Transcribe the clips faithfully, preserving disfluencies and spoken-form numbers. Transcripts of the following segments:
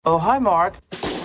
Oh, hi, Mark.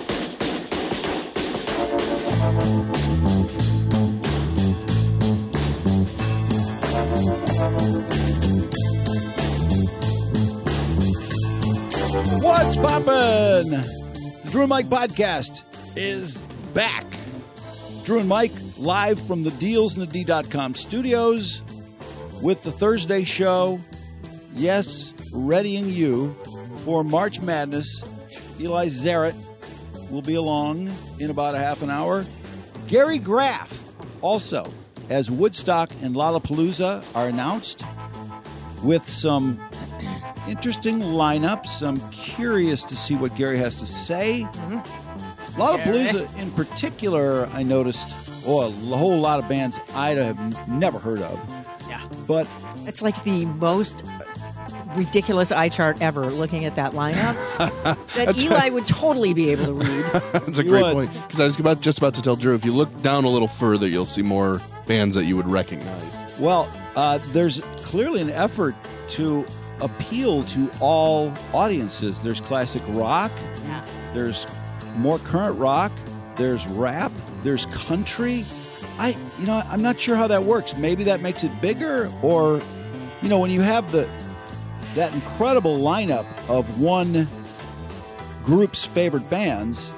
What's poppin'? The Drew and Mike podcast is back. Drew and Mike live from the deals and the D dot com studios with the Thursday show. Yes, readying you for March Madness. Eli Zaret will be along in about a half an hour. Gary Graff also, as Woodstock and Lollapalooza are announced with some interesting lineups. I'm curious to see what Gary has to say. Mm-hmm. Lollapalooza in particular, I noticed, oh, a whole lot of bands I have never heard of. Yeah. But it's like the most ridiculous eye chart ever, looking at that lineup that Eli would totally be able to read. That's a great point. Because I was about, just about to tell Drew, if you look down a little further, you'll see more bands that you would recognize. Well, uh, there's clearly an effort to appeal to all audiences. There's classic rock. Yeah. There's more current rock. There's rap. There's country. I, you know, I'm not sure how that works. Maybe that makes it bigger, or, you know, when you have the that incredible lineup of one group's favorite bands,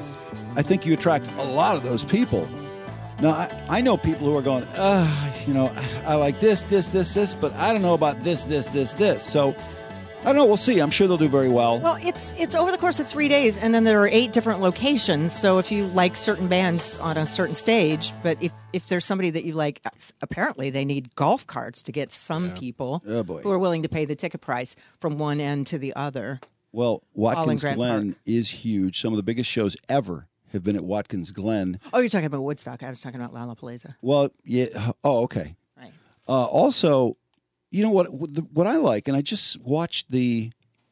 I think you attract a lot of those people. Now, I, I know people who are going, uh, you know, I, I like this, this, this, this, but I don't know about this, this, this, this. So, I don't know. We'll see. I'm sure they'll do very well. Well, it's it's over the course of three days, and then there are eight different locations. So if you like certain bands on a certain stage, but if, if there's somebody that you like, apparently they need golf carts to get some yeah. people oh, boy. who are willing to pay the ticket price from one end to the other. Well, Watkins Grant Glen Park. is huge. Some of the biggest shows ever have been at Watkins Glen. Oh, you're talking about Woodstock. I was talking about Lollapalooza. Well, yeah. Oh, okay. Right. Uh, also, you know what? What I like, and I just watched the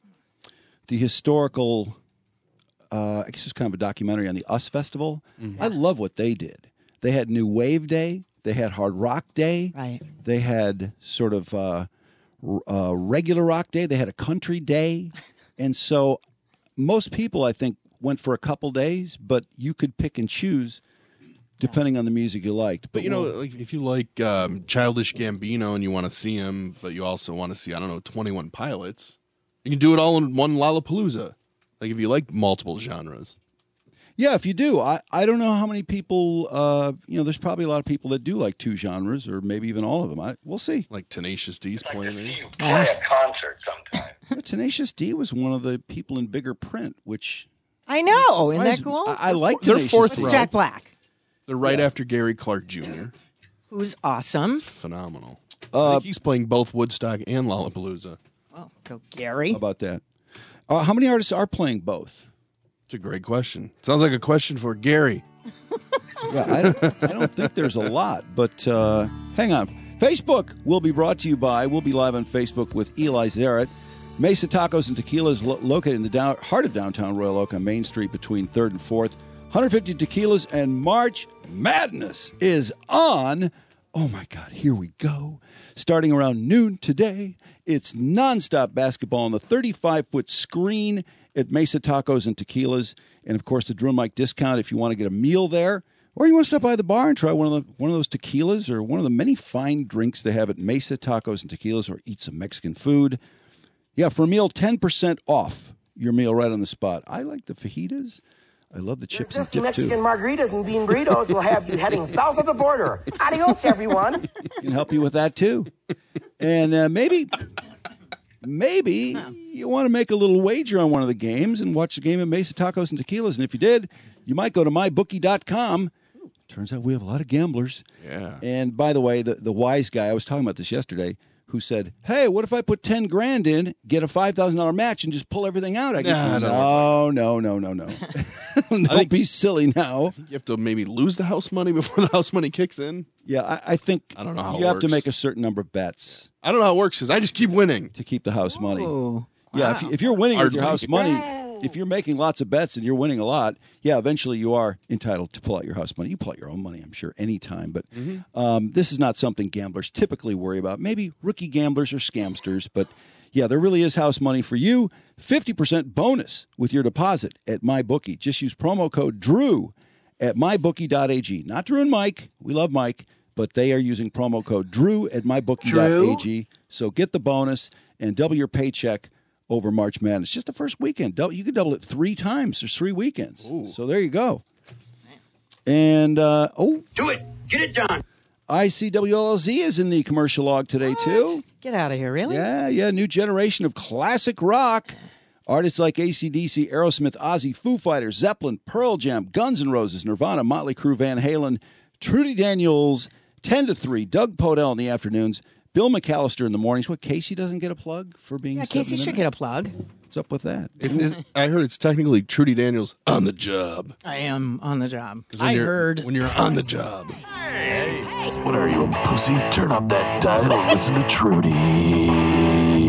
the historical. Uh, I guess it's kind of a documentary on the U S Festival. Mm-hmm. I love what they did. They had New Wave Day. They had Hard Rock Day. Right. They had sort of uh, uh, regular rock day. They had a country day, and so most people, I think, went for a couple days, but you could pick and choose depending on the music you liked. But, but you know, like if you like um, Childish Gambino and you want to see him, but you also want to see, I don't know, twenty-one Pilots, you can do it all in one Lollapalooza. Like if you like multiple genres. Yeah, if you do. I, I don't know how many people, uh, you know, there's probably a lot of people that do like two genres or maybe even all of them. I, we'll see. Like Tenacious D's like playing to see there. you play a concert sometime. Yeah, Tenacious D was one of the people in bigger print, which... I know. Isn't surprised that me. cool? I, I like They're Tenacious fourth D. It's row. Jack Black, They're right Yeah. after Gary Clark Junior who's awesome. It's phenomenal. Uh, I think he's playing both Woodstock and Lollapalooza. Oh, go Gary. How about that? Uh, how many artists are playing both? It's a great question. Sounds like a question for Gary. Yeah, I don't, I don't think there's a lot, but uh, hang on. Facebook will be brought to you by, we'll be live on Facebook with Eli Zaret. Mesa Tacos and Tequilas, lo- located in the down, heart of downtown Royal Oak on Main Street between third and fourth. one hundred fifty tequilas, and March Madness is on. Oh, my God, here we go. Starting around noon today, it's nonstop basketball on the thirty-five foot screen at Mesa Tacos and Tequilas. And, of course, the Drew and Mike discount if you want to get a meal there. Or you want to stop by the bar and try one of the one of those tequilas or one of the many fine drinks they have at Mesa Tacos and Tequilas, or eat some Mexican food. Yeah, for a meal, ten percent off your meal right on the spot. I like the fajitas. I love the chips and fifty dip, Mexican too. margaritas and bean burritos will have you heading south of the border. Adios, everyone. Can help you with that, too. And uh, maybe, maybe you want to make a little wager on one of the games and watch the game at Mesa Tacos and Tequilas. And if you did, you might go to my bookie dot com. Turns out we have a lot of gamblers. Yeah. And by the way, the, the wise guy, I was talking about this yesterday, who said, hey, what if I put ten grand in, get a five thousand dollars match, and just pull everything out? I go, Nah, no, no, no, no, no. Don't think- be silly now. You have to maybe lose the house money before the house money kicks in. Yeah, I, I think I don't know how you it have to works. make a certain number of bets I don't know how it works because I just keep winning. to keep the house money. Ooh, Yeah, if, you, if you're winning with your Hardly. house money, if you're making lots of bets and you're winning a lot, yeah, eventually you are entitled to pull out your house money. You pull out your own money, I'm sure, anytime. But um, this is not something gamblers typically worry about. Maybe rookie gamblers or scamsters, but Yeah, there really is house money for you. fifty percent bonus with your deposit at MyBookie. Just use promo code DREW at my bookie dot a g. Not Drew and Mike. We love Mike, but they are using promo code DREW at my bookie dot a g. So get the bonus and double your paycheck over March Madness. Just the first weekend. Double, you can double it three times. There's three weekends. Ooh. So there you go. And, uh, oh. Do it. Get it done. I C W L L Z is in the commercial log today, What? too. Get out of here, really? Yeah, yeah. New generation of classic rock. Artists like A C D C, Aerosmith, Ozzy, Foo Fighters, Zeppelin, Pearl Jam, Guns N' Roses, Nirvana, Motley Crue, Van Halen, Trudy Daniels, ten to three, Doug Podell in the afternoons, Bill McAllister in the mornings. What, Casey doesn't get a plug for being Yeah, seven Casey should minute? get a plug. What's up with that? It's, it's, I heard it's technically Trudy Daniels on the job. I am on the job. 'Cause when I you're- heard. when you're on the job. What are you, a pussy? Turn up that dial and listen to Trudy.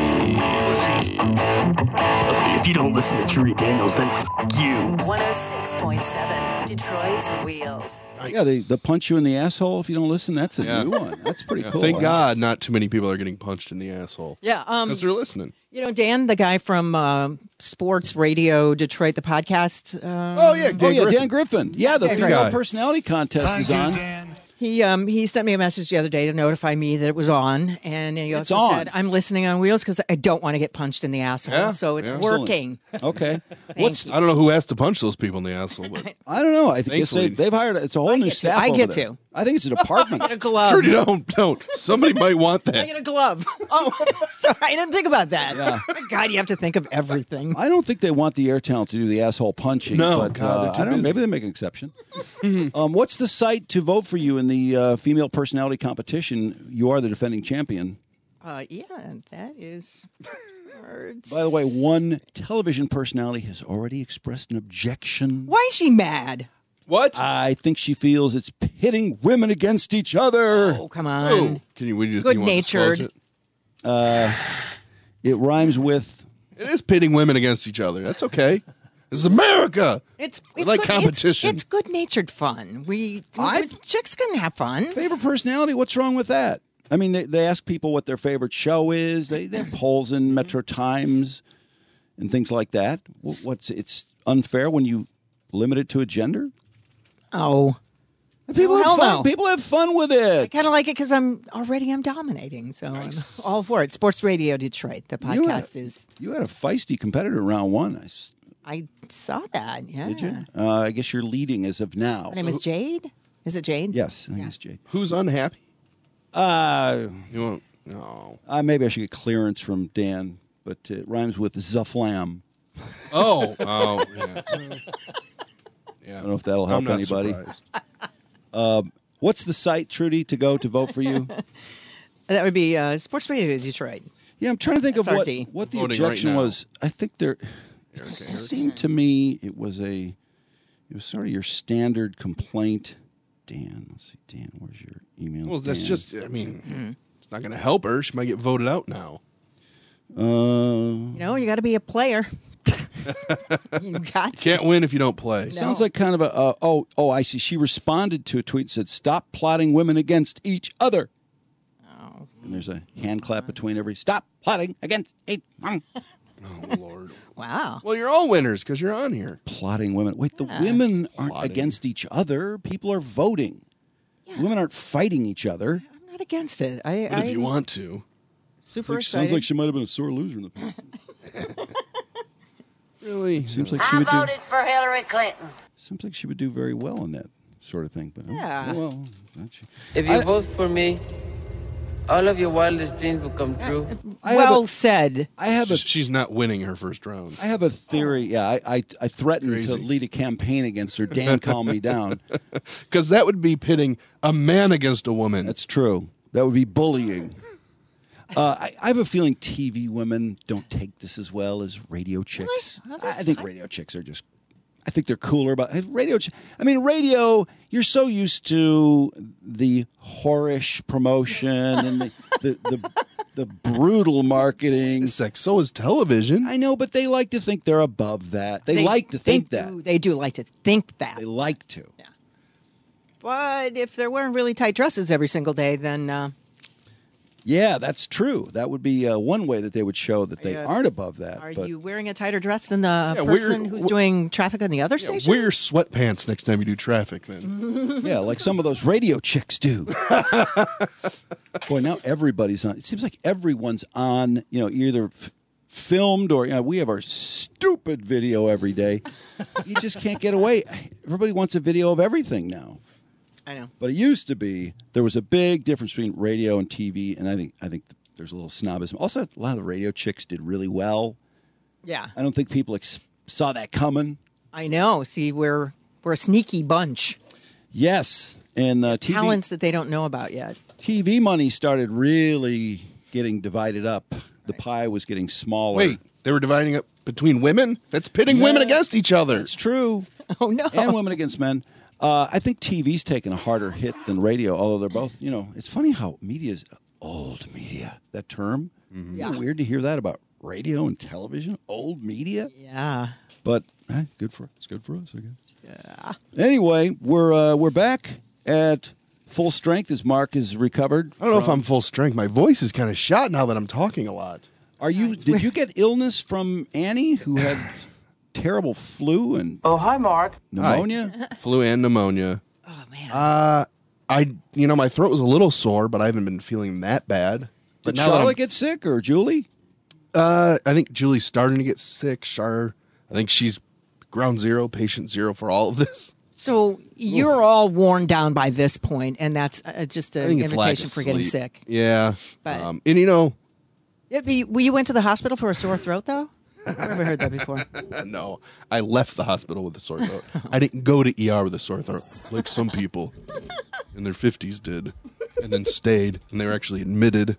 If you don't listen to Trudy Daniels, then f*** you. one oh six point seven Detroit's Wheels. Yeah, they, they punch you in the asshole if you don't listen. That's a Yeah. new one. That's pretty Yeah, cool. thank God not too many people are getting punched in the asshole. Yeah, um, Because they're listening. you know, Dan, the guy from uh, Sports Radio Detroit, the podcast. Uh, Oh, yeah. Oh, Dan yeah, Griffin. Dan Griffin. Yeah, the Dan female Griffin. personality contest is on. He um he sent me a message the other day to notify me that it was on, and he It's also on. said, "I'm listening on Wheels because I don't want to get punched in the asshole, Yeah, so it's yeah. working." Okay. What's you. I don't know who has to punch those people in the asshole, but I don't know. I think guess they, Thankfully. they've hired. It's a whole I new get to. staff. I over get there. to. I think it's a department. Get a glove. Trudy, don't, don't. Somebody might want I that. get a glove. Oh, sorry, I didn't think about that. God, you have to think of everything. I don't think they want the air talent to do the asshole punching. No, but, God, uh, they're too I don't know. busy. Maybe they make an exception. um, what's the site to vote for you in the uh, female personality competition? You are the defending champion. Uh, yeah, that is. Words. By the way, one television personality has already expressed an objection. Why is she mad? What? I think she feels it's pitting women against each other. Oh, come on. Oh, can you, would you, Good you want to disclose natured. It? It rhymes with. It is pitting women against each other. That's okay. This is America. It's, We it's like good, competition. It's, it's good-natured fun. We, I- we chicks can have fun. Favorite personality? What's wrong with that? I mean, they, they ask people what their favorite show is. They, they have polls in Metro Times and things like that. Wh- What's it's unfair when you limit it to a gender? Oh, People, Oh, have hell fun. no. People have fun with I it. kind of like it because I'm already I'm dominating, so I'm all for it. Sports Radio Detroit, the You had- podcast is. You had a feisty competitor in round one. I s- I saw that. Yeah. Did you? Uh, I guess you're leading as of now. Her name is Jade. Is it Jade? Yes, I think it's Jade. Who's unhappy? Uh, You won't. No. uh, maybe I should get clearance from Dan, but it rhymes with Zaflam. Oh. Oh. Yeah. Yeah. I don't know if that'll help I'm not anybody. surprised. What's the site, Trudy, to go to vote for you? That would be uh, Sports Radio Detroit. Yeah, I'm trying to think of what, S R T. what the Voting right objection now. was. I think there it seemed to me it was a it was sort of your standard complaint. Dan, let's see, Dan, where's your email? Well, that's Dan. just. I mean, it's not going to help her. She might get voted out now. uh, You know, you got to be a player. you got to. Can't win if you don't play. sounds like kind of a uh, oh oh I see. She responded to a tweet that said, "Stop plotting women against each other." Oh. And there's a hand clap between every stop plotting against each other. Oh Lord. Wow. Well, you're all winners because you're on here. Plotting women. Wait, the women aren't Plotting. against each other. People are voting. Women aren't fighting each other. I'm not against it. I, But I if you want to, super Like, excited. sounds like she might have been a sore loser in the past. really, Seems like she I would do. voted for Hillary Clinton. Seems like she would do very well in that sort of thing. But oh, Yeah. oh, well, not she. If you I- vote for me, all of your wildest dreams will come true. I have well a- said. I have a she's, she's not winning her first round. I have a theory. Yeah, I I, I threatened to Crazy. lead a campaign against her. Dan calmed me down. Because that would be pitting a man against a woman. That's true. That would be bullying. Uh, I, I have a feeling T V women don't take this as well as radio chicks. Really? I, I think radio chicks are just. I think they're cooler about radio. ch- I mean, radio. You're so used to the whorish promotion and the the, the, the brutal marketing. sex. So is television. I know, but they like to think they're above that. They, like to think they that. Do, they do like to think that. They like to. But if they're wearing really tight dresses every single day, then uh, Yeah, that's true. That would be uh, one way that they would show that they Yeah. aren't above that. Are but you wearing a tighter dress than the Yeah, person we're- who's we're- doing traffic on the other Yeah, station? wear your sweatpants next time you do traffic, then. yeah, like some of those radio chicks do. Boy, now everybody's on. It seems like everyone's on. You know, either f- filmed or you know, we have our stupid video every day. You just can't get away. Everybody wants a video of everything now. I know. But it used to be there was a big difference between radio and T V, and I think I think there's a little snobism. Also, a lot of the radio chicks did really well. Yeah, I don't think people ex- saw that coming. I know. See, we're we're a sneaky bunch. Yes, and uh, T V Talents that they don't know about yet. T V money started really getting divided up. The pie was getting smaller. Wait, they were dividing up between women? That's pitting women against each other. It's true. Oh no. And women against men. Uh, I think T V's taken a harder hit than radio, although they're both, you know, it's funny how media is old media, that term. Mm-hmm. Yeah. Weird to hear that about radio and television, old media. Yeah. But eh, good for it's good for us, I guess. Yeah. Anyway, we're uh, we're back at full strength as Mark is recovered. I don't know if from- I'm full strength. My voice is kind of shot now that I'm talking a lot. Are you? Did you get illness from Annie, who had terrible flu and Oh, hi, Mark. pneumonia? Flu and pneumonia. Oh man. Uh, I, you know, my throat was a little sore, but I haven't been feeling that bad. But Did now that Charlotte I'm- get sick or Julie? Uh, I think Julie's starting to get sick. Char, I think she's ground zero, patient zero for all of this. So you're all worn down by this point, and that's uh, just I an think it's lack invitation of for getting sleep. sick. Yeah. But- um, and you know, Yeah, but you, well, you went to the hospital for a sore throat, though? I've never heard that before. no, I left the hospital with a sore throat. I didn't go to E R with a sore throat like some people in their fifties did, and then stayed, and they were actually admitted.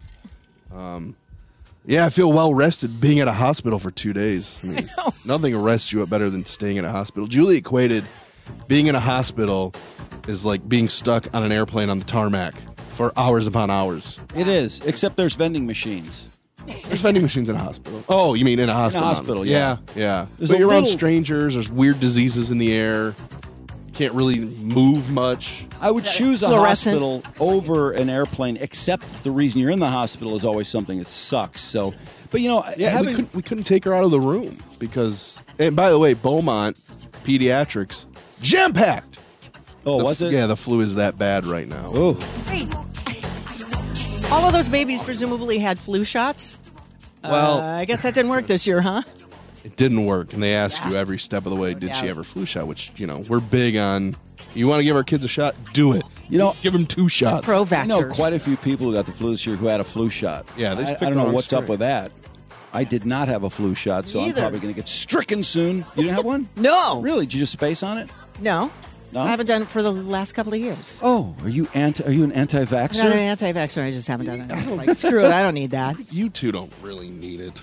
Um, yeah, I feel well rested being at a hospital for two days. I mean, nothing arrests you up better than staying in a hospital. Julie equated being in a hospital is like being stuck on an airplane on the tarmac for hours upon hours. It is, except there's vending machines. There's vending machines in a hospital. Oh, you mean in a hospital? hospital, yeah, yeah. yeah. There's But a you're around little- strangers. There's weird diseases in the air. Can't really move much. I would choose a Fluorescent. hospital over an airplane, except the reason you're in the hospital is always something that sucks. So, but you know, Yeah, having we couldn't we couldn't take her out of the room because. And by the way, Beaumont Pediatrics jam packed. oh, was it? Yeah, the flu is that bad right now. Oh, Wait. All of those babies presumably had flu shots? Well, Uh, I guess that didn't work this year, huh? it didn't work, and they ask Yeah. you every step of the way, No did she doubt. have her flu shot? Which you know we're big on. You want to give our kids a shot? Do it. You know- give them two shots. Pro I know vaxxers. quite a few people who got the flu this year who had a flu shot. Yeah, they I, I picked don't the know wrong what's up strain. with that. I did not have a flu shot, so I'm Neither. probably going to get stricken soon. You didn't have one? No. Really? Did you just space on it? No. No? I haven't done it for the last couple of years. Oh, are you anti? Are you an I'm not an anti-vaxxer? anti-vaxxer. I just haven't done it. I was like, screw it. I don't need that. You two don't really need it.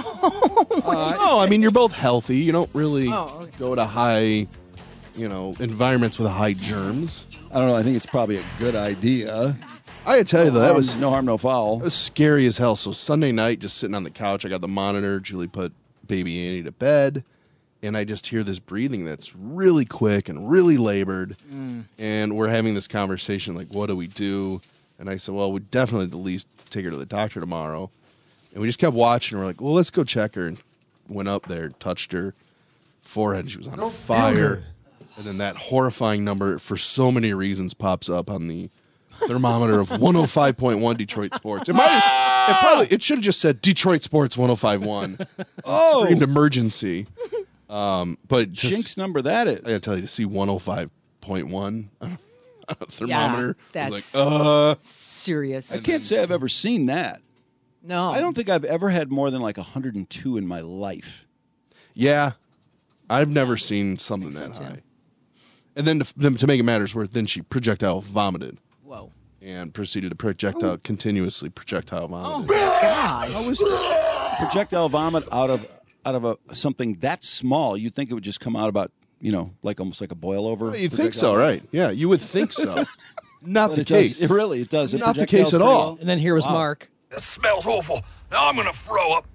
uh, no, I mean you're both healthy. You don't really Oh, okay. go to high, you know, environments with high germs. I don't know. I think it's probably a good idea. I gotta tell you though, that Harm- was no harm, no foul. that was scary as hell. So Sunday night, just sitting on the couch, I got the monitor. Julie put baby Annie to bed, and I just hear this breathing that's really quick and really labored. And we're having this conversation like, what do we do? And I said, well, we definitely at least take her to the doctor tomorrow. And we just kept watching. We're like, well, let's go check her. And went up there, touched her forehead, and she was on fire. And then that horrifying number, for so many reasons, pops up on the thermometer of one oh five point one Detroit Sports. It might, it probably, it should have just said Detroit Sports one oh five point one. Oh, Screamed emergency. Um, but just, jinx number that is. I gotta tell you, to see one oh five point one on a thermometer, Yeah, I was that's- like, uh, Serious. I can't say I've ever seen that. No. I don't think I've ever had more than like one hundred two in my life. yeah, I've never seen something so, that too. high. And then to, then to make it matters worse, then she projectile vomited Whoa. and proceeded to projectile continuously projectile vomited. God. How was projectile vomit out of out of a something that small? You'd think it would just come out about, you know, like almost like a boil over. You think so, right? Yeah, you would think so. Not But the it does- case. it really, it does. It Not the projectiles case at pretty all. well. And then here was Wow. Mark. That smells awful. Now I'm gonna throw up.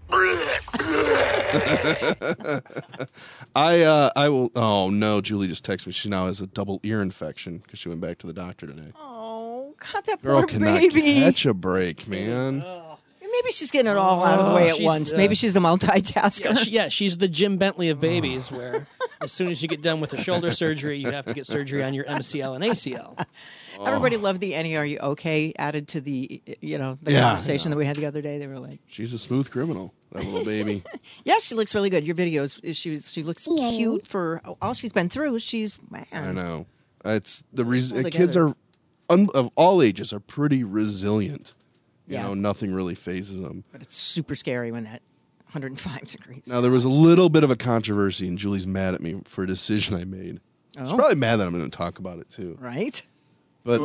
I uh, I will. Oh no, Julie just texted me. She now has a double ear infection because she went back to the doctor today. Oh, God, that Girl poor cannot baby. catch a break, man. Maybe she's getting it all out of the way at She's, once. uh, Maybe she's a multitasker. Yeah, she, yeah, she's the Jim Bentley of babies, where as soon as you get done with the shoulder surgery, you have to get surgery on your M C L and A C L. Everybody loved the Annie, are you okay? Added to the, you know, the Yeah. conversation that we had the other day. They were like, She's a smooth criminal, that little baby. yeah, she looks really good. Your videos, she was, she looks cute for all she's been through. She's, man. I know. It's the reason Pull kids together. are un, of all ages are pretty resilient. You Yeah. know, nothing really phases them. But it's super scary when that one hundred five degrees. Now there was a little bit of a controversy, and Julie's mad at me for a decision I made. She's Oh. probably mad that I'm going to talk about it too. Right? But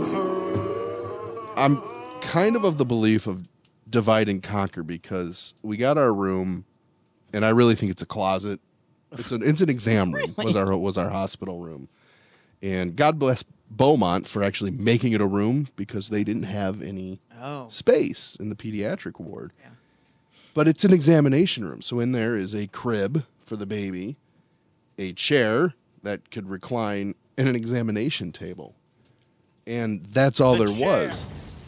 I'm kind of of the belief of divide and conquer because we got our room, and I really think it's a closet. It's an it's an exam room. Was our was our hospital room, and God bless Beaumont for actually making it a room because they didn't have any Oh. space in the pediatric ward. But it's an examination room, so in there is a crib for the baby, a chair that could recline, and an examination table. And that's all there was.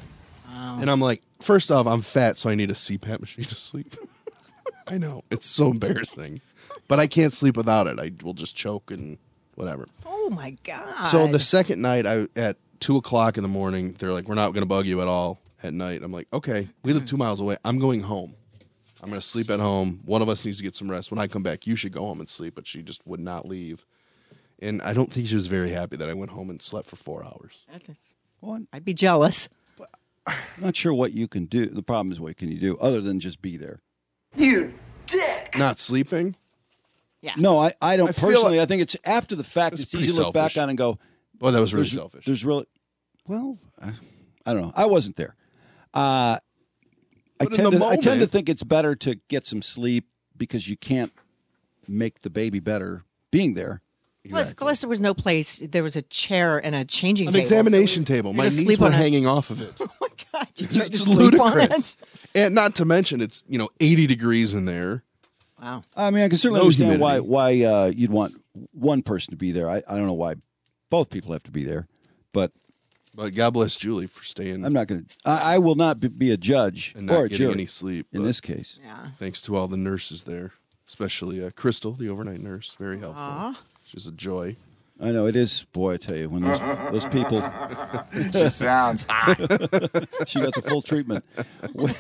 And I'm like, first off, I'm fat, so I need a C PAP machine to sleep. I know. It's so embarrassing. But I can't sleep without it. I will just choke and whatever. Oh, my God. So the second night, I at two o'clock in the morning, they're like, we're not going to bug you at all at night. I'm like, okay, we live two miles away. I'm going home. I'm going to sleep at home. One of us needs to get some rest. When I come back, you should go home and sleep. But she just would not leave. And I don't think she was very happy that I went home and slept for four hours. That's- I'd be jealous. I'm not sure what you can do. The problem is, what can you do other than just be there? You dick! Not sleeping? Yeah. No, I, I don't I feel personally. like- I think it's after the fact. That's It's easy pretty to look back selfish. on and go, Well, that was really there's, selfish. There's really, well, I, I don't know. I wasn't there. Uh, I But in tend, the to, I tend to moment- think it's better to get some sleep because you can't make the baby better being there. Plus, plus, there was no place. There was a chair and a changing An table. examination so we- table. you're My gonna knees sleep were on it. hanging off of it. Oh, my God. You tried to It's sleep on ludicrous. it? And not to mention, it's, you know, eighty degrees in there. Wow. I mean, I can certainly No understand why humidity. why uh, you'd want one person to be there. I, I don't know why both people have to be there, but But God bless Julie for staying I'm not going to. I will not be, be a judge and not or a getting jury any sleep. in but this case. Yeah. Thanks to all the nurses there, especially uh, Crystal, the overnight nurse. Very helpful. Aw. She's a joy. I know it is. Boy, I tell you, when those those people, She sounds she got the full treatment. When,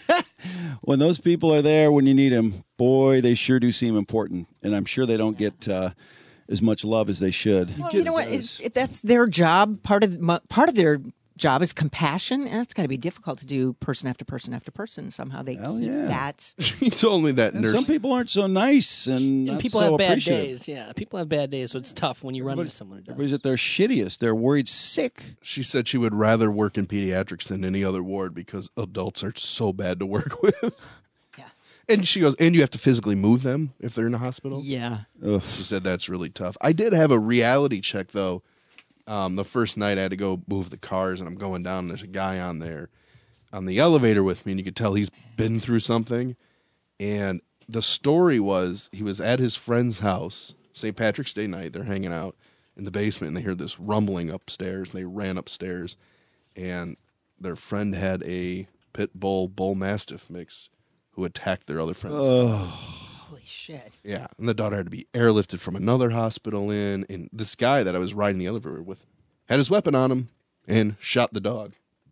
when those people are there when you need them, boy, they sure do seem important, and I'm sure they don't get uh, as much love as they should. Well, you know what? If, if that's their job, part of mu- part of their job is compassion, and that's got to be difficult to do person after person after person. Somehow they Hell keep yeah. that. She told me that And nurse. some people aren't so nice, and, And not people so have bad appreciative. days. Yeah, people have bad days, so it's tough when you run into someone who does. Everybody's at their shittiest. They're worried sick. She said she would rather work in pediatrics than any other ward because adults are so bad to work with. Yeah. And she goes, and you have to physically move them if they're in a hospital. Yeah. She said that's really tough. I did have a reality check though. Um, the first night I had to go move the cars, and I'm going down. And there's a guy on there on the elevator with me, and you could tell he's been through something. And the story was he was at his friend's house, Saint Patrick's Day night. They're hanging out in the basement, and they heard this rumbling upstairs. And they ran upstairs, and their friend had a pit bull bull mastiff mix who attacked their other friends. Holy shit. Yeah, and the daughter had to be airlifted from another hospital in, and this guy that I was riding the elevator with had his weapon on him and shot the dog.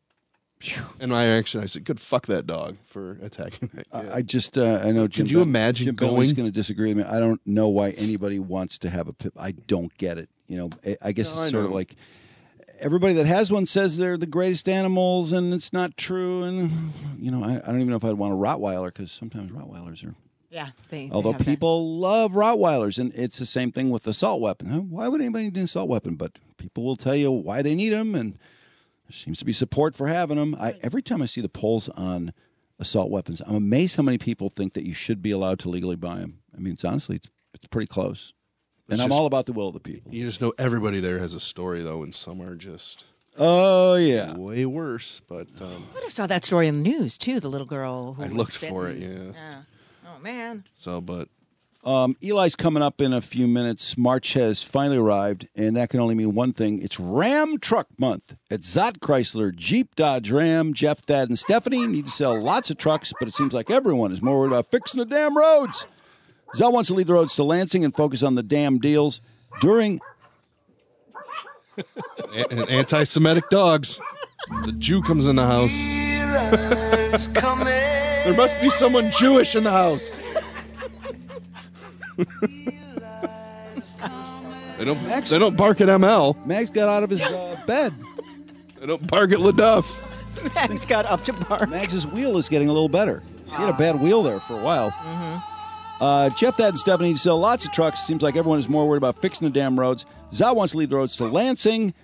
And my reaction, I said, "Good, fuck that dog for attacking that kid." I just, uh, I know. Jim Could you Ben- imagine Jim going- Bentley's going to disagree with me. I don't know why anybody wants to have a pit. I don't get it. You know, I, I guess No, it's I sort of know. like everybody that has one says they're the greatest animals, and it's not true. And you know, I, I don't even know if I'd want a Rottweiler because sometimes Rottweilers are. Yeah. They, they Although have that. people love Rottweilers, and it's the same thing with assault weapon. Huh? Why would anybody need an assault weapon? But people will tell you why they need them, and there seems to be support for having them. I, every time I see the polls on assault weapons, I'm amazed how many people think that you should be allowed to legally buy them. I mean, it's honestly, it's, it's pretty close. And It's I'm just- all about the will of the people. You just know everybody there has a story though, and some are just Oh, yeah. way worse. But um, I saw that story in the news too. The little girl. Who I was looked for it. bitten. Yeah. Yeah. Oh man. So, but Um, Eli's coming up in a few minutes. March has finally arrived, and that can only mean one thing. It's Ram Truck Month at Zott Chrysler, Jeep, Dodge, Ram. Jeff, Thad, and Stephanie need to sell lots of trucks, but it seems like everyone is more worried about fixing the damn roads. Zott wants to leave the roads to Lansing and focus on the damn deals during... A- anti-Semitic dogs. The Jew comes in the house. There must be someone Jewish in the house. They don't. Max, they don't bark at M L. Max got out of his uh, bed. They don't bark at LaDuff. Max got up to bark. Max's wheel is getting a little better. He had a bad wheel there for a while. Mm-hmm. Uh, Jeff, Thad, and Stephanie need to sell lots of trucks. Seems like everyone is more worried about fixing the damn roads. Zott wants to leave the roads to Lansing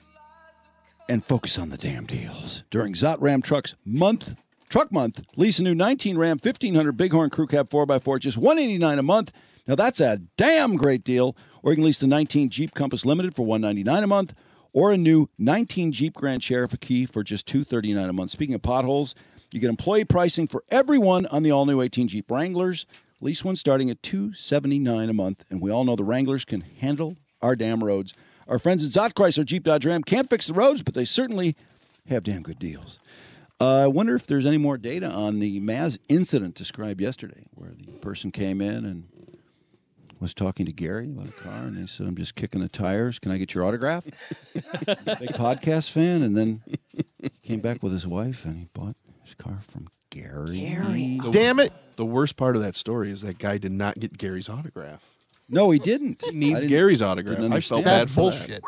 and focus on the damn deals. During Zott Ram Trucks Month, Truck Month, lease a new nineteen Ram fifteen hundred Bighorn Crew Cab four by four, just one hundred eighty-nine dollars a month. Now that's a damn great deal. Or you can lease the nineteen Jeep Compass Limited for one hundred ninety-nine dollars a month, or a new nineteen Jeep Grand Cherokee for just two hundred thirty-nine dollars a month. Speaking of potholes, you get employee pricing for everyone on the all-new eighteen Jeep Wranglers. Lease one starting at two hundred seventy-nine dollars a month, and we all know the Wranglers can handle our damn roads. Our friends at Zott Chrysler, Jeep, Dodge, Ram can't fix the roads, but they certainly have damn good deals. Uh, I wonder if there's any more data on the Maz incident described yesterday, where the person came in and was talking to Gary about a car, and they said, I'm just kicking the tires. Can I get your autograph? Big podcast fan. And then he came back with his wife, and he bought his car from Gary. Gary. The, Damn it. The worst part of that story is that guy did not get Gary's autograph. No, he didn't. He needs I didn't- Gary's autograph. didn't I felt understand. bad That's for bullshit.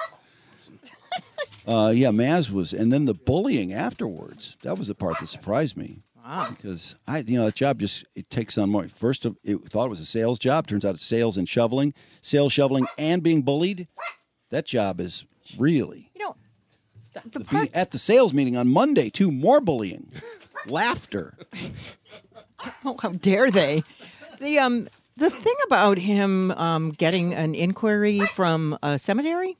that. Uh, yeah, Maz was, and then the bullying afterwards. That was the part that surprised me. Wow. Because I, you know, that job just it takes on more. First, of, it thought it was a sales job. Turns out it's sales and shoveling, sales, shoveling, and being bullied. That job is really. You know, the The part be- at the sales meeting on Monday, too, more bullying, laughter. Oh, how dare they? The um the thing about him um, getting an inquiry from a cemetery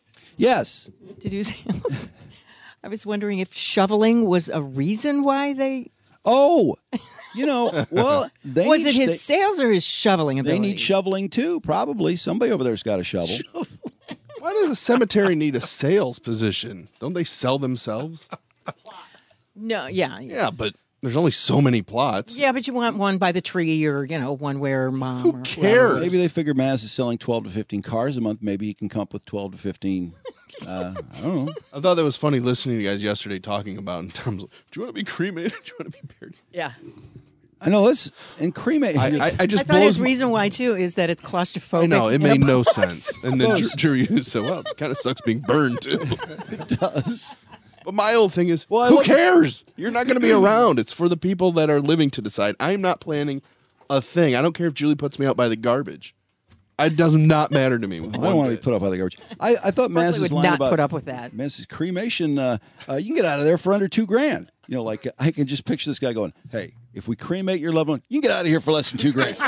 Yes, to do sales. I was wondering if shoveling was a reason why they. Oh, you know, well, they was need, it his they, sales or his shoveling they ability? need shoveling too. Probably somebody over there's got a shovel. Why does a cemetery need a sales position? Don't they sell themselves? No, yeah, Yeah, but there's only so many plots. yeah, but you want one by the tree, or you know, one where mom. Who or cares? whoever. Maybe they figure Maz is selling twelve to fifteen cars a month. Maybe he can come up with twelve to fifteen. Uh, I don't know. I thought that was funny listening to you guys yesterday talking about in terms of, do you want to be cremated? Do you want to be buried? Yeah, I know this and cremate. I, I, I just I thought his blows my- reason why too is that it's claustrophobic. I know, it in a made no box. sense. And then Drew, Drew you said, well, it kind of sucks being burned, too. It does. But my old thing is, Well, I who look- cares? You're not going to be around. It's for the people that are living to decide. I'm not planning a thing. I don't care if Julie puts me out by the garbage. It does not matter to me. I don't want to be put off by the garbage. I, I thought Berkeley Maz's would line not about put up with that. Maz's cremation. Uh, uh, you can get out of there for under two grand. You know, like I can just picture this guy going, "Hey, if we cremate your loved one, you can get out of here for less than two grand."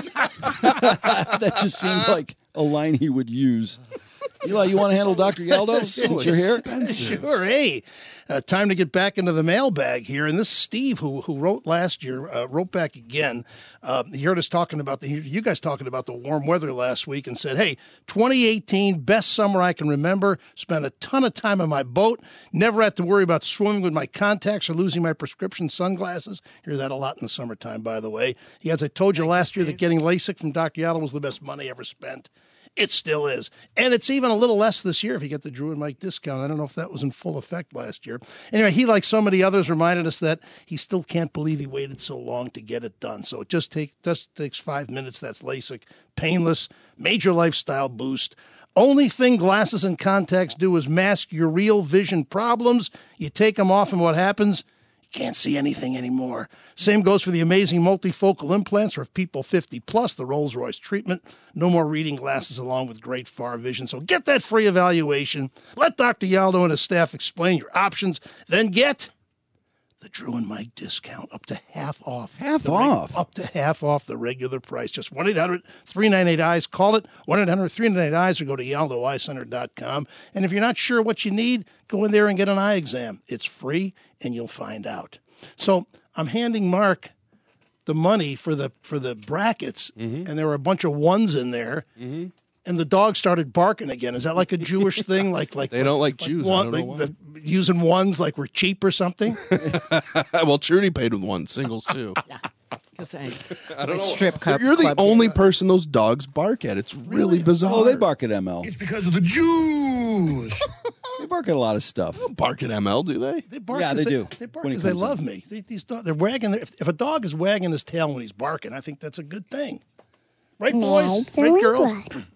That just seemed like a line he would use. Eli, you want to handle Doctor Yaldo since you're here? Sure. Hey, uh, time to get back into the mailbag here. And this Steve, who who wrote last year, uh, wrote back again. Uh, he heard us talking about the you guys talking about the warm weather last week, and said, "Hey, twenty eighteen, best summer I can remember. Spent a ton of time on my boat. Never had to worry about swimming with my contacts or losing my prescription sunglasses. Hear that a lot in the summertime, by the way. He as I told you last year that getting LASIK from Doctor Yaldo was the best money ever spent." It still is. And it's even a little less this year if you get the Drew and Mike discount. I don't know if that was in full effect last year. Anyway, he, like so many others, reminded us that he still can't believe he waited so long to get it done. So it just, take, just takes five minutes. That's LASIK. Painless, major lifestyle boost. Only thing glasses and contacts do is mask your real vision problems. You take them off and what happens? Can't see anything anymore. Same goes for the amazing multifocal implants for people fifty plus, the Rolls-Royce treatment. No more reading glasses along with great far vision. So get that free evaluation. Let Doctor Yaldo and his staff explain your options. Then get the Drew and Mike discount up to half off. Half the reg- off? Up to half off the regular price. Just one eight hundred three nine eight eyes. Call it one eight hundred three nine eight eyes or go to yaldo eye center dot com. And if you're not sure what you need, go in there and get an eye exam. It's free and you'll find out. So I'm handing Mark the money for the for the brackets, Mm-hmm. and there were a bunch of ones in there. Mm-hmm. And the dog started barking again. Is that like a Jewish thing? Like, like They don't like Jews. I One, don't know like the, using ones like we're cheap or something. Well, Trudy paid with one singles too. Because I, I don't know. strip club. You're the club only game. person those dogs bark at. It's really bizarre. Oh, they bark at M L. It's because of the Jews. They bark at a lot of stuff. They don't bark at M L, do they? They bark. Yeah, 'cause they do. They bark when he because they comes love in. me. They, these dogs, they're wagging. Their, if, if a dog is wagging his tail when he's barking, I think that's a good thing. Right, boys? Right, girls?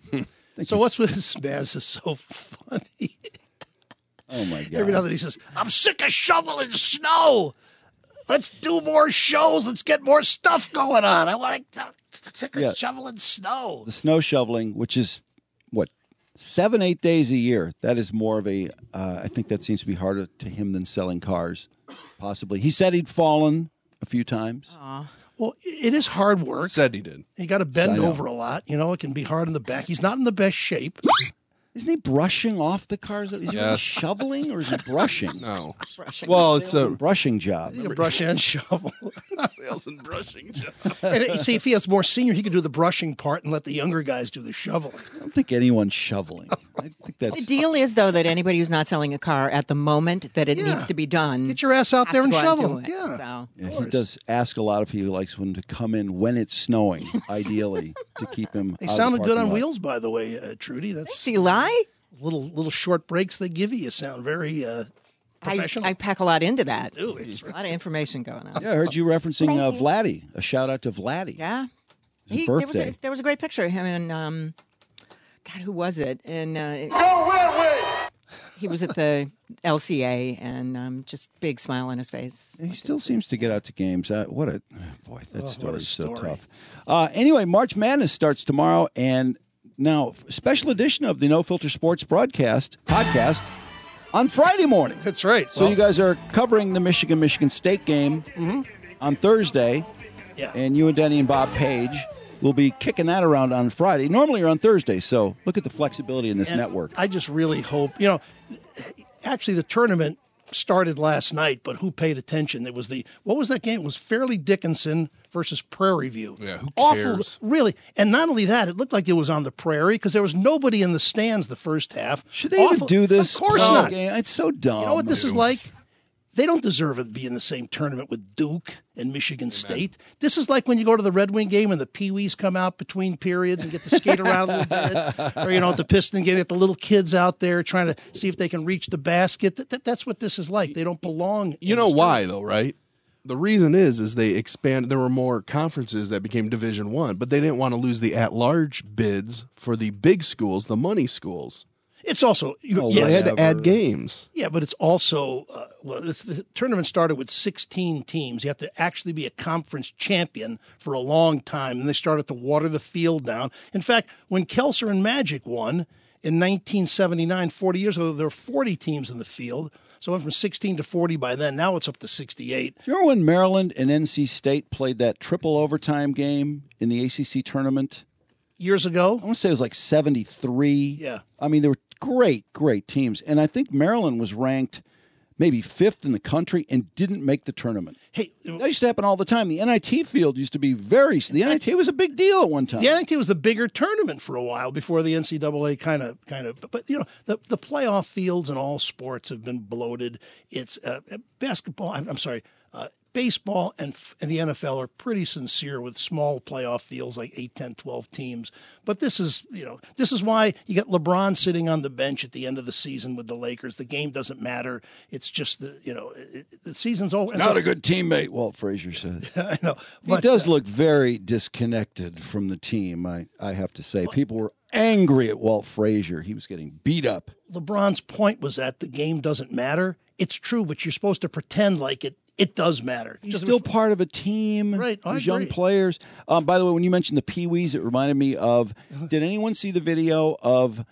So what's with this Spaz is so funny. Oh my god! Every now and then he says, "I'm sick of shoveling snow. Let's do more shows. Let's get more stuff going on. I want to sick of Yeah. shoveling snow." The snow shoveling, which is what seven, eight days a year. That is more of a. Uh, I think that seems to be harder to him than selling cars. Possibly, he said he'd fallen a few times. Well, it is hard work. Said he did. You got to bend I know. over a lot. You know, it can be hard in the back. He's not in the best shape. Isn't he brushing off the cars? Is he really Yes. shoveling or is he brushing? No. Brushing. Well, it's a brushing job. He can brush and shovel. sales and brushing job. And it- see, if he has more senior, he could do the brushing part and let the younger guys do the shoveling. I don't think anyone's shoveling. I think The that's. deal is, though, that anybody who's not selling a car at the moment that it Yeah. needs to be done, Get your ass out has there to and go out shovel. and do it. Yeah. So. Yeah, he does ask a lot if he likes one to come in when it's snowing, ideally, to keep him. They out of the sounded good parking on lot. wheels, by the way, uh, Trudy. That's See, lie? little little short breaks they give you. You sound very uh, I, professional. I pack a lot into that. do. It's A lot of information going on. Yeah, I heard you referencing uh, Vladdy. A shout out to Vladdy. Yeah. His He, there, was birthday. a, there was a great picture of him and, um, God, who was it? And uh, Go Red he was at the L C A and um, just big smile on his face. He still seems to get out to games. Uh, what a boy! That Oh, story what a is so story. tough. Uh, anyway, March Madness starts tomorrow, and now special edition of the No Filter Sports broadcast podcast on Friday morning. That's right. So you guys are covering the Michigan Michigan State game on Thursday, Mm-hmm. Yeah. and you and Denny and Bob Page will be kicking that around on Friday. Normally you're on Thursday, so look at the flexibility in this And network. I just really hope, you know, actually the tournament started last night, but who paid attention? It was the, what was that game? It was Fairleigh Dickinson versus Prairie View. Yeah, who Awful, cares? really. And not only that, it looked like it was on the prairie because there was nobody in the stands the first half. Should they even Awful. do this? Of course pro not. game? It's so dumb. You know what this is like? They don't deserve to be in the same tournament with Duke and Michigan State. This is like when you go to the Red Wing game and the Pee Wees come out between periods and get to skate around a little bit. Or, you know, at the Piston game, get the little kids out there trying to see if they can reach the basket. That, that, that's what this is like. They don't belong. You know why though, right? The reason is is they expand. There were more conferences that became Division One, but they didn't want to lose the at-large bids for the big schools, the money schools. It's also, you, Oh, yes. They had to Whatever. add games. Yeah, but it's also, uh, well, it's, the tournament started with sixteen teams. You have to actually be a conference champion for a long time, and they started to water the field down. In fact, when Kelser and Magic won in nineteen seventy-nine, forty years ago, there were forty teams in the field. So it went from sixteen to forty by then. Now it's up to sixty-eight. Do you remember when Maryland and N C State played that triple overtime game in the A C C tournament? Years ago? I want to say it was like seventy-three. Yeah. I mean, they were great, great teams. And I think Maryland was ranked maybe fifth in the country and didn't make the tournament. Hey, That used to happen all the time. The N I T field used to be very, the N I T was a big deal at one time. the N I T was the bigger tournament for a while before the N C double A kind of, kind of. But you know, the the playoff fields in all sports have been bloated. It's uh, basketball. I'm, I'm sorry, uh, baseball and, f- and the N F L are pretty sincere with small playoff fields like eight, ten, twelve teams. But this is, you know, this is why you got LeBron sitting on the bench at the end of the season with the Lakers. The game doesn't matter. It's just the, you know, it, it, the season's over. And Not so- a good teammate, Walt Frazier said. I know. He But, does uh, look very disconnected from the team, I, I have to say. People were angry at Walt Frazier. He was getting beat up. LeBron's point was that the game doesn't matter. It's true, but you're supposed to pretend like it. It does matter. He's Just- still part of a team. Right, I There's young agree. players. Um, by the way, when you mentioned the Pee Wees, it reminded me of. Did anyone see the video of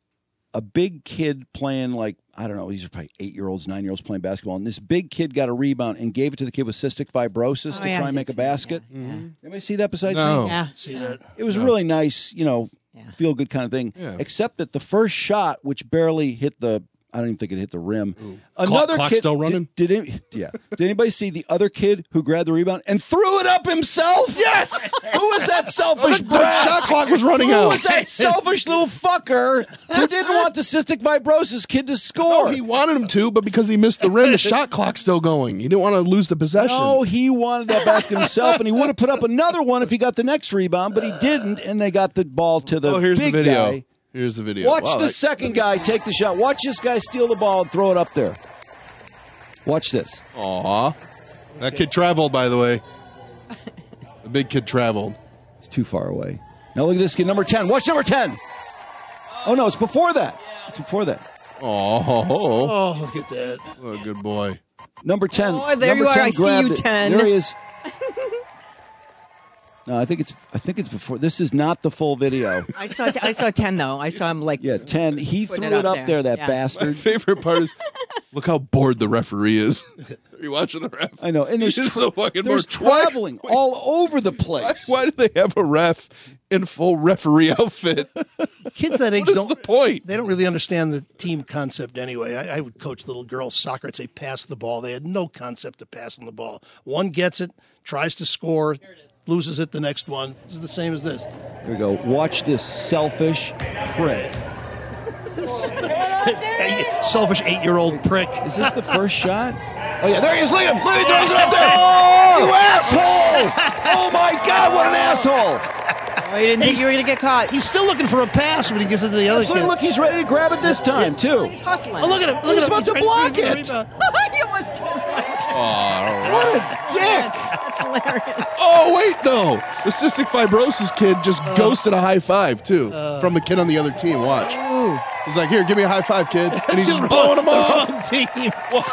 a big kid playing like I don't know? These are probably eight year olds, nine year olds playing basketball, and this big kid got a rebound and gave it to the kid with cystic fibrosis Oh, to yeah, try I and did make a see that, basket. yeah, yeah. Anybody see that besides No. me? Yeah. see that. It was really nice, you know, Yeah. feel good kind of thing. Yeah. Except that the first shot, which barely hit the I don't even think it hit the rim. Ooh. Another Clock kid still running? Did, did it, yeah. Did anybody see the other kid who grabbed the rebound and threw it up himself? Yes. Who was that selfish the brat? shot clock was running who out. Who was that selfish little fucker who didn't want the cystic fibrosis kid to score? No, he wanted him to, but because he missed the rim, the shot clock's still going. He didn't want to lose the possession. No, he wanted that basket himself, and he would have put up another one if he got the next rebound, but he didn't, and they got the ball to the oh, here's big the video. guy. Here's the video. Watch wow, the that, second guy take the shot. Watch this guy steal the ball and throw it up there. Watch this. Aw. That kid traveled, by the way. The big kid traveled. He's too far away. Now look at this kid, number ten. Watch number ten. Oh, no, it's before that. It's before that. Oh, oh, look at that. Oh, good boy. Number ten. Oh, there number you are. ten I see you, it. ten. There he is. No, I think it's. I think it's before. This is not the full video. I saw. T- I saw ten though. I saw him like. Yeah, ten. He threw it it up up there. there. That Yeah. bastard. My favorite part is, look how bored the referee is. Are you watching the ref? I know. And there's He's just tra- so fucking there's bored. Why- traveling all over the place. Why, why do they have a ref in full referee outfit? Kids that age What is don't. the point? They don't really understand the team concept anyway. I, I would coach little girls soccer. I'd say pass the ball. They had no concept of passing the ball. One gets it, tries to score, loses it the next one. This is the same as this. Here we go. Watch this selfish prick. Hey, selfish eight-year-old prick. Is this the first shot? Oh, yeah, there he is. Look at him. Look, he throws it up there. Oh! You asshole! Oh, my God, what an asshole. Oh, you didn't think you were going to get caught. He's still looking for a pass when he gets it to the other Look, kid. look, he's ready to grab it this time, too. He's hustling. Oh, look at him. Look He's at him. about to ready- block ready for the it. rebound. he almost did. What a dick. That's hilarious. Oh, wait, though. The cystic fibrosis kid just ghosted a high five, too, from the kid on the other team. Watch. He's like, here, give me a high five, kid. And he's just blowing him off. Wrong team.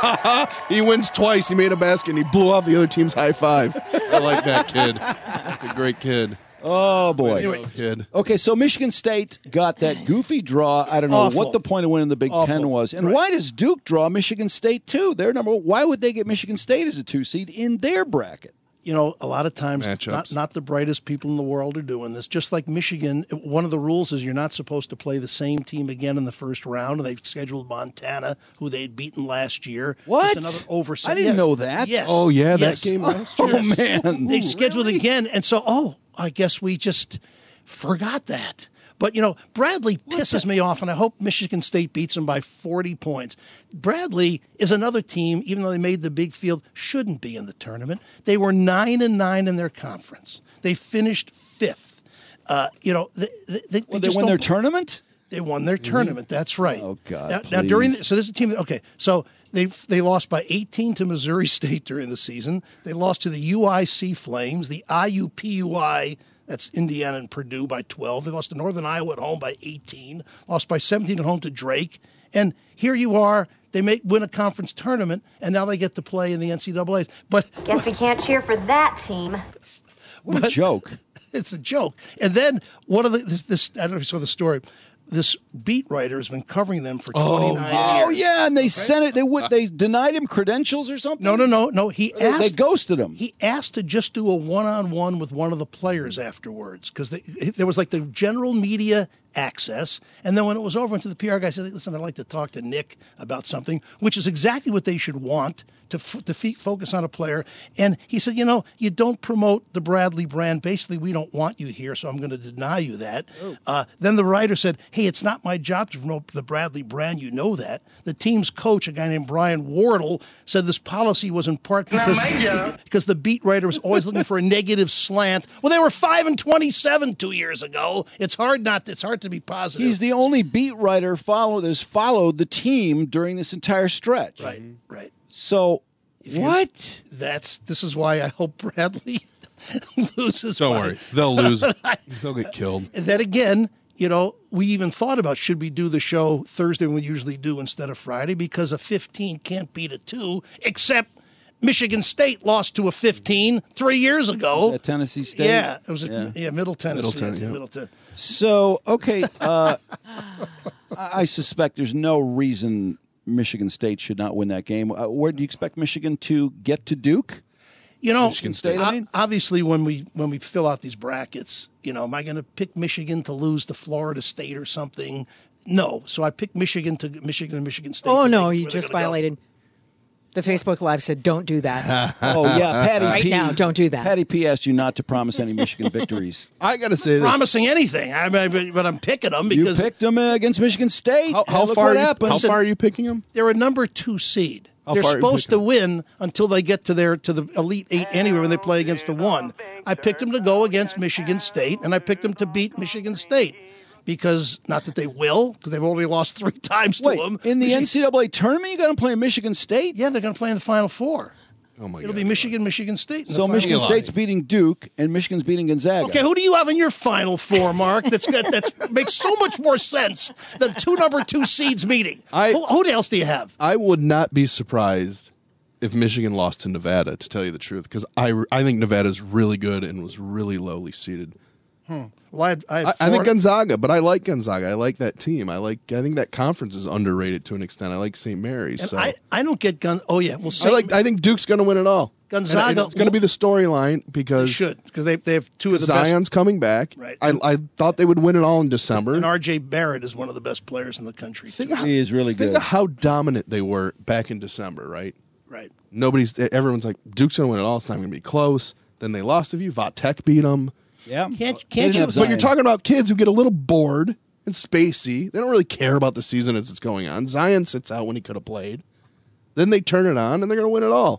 He wins twice. He made a basket, and he blew off the other team's high five. I like that kid. That's a great kid. Oh, boy. Anyway. Kid. Okay, so Michigan State got that goofy draw. I don't know Awful. what the point of winning the Big Awful. Ten was. And Right. why does Duke draw Michigan State, too? They're number one. Why would they get Michigan State as a two seed in their bracket? You know, a lot of times, Matchups. not, not the brightest people in the world are doing this. Just like Michigan, one of the rules is you're not supposed to play the same team again in the first round. And they've scheduled Montana, who they'd beaten last year. What? Just another oversight. I didn't Yes. know that. Yes. Oh, yeah, Yes. that game last Oh, year. man. They scheduled it again, and so oh, I guess we just forgot that. But you know, Bradley pisses me off, and I hope Michigan State beats them by forty points. Bradley is another team, even though they made the big field, shouldn't be in the tournament. They were nine and nine in their conference. They finished fifth. Uh, you know, they, they, they, Well, they just won don't- their tournament? They won their tournament. That's right. Oh, God, Now, now during the, please. so this is a team. That, okay, so they they lost by eighteen to Missouri State during the season. They lost to the U I C Flames, the I U P U I. That's Indiana and Purdue by twelve. They lost to Northern Iowa at home by eighteen. Lost by seventeen at home to Drake. And here you are. They make win a conference tournament, and now they get to play in the N C double A. But Guess we can't cheer for that team. What a joke. it's a joke. And then one of the this, this I don't know if you saw the story. This beat writer has been covering them for twenty-nine Oh, years. yeah, and they sent it. They would. They denied him credentials or something? No, no, no, no. He They, asked. they ghosted him. He asked to just do a one-on-one with one of the players afterwards because there was like the general media access, and then when it was over, went to the P R guy, said, "Listen, I'd like to talk to Nick about something," which is exactly what they should want to f- to f- focus on a player. And he said, "You know, you don't promote the Bradley brand. Basically, we don't want you here, so I'm going to deny you that." Uh, then the writer said, "Hey, it's not my job to promote the Bradley brand. You know that." The team's coach, a guy named Brian Wardle, said this policy was in part because because the beat writer was always looking for a negative slant. Well, they were five and twenty-seven two years ago. It's hard not. It's hard to be positive. He's the only beat writer follow that's followed the team during this entire stretch. right, right. So, you- what? That's this is why I hope Bradley loses. Don't by- worry. They'll lose. They'll get killed. And then again, you know, we even thought about should we do the show Thursday when we usually do instead of Friday because a fifteen can't beat a two, except Michigan State lost to a fifteen three years ago. At Tennessee State? Yeah, it was a, Yeah. yeah. Middle Tennessee. Middle Ten- I think, yeah. Middle Ten- So, okay, uh, I I suspect there's no reason Michigan State should not win that game. Uh, where do you expect Michigan to get to Duke? You know, Michigan State, I mean? obviously, when we when we fill out these brackets, you know, am I going to pick Michigan to lose to Florida State or something? no. So I picked Michigan to Michigan and Michigan State. Oh to no, make it you where they're just gonna go. violated. The Facebook Live said, "Don't do that." Oh yeah, Patty. Right P, now, don't do that. Patty P asked you not to promise any Michigan victories. I got to say this. Promising anything, I mean, but I'm picking them You because picked them against Michigan State. How, how And look far? what Are you, happened. how far are you picking them? they're a number two seed. How They're far are you supposed to picking win until they get to their to the Elite Eight anyway when they play against the one. I picked them to go against Michigan State, and I picked them to beat Michigan State because not that they will, because they've already lost three times to Wait, them. in the Michigan- N C double A tournament, you got them playing Michigan State? yeah, they're going to play in the Final Four. Oh my It'll God. be Michigan, Michigan State. in the So Final Michigan Four. State's beating Duke, and Michigan's beating Gonzaga. Okay, who do you have in your Final Four, Mark? That's got, that's makes so much more sense than two number two seeds meeting. I- who, who else do you have? I would not be surprised if Michigan lost to Nevada, to tell you the truth, because I, I think Nevada's really good and was really lowly seeded. Hmm. Well, I, had, I, had I, I think Florida- Gonzaga, but I like Gonzaga. I like that team. I like. I think that conference is underrated to an extent. I like Saint Mary's. and So I, I don't get gun. Oh yeah, well, I Saint- like. I think Duke's going to win it all. Gonzaga- And- and it's going to be the storyline they because should because they they have two of the Zion's coming back. Right. I, I thought they would win it all in December. best. And R J Barrett is one of the best players in the country. Too. He is really Think good. of how dominant they were back in December, right? Right. Nobody's. Everyone's like, Duke's going to win it all. It's not going to be close. Then they lost a few. Vatech beat them. Yeah. Can't They can't didn't you? have But Zion. you're talking about kids who get a little bored and spacey. They don't really care about the season as it's going on. Zion sits out when he could have played. Then they turn it on and they're going to win it all.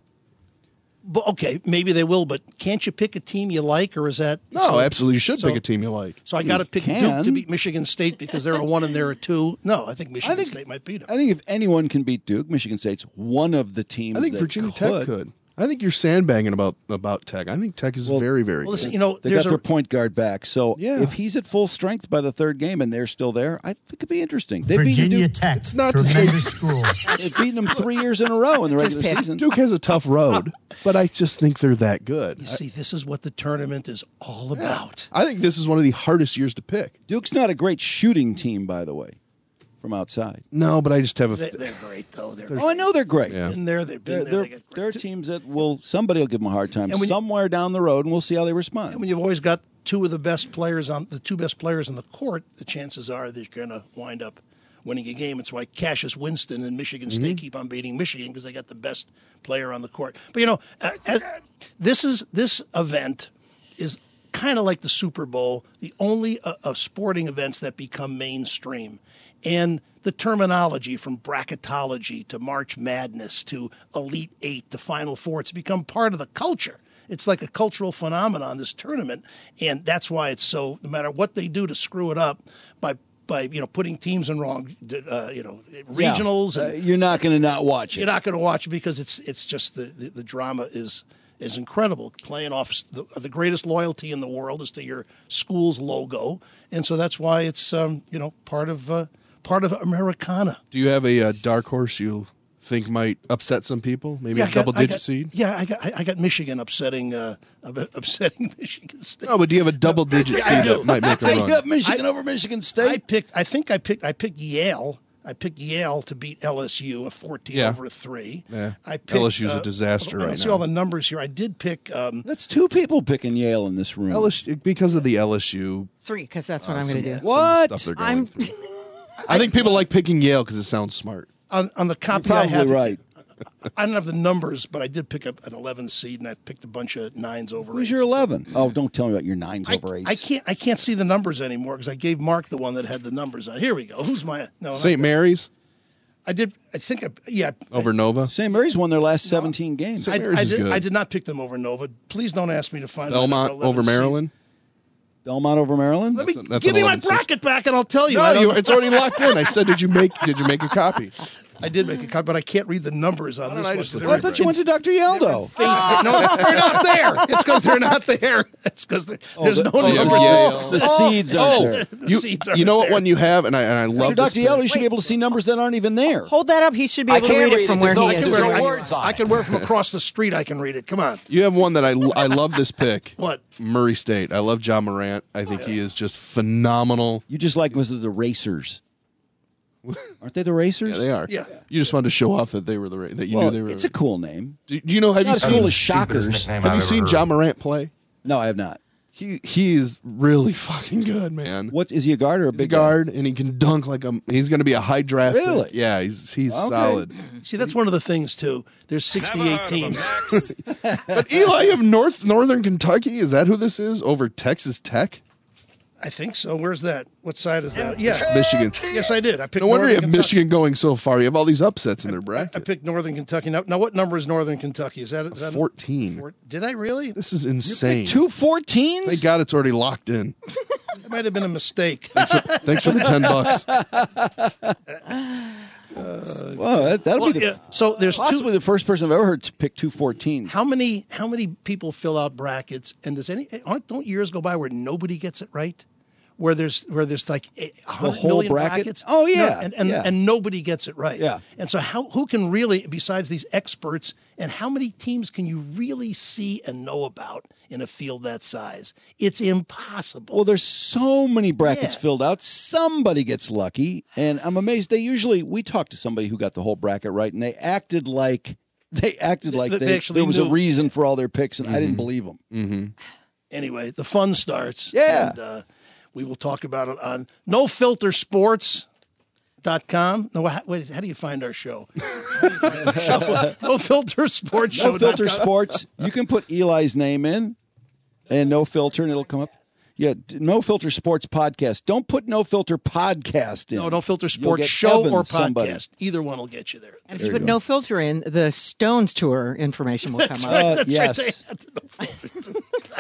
But, okay, maybe they will. But can't you pick a team you like, or is that No, so- absolutely. You should so- pick a team you like. So I got to pick can. Duke to beat Michigan State because they're a one and they're a two. No, I think Michigan think- State might beat them. I think if anyone can beat Duke, Michigan State's one of the teams. I think that Virginia could. Tech could. I think you're sandbagging about about Tech. I think Tech is Well- very, very Well, listen, good. you know, They there's got their a point guard back. So Yeah. if he's at full strength by the third game and they're still there, I think it could be interesting. They've beaten Virginia Duke. Tech, It's not to say- tremendous school. They've beaten them three years in a row in the That's his regular pick. season. Duke has a tough road, but I just think they're that good. You see, this is what the tournament is all about. I think this is one of the hardest years to pick. Duke's not a great shooting team, by the way, from outside. No, but I just have a. They, they're great, though. They're Oh, I know they're great. Yeah. been there. They've been They're, there. they're, They get they're great. teams that will somebody will give them a hard time And when you- somewhere down the road, and we'll see how they respond. And when you've always got two of the best players on the two best players on the court, the chances are that you're going to wind up winning a game. It's why Cassius Winston and Michigan Mm-hmm. State keep on beating Michigan because they got the best player on the court. But you know, uh, as, this is this event is kind of like the Super Bowl, the only uh, of sporting events that become mainstream, and the terminology from bracketology to March Madness to Elite Eight to Final Four, it's become part of the culture. It's like a cultural phenomenon, this tournament, and that's why it's so. No matter what they do to screw it up by by you know putting teams in wrong, uh, you know regionals, Yeah. and Uh, you're not going to not watch it. you're not going to watch it because it's it's just the, the, the drama is is incredible. Playing off the, the greatest loyalty in the world is to your school's logo, and so that's why it's um, you know part of uh, part of Americana. Do you have a uh, dark horse you think might upset some people? Maybe Yeah, a I got- double I digit got- seed? Yeah, I got I I got Michigan upsetting uh, up- upsetting Michigan State. No, but do you have a double digit I seed do. that might make a You run? got Michigan over Michigan State. I picked. I think I picked. I picked Yale. I picked Yale to beat L S U, a fourteen Yeah. over a three. Yeah. I picked, L S U's a uh, disaster I don't right see now. all the numbers here. I did pick. Um, That's two people picking Yale in this room. L S U, because of the L S U Three, because that's what uh, I'm going to some- do. What? stuff they're going I'm. through. I think people like picking Yale because it sounds smart. on, on the copy You're I probably have. right. I don't have the numbers, but I did pick up an eleven seed, and I picked a bunch of nines over. Who's eights. your eleven? Oh, don't tell me about your nines I, over eights. I can't. I can't see the numbers anymore because I gave Mark the one that had the numbers on. Here we go. Who's my no? not Saint that. Mary's I did. I think. I, yeah. over Nova. Saint Mary's won their last seventeen games. I, Saint Mary's I is did, good. I did not pick them over Nova. Please don't ask me to find my Belmont number eleven over seed. Maryland. Belmont over Maryland. Let me That's- that's give an me my eleven seed. bracket back, and I'll tell you. I, No, don't you, know. it's already locked in. I said, did you make did you make a copy? I did make a copy, but I can't read the numbers on Why this don't I one. just 'cause look Well, I they're thought you went to Doctor Yaldo. faint. No, they're not there. It's because they're not there. It's because there's the- no oh, the- numbers. yeah, the seeds aren't there. The You, seeds you aren't know what there. one you have, and I and I After love this Doctor Yaldo, you pick. should be able to see numbers that aren't even there. Hold that up. He should be I able to can't read read it it. from There's where no- he I is. can, There's wear, no I, words on I it. can wear from across the street. I can read it. Come on. You have one that I, I love this pick. What? Murray State. I love John Morant. I think he is just phenomenal. You just like was it the Racers? Aren't they the Racers? Yeah, they are. Yeah. You just wanted to show off that they were the ra- that you Well, knew they were. it's a cool name. do, do you know? Have Not you as seen cool as Stupidest Shockers. nickname Have I've you ever seen heard. John Morant play? No, I have not. He he is really fucking good, man. What is he a guard or a He's big a guard, and he can dunk like a. He's going to be a high draft. Really? pick. Yeah, he's he's Okay. solid. See, that's one of the things too. There's sixty-eight teams. But Eli, you have North Northern Kentucky. Is that who this is over Texas Tech? I think so. Where's that? What side is that? Yeah, Michigan. Yes, I did. I picked. No wonder you have Northern Kentucky. Michigan going so far. You have all these upsets in their I bracket. picked Northern Kentucky. Now, now what number is Northern Kentucky? Is that, is that fourteen. Four, did I really? This is insane. Two fourteens? Thank God it's already locked in. That might have been a mistake. Thanks for the ten bucks. Well, that, that'll Well, be the, yeah, so there's two. possibly the first person I've ever heard to pick two fourteens. How many how many people fill out brackets? And does any aren't don't years go by where nobody gets it right? Where there's where there's like a hundred whole million bracket? brackets. Oh, yeah, No, and and, yeah. and nobody gets it right. Yeah. And so how who can really, besides these experts, and how many teams can you really see and know about in a field that size? It's impossible. Well, there's so many brackets Yeah. filled out. Somebody gets lucky, and I'm amazed. They usually we talked to somebody who got the whole bracket right, and they acted like they acted like they they, actually there was a knew. reason for all their picks, and I didn't believe them. Mm-hmm. Anyway, the fun starts. Yeah. And, uh, we will talk about it on no filter sports dot com. No, how, wait, how do you find our show? show no filter sports show. No filter sports. You can put Eli's name in, and no filter, and it'll come up. Yeah, d- no filter sports podcast. Don't put no filter podcast in. No, no filter You'll sports get show Evan or podcast. somebody. Either one will get you there. And if There you you put go. no filter in, the Stones tour information will That's come right. up. Uh, That's right. They yes. had the no filter too.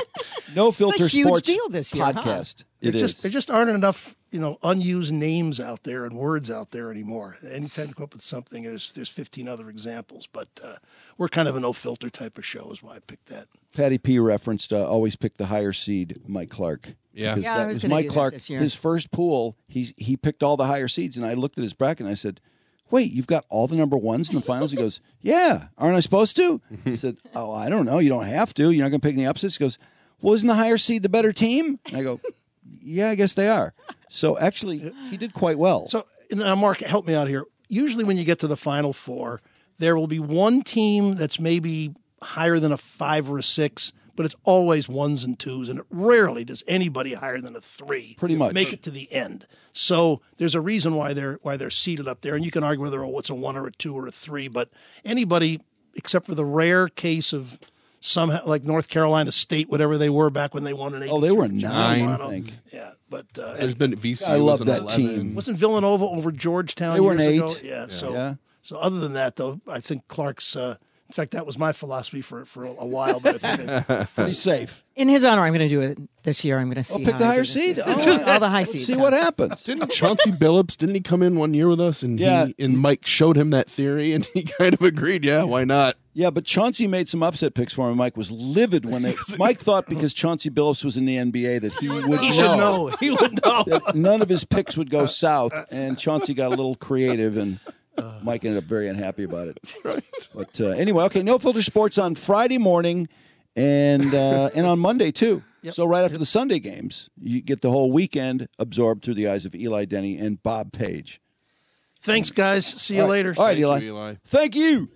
No filter It's a huge sports deal this year, huh? podcast. There It just is. there just aren't enough, you know, unused names out there and words out there anymore. Anytime you come up with something, there's there's fifteen other examples. But uh, we're kind of a no filter type of show, is why I picked that. Patty P referenced uh, always pick the higher seed, Mike Clark. Yeah. Because Yeah, I that was was gonna Mike do that Clark. this year. His first pool, he he picked all the higher seeds, and I looked at his bracket and I said, "Wait, you've got all the number ones in the finals?" He goes, "Yeah, aren't I supposed to?" I said, "Oh, I don't know. You don't have to. You're not going to pick any upsets." He goes, "Well, isn't the higher seed the better team?" And I go, "Yeah, I guess they are." So actually, he did quite well. So, now, Mark, help me out here. Usually, when you get to the Final Four, there will be one team that's maybe higher than a five or a six, but it's always ones and twos, and rarely does anybody higher than a three Pretty much. make it to the end. So there's a reason why they're why they're seated up there, and you can argue whether oh, it's a one or a two or a three, but anybody except for the rare case of somehow like North Carolina State, whatever they were back when they won an eight. Oh, they were a nine, I think. Yeah, but uh, There's been V C. I was love an that eleven. team. wasn't Villanova over Georgetown They were an years ago? eight. Yeah, so Yeah. so other than that, though, I think Clark's. Uh, in fact, that was my philosophy for for a, a while. But I think I, Pretty safe. In his honor, I'm going to do it this year. I'm going to see. I'll pick how the I higher do this. seed. all the high Let's seeds. see what happens. Didn't Chauncey Billups, didn't he come in one year with us and Yeah. he, and Mike showed him that theory and he kind of agreed, yeah, why not? Yeah, but Chauncey made some upset picks for him. Mike was livid when they. Mike thought because Chauncey Billups was in the N B A that he would he should know. He would know. that none of his picks would go south, and Chauncey got a little creative, and Mike ended up very unhappy about it. Right. But uh, anyway, okay, No Filter Sports on Friday morning, and uh, and on Monday too. So right after the Sunday games, you get the whole weekend absorbed through the eyes of Eli Denny and Bob Page. Thanks, guys. See you All right. later. All right, Thank you, Eli. Eli. Thank you.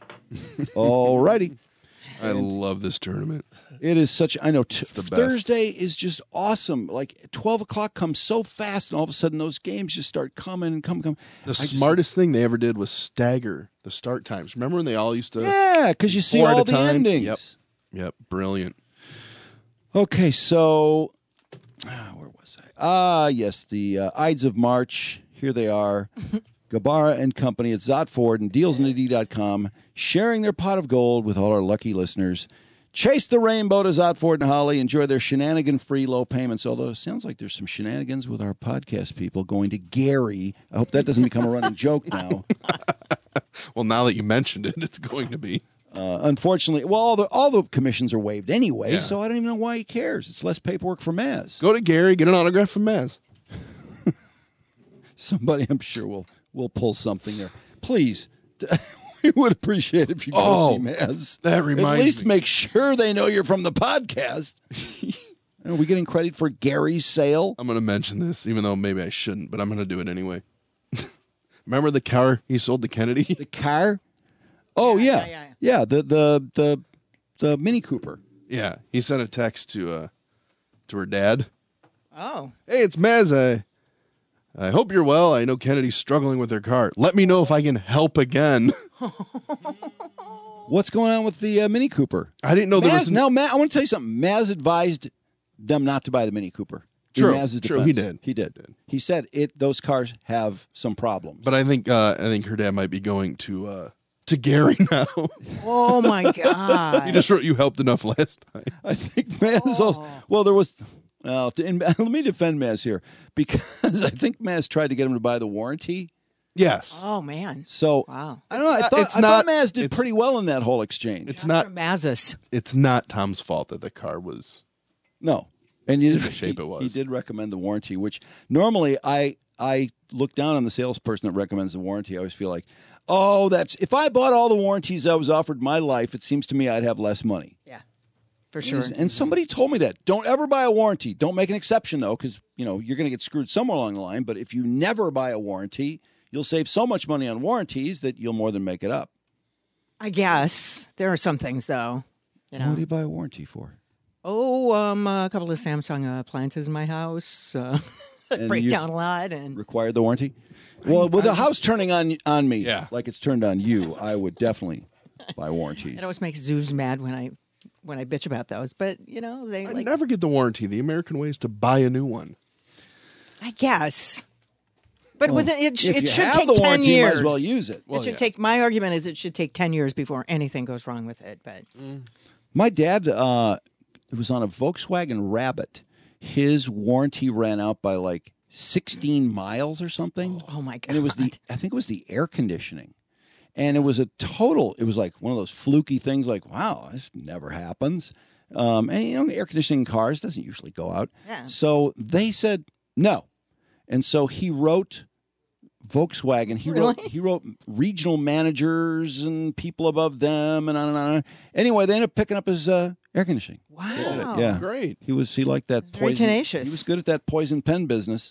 All righty. I love this tournament. It is such. I know. T- It's the best. Thursday is just awesome. Like twelve o'clock comes so fast, and all of a sudden those games just start coming and coming, coming. The I just- smartest thing they ever did was stagger the start times. Remember when they all used to? yeah, because you see four at all a the time? endings. Yep. Yep. Brilliant. Okay, so ah, where was I? Ah, yes, the uh, Ides of March. Here they are. Gabara and Company at Zotford and deals nitty dot com, sharing their pot of gold with all our lucky listeners. Chase the rainbow to Zotford and Holly. Enjoy their shenanigan-free low payments, although it sounds like there's some shenanigans with our podcast people going to Gary. I hope that doesn't become a running joke now. Well, now that you mentioned it, it's going to be. Uh, unfortunately, well, all the, all the commissions are waived anyway, Yeah. so I don't even know why he cares. It's less paperwork for Maz. Go to Gary, get an autograph from Maz. Somebody, I'm sure, will will pull something there. Please, we would appreciate it if you go Oh, see Maz. that At reminds least me. make sure they know you're from the podcast. Are we getting credit for Gary's sale? I'm going to mention this, even though maybe I shouldn't, but I'm going to do it anyway. Remember the car he sold to Kennedy? The car? Oh yeah, yeah, yeah, yeah, yeah. the the the the Mini Cooper. Yeah, he sent a text to uh, to her dad. Oh. Hey, it's Maz. I, I hope you're well. I know Kennedy's struggling with her car. Let me know if I can help again. What's going on with the uh, Mini Cooper? I didn't know there Maz, was... Now, Matt, I want to tell you something. Maz advised them not to buy the Mini Cooper. In True, Maz's true, he defense. did. He did. He said it. Those cars have some problems. But I think uh, I think her dad might be going to uh, to Gary now. Oh, my God. He just wrote, you helped enough last time. I think Maz also... Well, there was... Well, to, and let me defend Maz here, because I think Maz tried to get him to buy the warranty. Yes. Oh, man. So, wow. I don't know. I It's thought, not- I thought it's Maz did it's- pretty well in that whole exchange. It's not Mazes. It's not Tom's fault that the car was... No. And you in did, the shape he, it was. He did recommend the warranty, which normally I I look down on the salesperson that recommends the warranty. I always feel like, oh, that's if I bought all the warranties I was offered in my life, it seems to me I'd have less money. Yeah, for sure. And, and somebody told me that. Don't ever buy a warranty. Don't make an exception, though, because you know you're going to get screwed somewhere along the line. But if you never buy a warranty, you'll save so much money on warranties that you'll more than make it up. I guess. There are some things, though. You know. What do you buy a warranty for? Oh, um, a couple of Samsung appliances in my house uh, And break you've down a lot, and Required the warranty? Well, with the house turning on on me, Yeah. like it's turned on you, I would definitely buy warranties. it always makes Zeus mad when I when I bitch about those. But you know, they I like. never get the warranty. The American way is to buy a new one. I guess. But Well, with it, it, sh- if it you should have take the ten warranty, you years. might as well use it. Well, it should yeah. take. My argument is it should take ten years before anything goes wrong with it. But My dad uh, was on a Volkswagen Rabbit. His warranty ran out by like sixteen miles or something. oh my god! And it was the I think it was the air conditioning. And it was a total, it was like one of those fluky things like, wow, this never happens. Um, and, you know, air conditioning in cars doesn't usually go out. Yeah. So they said no. And so he wrote Volkswagen. He wrote Really? he wrote regional managers and people above them and on and on. Anyway, they ended up picking up his uh, air conditioning. Wow. Yeah. Great. He was he liked that Very poison. tenacious. He was good at that poison pen business.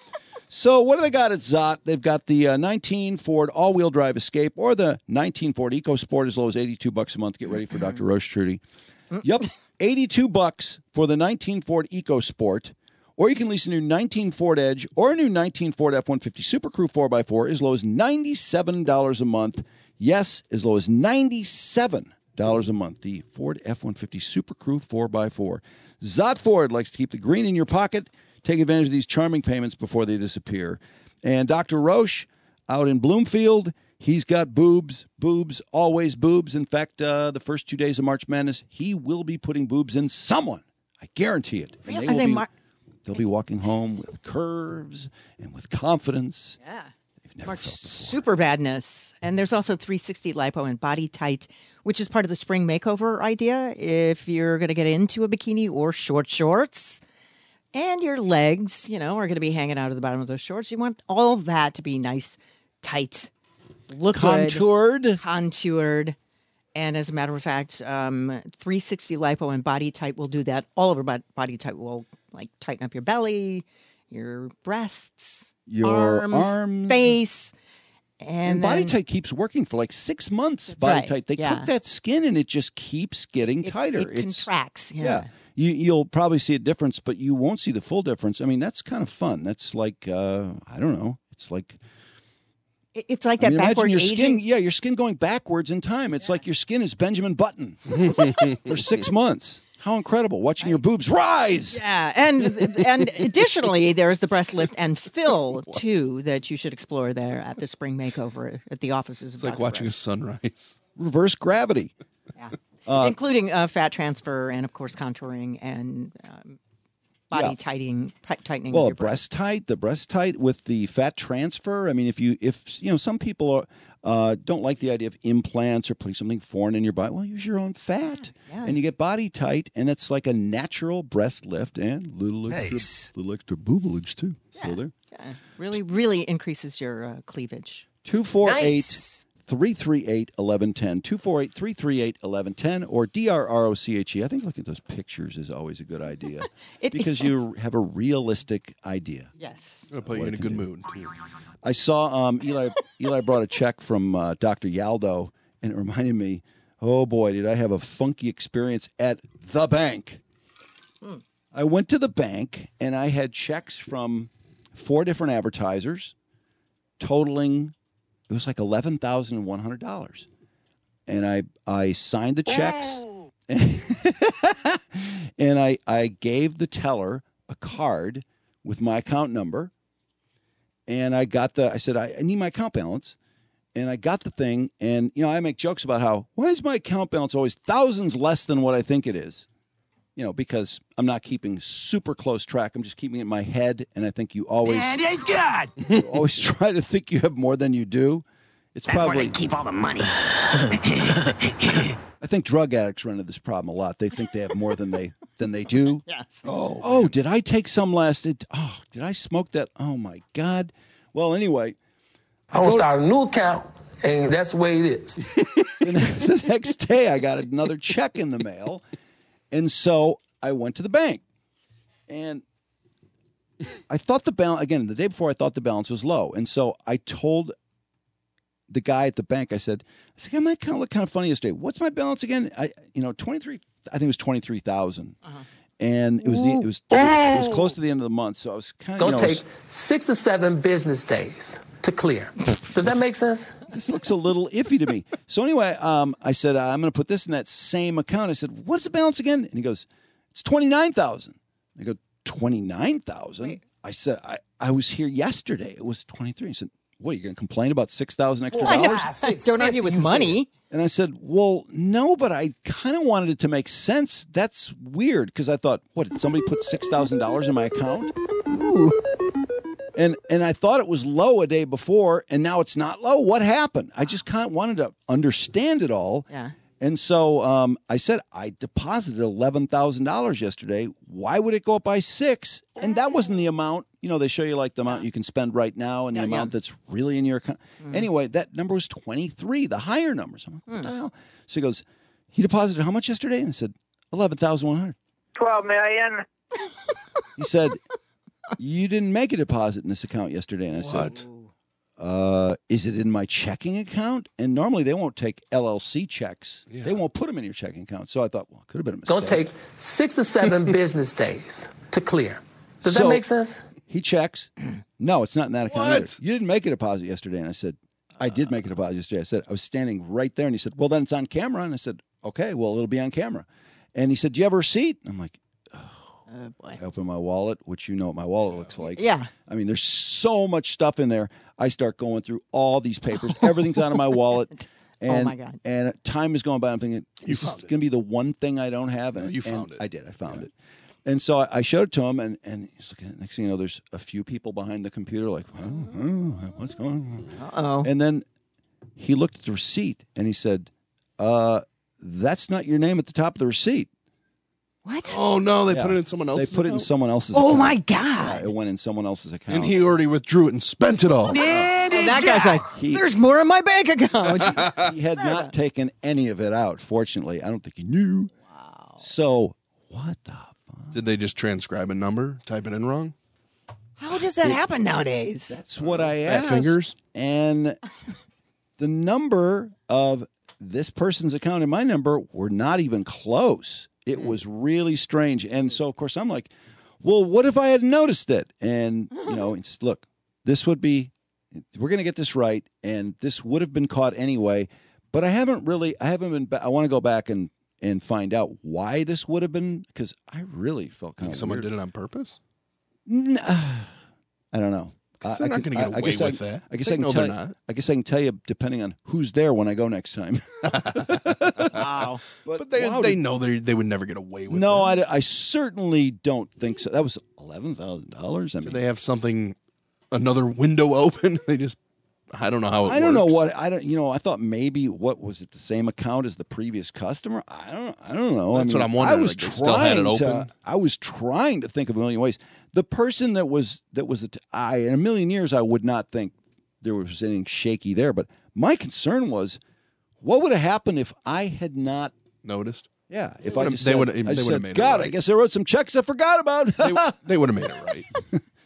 So what do they got at Zott? They've got the uh, nineteen Ford all-wheel drive Escape or the nineteen Ford EcoSport as low as eighty-two bucks a month. Get ready for Doctor Roche Trudy. Yep, eighty-two bucks for the nineteen Ford EcoSport. Or you can lease a new nineteen Ford Edge or a new nineteen Ford F one fifty Super Crew four by four as low as ninety-seven dollars a month. Yes, as low as ninety-seven dollars a month. The Ford F one fifty Super Crew four by four. Zott Ford likes to keep the green in your pocket. Take advantage of these charming payments before they disappear. And Doctor Roche out in Bloomfield, he's got boobs, boobs, always boobs. In fact, uh, the first two days of March Madness, he will be putting boobs in someone. I guarantee it. And Really? they Are will they be- mar- They'll be walking home with curves and with confidence. Yeah. They've never March felt before. super badness. And there's also three sixty lipo and body tight, which is part of the spring makeover idea. If you're going to get into a bikini or short shorts, and your legs, you know, are going to be hanging out of the bottom of those shorts, you want all of that to be nice, tight, look Contoured. good, contoured. And as a matter of fact, um, three sixty lipo and body tight will do that. All over bod- body tight will like tighten up your belly, your breasts, Your arms, arms. face, and, And Body then Tight keeps working for like six months. That's Body right, Tight. They yeah. cook that skin and it just keeps getting it, tighter. It contracts. Yeah. yeah. You, you'll probably see a difference, but you won't see the full difference. I mean, that's kind of fun. That's like, uh, I don't know. It's like, It- It's like I that mean, imagine backward your aging. skin. Yeah, your skin going backwards in time. It's like your skin is Benjamin Button for six months. How incredible! Watching your boobs rise. Yeah, and and additionally, there's the breast lift and fill too that you should explore there at the spring makeover at the offices. It's like watching a sunrise. Reverse gravity. Yeah, Uh, including uh, fat transfer and of course contouring and um, body Yeah. tightening, ti- tightening. Well, of a your breast. breast tight, the breast tight with the fat transfer. I mean, if you, if you know, some people are, uh, don't like the idea of implants or putting something foreign in your body. Well, use your own fat, Yeah. and you get body tight, and it's like a natural breast lift and little extra, Nice. little extra boobage too. So there, Yeah, really, really increases your uh, cleavage. two four eight. Nice. three three eight, eleven ten, two four eight, three three eight, eleven ten, or D R R O C H E. I think looking at those pictures is always a good idea It because is. you have a realistic idea. Yes. It'll put you What in a it good can do. mood, too. I saw um, Eli. Eli brought a check from uh, Doctor Yaldo, and it reminded me, oh boy, did I have a funky experience at the bank. I went to the bank and I had checks from four different advertisers totaling, it was like eleven thousand one hundred dollars. And I, I signed the checks and I, I gave the teller a card with my account number. And I got the, I said, I, I need my account balance. And I got the thing. And, you know, I make jokes about how, why is my account balance always thousands less than what I think it is? You know, because I'm not keeping super close track. I'm just keeping it in my head. And I think you always, And he's good. you always try to think you have more than you do. It's That's probably where they keep all the money. I think drug addicts run into this problem a lot. They think they have more than they than they do. Yes. Oh, oh, did I take some last? Did, oh, did I smoke that? Oh my God. Well, anyway, I want to start a new account, and that's the way it is. the next day, I got another check in the mail, and so I went to the bank, and I thought the balance again the day before. I thought the balance was low, and so I told the guy at the bank. I said, "I said, my account looked kind of funny yesterday. What's my balance again? I, you know, twenty three. I think it was twenty three thousand." Uh-huh. And it was the it was it was close to the end of the month, so I was kind of Gonna you know, take six to seven business days to clear. Does that make sense? This looks a little iffy to me. So anyway, um, I said I'm going to put this in that same account. I said, "What's the balance again?" And he goes, "It's twenty nine thousand." I go, twenty nine thousand. I said, I, "I was here yesterday. It was twenty three." He said, "What are you going to complain about six thousand extra dollars?" Don't argue with money. And I said, "Well, no, but I kind of wanted it to make sense. That's weird because I thought, what, did somebody put six thousand dollars in my account?" Ooh. And and I thought it was low a day before, and now it's not low. What happened? I just kind of wanted to understand it all. Yeah. And so um, I said, I deposited eleven thousand dollars yesterday. Why would it go up by six? And that wasn't the amount. You know, they show you like the amount you can spend right now and the Yeah, amount yeah. that's really in your account. Mm. Anyway, that number was twenty-three, the higher numbers. I'm like, what the hell? So he goes, he deposited how much yesterday? And I said, eleven thousand one hundred. twelve million. He said, you didn't make a deposit in this account yesterday. And I said, uh, is it in my checking account? And normally they won't take L L C checks. They won't put them in your checking account. So I thought, well, it could have been a mistake. Gonna take six to seven business days to clear. Does So- that make sense? He checks. No, it's not in that account. What? Either. You didn't make a deposit yesterday. And I said, I did make a deposit yesterday. I said, I was standing right there. And he said, well, then it's on camera. And I said, okay, well, it'll be on camera. And he said, do you have a receipt? I'm like, Oh, boy. I open my wallet, which you know what my wallet looks like. Yeah. I mean, there's so much stuff in there. I start going through all these papers. Everything's out of my wallet. And, Oh, my God. And time is going by. I'm thinking, is this going to be the one thing I don't have? And you and found it. I did. I found it. And so I, I showed it to him, and, and he's looking at it. Next thing you know, there's a few people behind the computer like, oh, oh, what's going on? Uh-oh. And then he looked at the receipt, and he said, uh, that's not your name at the top of the receipt. What? Oh, no, they Yeah. put it in someone else's They put it in account? someone else's Oh, account. my God. Yeah, it went in someone else's account. And he already withdrew it and spent it all. And that guy's like, He- there's more in my bank account. He had not taken any of it out, fortunately. I don't think he knew. Wow. So, what the fuck? Did they just transcribe a number, type it in wrong? How does that happen nowadays? That's what I Fat asked. fingers? And the number of this person's account and my number were not even close. It was really strange. And so, of course, I'm like, well, what if I had noticed it? And, you know, it's, look, this would be, we're going to get this right. And this would have been caught anyway. But I haven't really, I haven't been, ba- I want to go back and, and find out why this would have been, because I really felt kind Think of someone weird. did it on purpose? N- I don't know. 'Cause I- they're I not could- gonna get I- I away guess I- with that. I guess They I can know tell. they're not. I guess I can tell you depending on who's there when I go next time. Wow. But they wow, they did- know they they would never get away with No, that. I, I certainly don't think so. That was eleven thousand dollars. I mean, Did they have something, another window open? They just, I don't know how it I don't know works. what I don't. You know, I thought maybe what was it the same account as the previous customer? I don't. I don't know. That's I mean, what I'm wondering, I was like, they trying still had it to. open? I was trying to think of a million ways. The person that was that was the I in a million years I would not think there was anything shaky there. But my concern was, what would have happened if I had not Noticed? Yeah, if They I would've- just they said, would've- I they said, would've made it God, I right." guess I wrote some checks I forgot about. They, they would have made it right.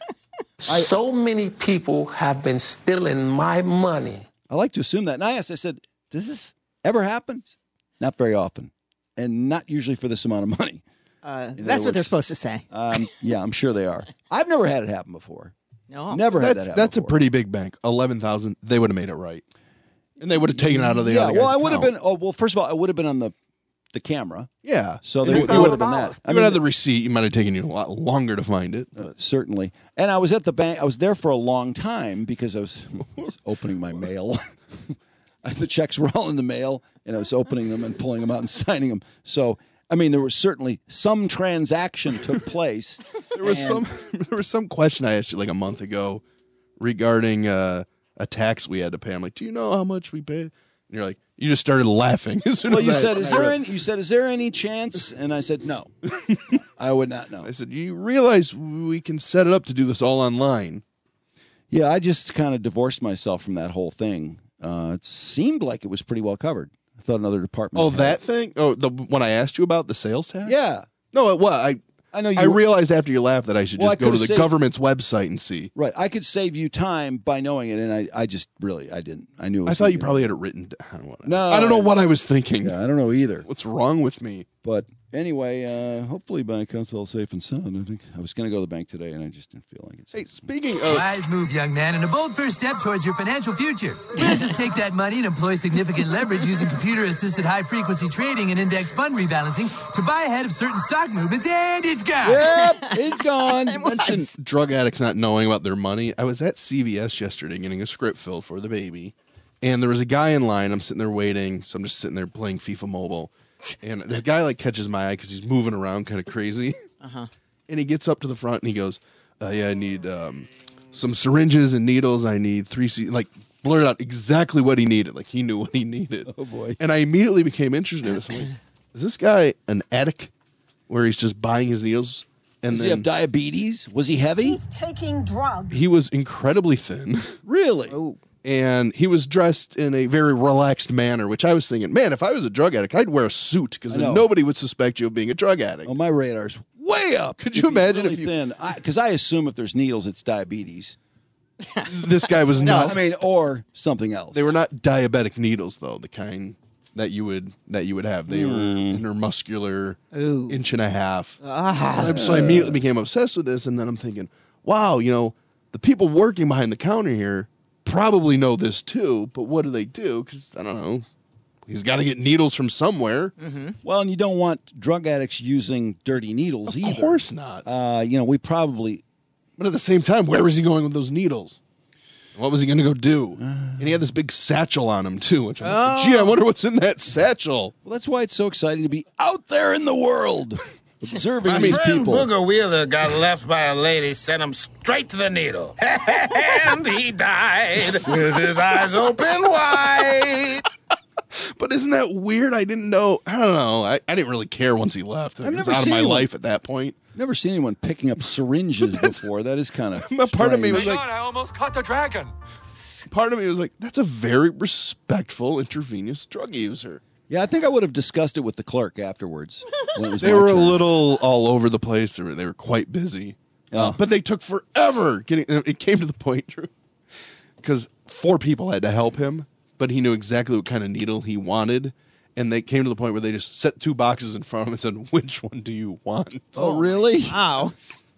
So many people have been stealing my money. I like to assume that. And I asked, I said, does this ever happen? Not very often, and not usually for this amount of money. Uh, In that's other what they're words, supposed to say. Um, yeah, I'm sure they are. I've never had it happen before. No. Never had That's, that happen that's a before. pretty big bank. eleven thousand. They would have made it right. And they would have taken it out of the yeah, other well, guy's I would have account. been. Oh, well, first of all, I would have been on the the camera. Yeah. So And they, you- they would have been that. I mean, had the receipt. You might have taken you a lot longer to find it. Uh, certainly. And I was at the bank. I was there for a long time because I was, was opening my mail. The checks were all in the mail, and I was opening them and pulling them out and signing them. So, I mean, there was certainly some transaction took place. There was and- some. There was some question I asked you like a month ago regarding uh, a tax we had to pay. I'm like, do you know how much we pay? And you're like, you just started laughing as soon Well, as you I said, "Is I there read- any?" You said, "Is there any chance?" And I said, "No, I would not know." I said, you realize we can set it up to do this all online. Yeah, I just kind of divorced myself from that whole thing. Uh, it seemed like it was pretty well covered. I thought another department. Oh, had that it. thing? Oh, the when I asked you about the sales tax? Yeah. No, it, what I I know you. I realized after you laughed that I should Well, just I go to could've the saved- government's website and see. Right, I could save you time by knowing it, and I, I just really, I didn't. I knew. It was I thought you gonna be- probably had it written down. I don't know. No, I don't know what I was thinking. Yeah, I don't know either. What's wrong with me? But anyway, uh, hopefully my account's all safe and sound. I think I was going to go to the bank today, and I just didn't feel like it. Hey, speaking of, Wise move, young man, and a bold first step towards your financial future. We'll just take that money and employ significant leverage using computer-assisted high-frequency trading and index fund rebalancing to buy ahead of certain stock movements, and it's gone. Yep, it's gone. mentioned drug addicts not knowing about their money. I was at C V S yesterday getting a script filled for the baby, and there was a guy in line. I'm sitting there waiting, so I'm just sitting there playing FIFA Mobile, and this guy like catches my eye because he's moving around kind of crazy. Uh-huh. And he gets up to the front and he goes, uh, "Yeah, I need um, some syringes and needles. I need three C." Like blurted out exactly what he needed. Like he knew what he needed. Oh boy! And I immediately became interested in this. I'm like, is this guy an addict, where he's just buying his needles? And Does then he have diabetes? Was he heavy? He's taking drugs. he was incredibly thin. Really? Oh. And he was dressed in a very relaxed manner, which I was thinking, man, if I was a drug addict, I'd wear a suit because I then know. nobody would suspect you of being a drug addict. Oh, my radar's way up. Could you imagine really if you- thin? Because I, assume if there's needles, it's diabetes. This guy was not. I mean, or something else. They were not diabetic needles, though, the kind that you would that you would have. They were intermuscular, Ooh. inch and a half. Ah. And so I immediately became obsessed with this, and then I'm thinking, wow, you know, the people working behind the counter here probably know this too, but what do they do? Because I don't know. He's got to get needles from somewhere. Mm-hmm. Well, and you don't want drug addicts using dirty needles Of either. course not. Uh, you know, we probably. But at the same time, where was he going with those needles? What was he going to go do? And he had this big satchel on him too. Which I'm like, gee, I wonder what's in that satchel. Well, that's why it's so exciting to be out there in the world, observing My these friend people. Booger Wheeler got left by a lady, sent him straight to the needle. And he died with his eyes open wide. But isn't that weird? I didn't know. I don't know. I, I didn't really care once he left. It I've was never out of seen my anyone- life at that point. Never seen anyone picking up syringes before. That is kind of Part of me was My like, God, I almost caught the dragon. part of me was like, that's a very respectful intravenous drug user. Yeah, I think I would have discussed it with the clerk afterwards. when it was They my were a turn. little all over the place. They were, they were quite busy. Uh, Oh. but they took forever getting. It came to the point, Drew, because four people had to help him, but he knew exactly what kind of needle he wanted. And they came to the point where they just set two boxes in front of him and said, which one do you want? Oh, really? Wow.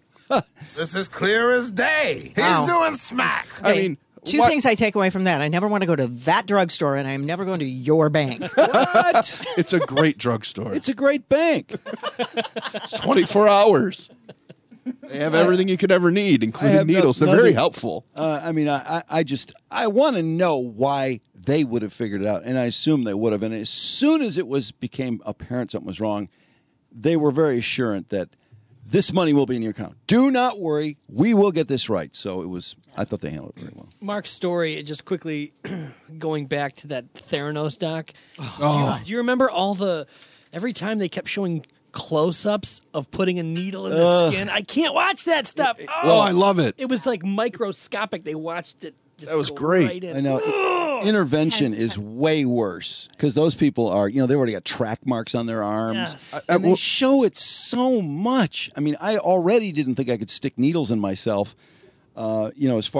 This is clear as day. He's Wow. doing smack. I mean, Two what- things I take away from that. I never want to go to that drugstore, and I'm never going to your bank. What? It's a great drugstore. It's a great bank. It's twenty-four hours. They have everything you could ever need, I including have no- needles. They're very nothing- helpful. Uh, I mean, I, I, I just I want to know why they would have figured it out, and I assume they would have. And as soon as it was became apparent something was wrong, they were very assurant that this money will be in your account. Do not worry, we will get this right. So it was. I thought they handled it very well. Mark's story, just quickly going back to that Theranos doc. Oh. Do, you, do you remember all the, every time they kept showing close-ups of putting a needle in the Ugh. skin? I can't watch that stuff. Oh, Oh, I love it. It was like microscopic. They watched it. Just That was go great. right in. I know. Ugh. Intervention is way worse because those people are, you know, they already got track marks on their arms. Yes. And I- they well- show it so much. I mean, I already didn't think I could stick needles in myself, uh, you know, as far as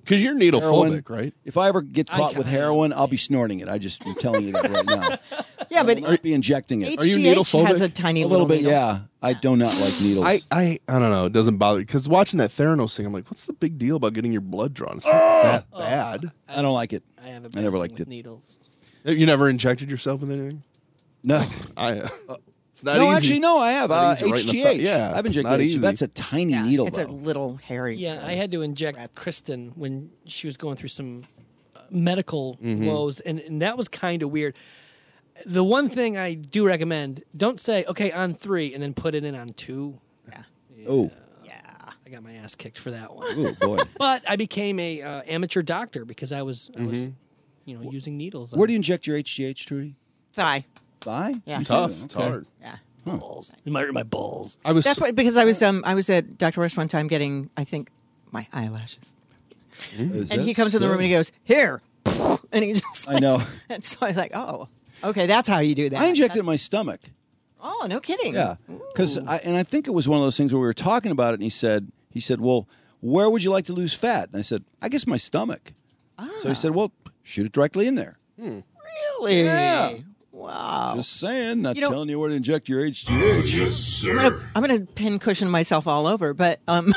Because you're needle Heroin. phobic, right? If I ever get I caught with kinda- heroin, I'll be snorting it. I just am telling you that right now. Yeah, but I will not be injecting it. H G H has a tiny A little bit, needle. yeah. I do not like needles. I, I I don't know. It doesn't bother me because watching that Theranos thing, I'm like, what's the big deal about getting your blood drawn? It's not that bad. I don't like it. I have a I bad never thing liked with it. needles. You never injected yourself with anything? No. I. Uh, it's not no, easy. actually, no, I have. Not Uh, easy, right in the H G thigh. H. Yeah, I've it's injected not H G H. easy. That's a tiny Yeah, needle, it's though. a little hairy. Yeah, I had to inject Kristen when she was going through some uh, medical Mm-hmm. woes, and, and that was kind of weird. The one thing I do recommend: don't say "okay" on three and then put it in on two. Yeah. Oh. I got my ass kicked for that one. Oh, boy. But I became a uh, amateur doctor because I was, I was, you know, using needles. Where do you inject your H G H, Trudy? Thigh. Thigh? Yeah. You It's tough. do? It's Okay. hard. Yeah. balls? It might hurt my balls. I was. That's why because I was um I was at Doctor Rush one time getting I think my eyelashes, Is and that he comes in the room so? and he goes here, and he just I know. and so I was like, oh, okay, that's how you do that. I injected That's- in my stomach. Oh, no kidding. Yeah, because I and I think it was one of those things where we were talking about it, and he said, he said, well, where would you like to lose fat? And I said, I guess my stomach. So he said, well, shoot it directly in there. Really? Yeah. Wow. Just saying, not You know- telling you where to inject your H G H. I'm gonna, I'm gonna pin cushion myself all over, but um,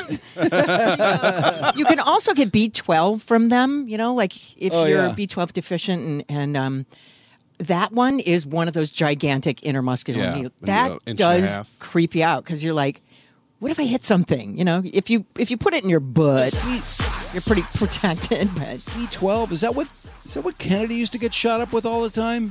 you can also get B twelve from them. You know, like if Oh, you're yeah. B twelve deficient, and and um, that one is one of those gigantic intermuscular Yeah, needles. maybe That an inch and a does half. creep you out because you're like, what if I hit something? You know, if you if you put it in your butt, you're pretty protected. But B twelve, is that what is that what Kennedy used to get shot up with all the time?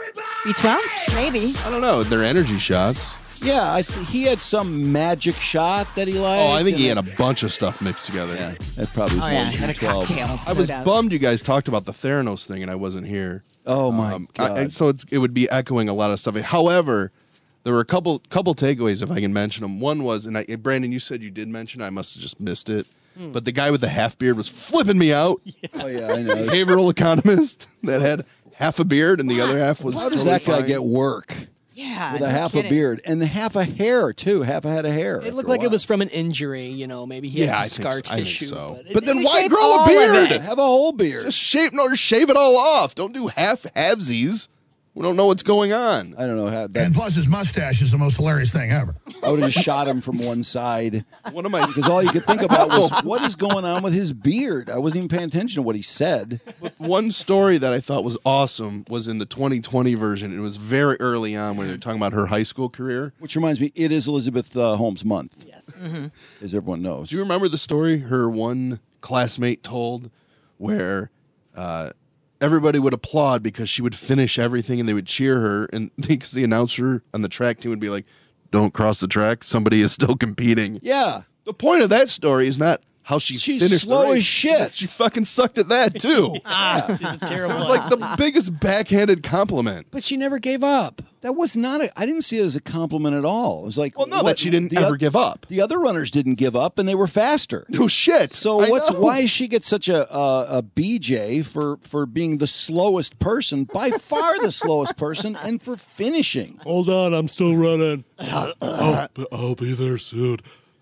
B twelve, maybe. I don't know. They're energy shots. Yeah, I th- he had some magic shot that he liked. Oh, I think he and had a bunch of stuff mixed together. Yeah, that probably. Oh yeah, was had a B twelve. cocktail. I no was doubt. bummed you guys talked about the Theranos thing and I wasn't here. Oh my Um, god! I, I- so it's, it would be echoing a lot of stuff. However, there were a couple couple takeaways if I can mention them. One was, and I, Brandon, you said you did mention. I must have just missed it. Hmm. But the guy with the half beard was flipping me out. oh yeah, I know. Behavioral economist that had half a beard and the other half was. How does totally that guy fine. get work Yeah, with a no half kidding. a beard and half a hair too? Half a head of hair. It after looked a like it while. was from an injury. You know, maybe he Yeah, I had some think scar so. I think tissue. so. But, it- But then it why shaved grow a all of beard? it. Have a whole beard. Just shave no, just shave it all off. Don't do half halvesies. We don't know what's going on. I don't know how And that. plus, his mustache is the most hilarious thing ever. I would have just shot him from one side What am I? because all you could think about was what is going on with his beard. I wasn't even paying attention to what he said. One story that I thought was awesome was in the twenty twenty version. It was very early on when they were talking about her high school career. Which reminds me, it is Elizabeth uh, Holmes' month, Yes. as everyone knows. Do you remember the story her one classmate told where uh, everybody would applaud because she would finish everything and they would cheer her, and because the announcer on the track team would be like, "Don't cross the track. Somebody is still competing." Yeah, The point of that story is not how she She's finished slow the race. as shit. She fucking sucked at that too. Ah, she's a terrible. It was like the biggest backhanded compliment. but she never gave up. that was not. A, I didn't see it as a compliment at all. It was like, Well, no, what- that she didn't the ever oth- give up. The other runners didn't give up, and they were faster. No shit. So I what's know. why does she get such a, a a B J for for being the slowest person, by far the slowest person, and for finishing? Hold on, I'm still running. I'll, I'll be there soon.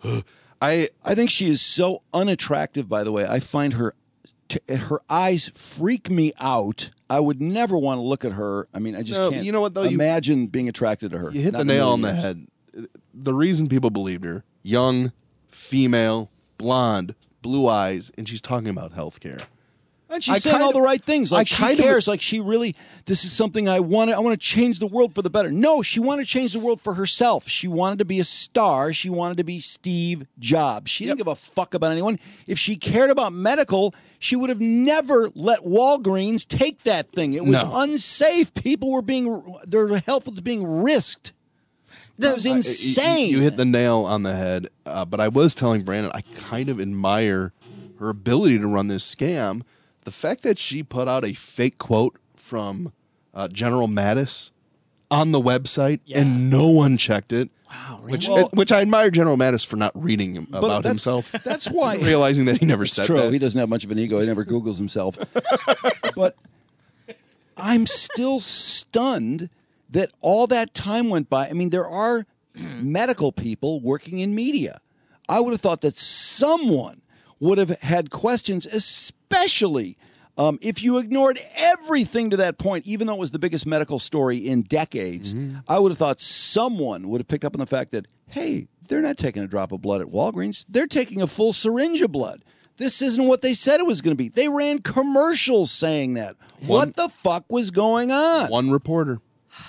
I I think she is so unattractive. By the way, I find her t- her eyes freak me out. I would never want to look at her. I mean, I just No, can't. you know what, though? You- Imagine being attracted to her. You hit Not the in a nail on million the years. head. The reason people believed her, young, female, blonde, blue eyes, and she's talking about healthcare. And she's I saying kind all of- the right things. Like I she kind of- cares. Like she really, this is something I want. I want to change the world for the better. No, she wanted to change the world for herself. She wanted to be a star. She wanted to be Steve Jobs. She didn't give a fuck about anyone. If she cared about medical, she would have never let Walgreens take that thing. It was No. unsafe. People were being, their health was being risked. That was I- you- insane. You, you hit the nail on the head. Uh, but I was telling Brandon, I kind of admire her ability to run this scam. The fact that she put out a fake quote from uh, General Mattis on the website and no one checked it. Wow, Which, Well- which I admire General Mattis for not reading him- about that's- himself. That's why. realizing that he never It's said true. that. He doesn't have much of an ego. He never Googles himself. But I'm still stunned that all that time went by. I mean, there are medical people working in media. I would have thought that someone would have had questions, especially um, if you ignored everything to that point, even though it was the biggest medical story in decades, mm-hmm. I would have thought someone would have picked up on the fact that, hey, they're not taking a drop of blood at Walgreens. They're taking a full syringe of blood. This isn't what they said it was going to be. They ran commercials saying that. One, what the fuck was going on? One reporter.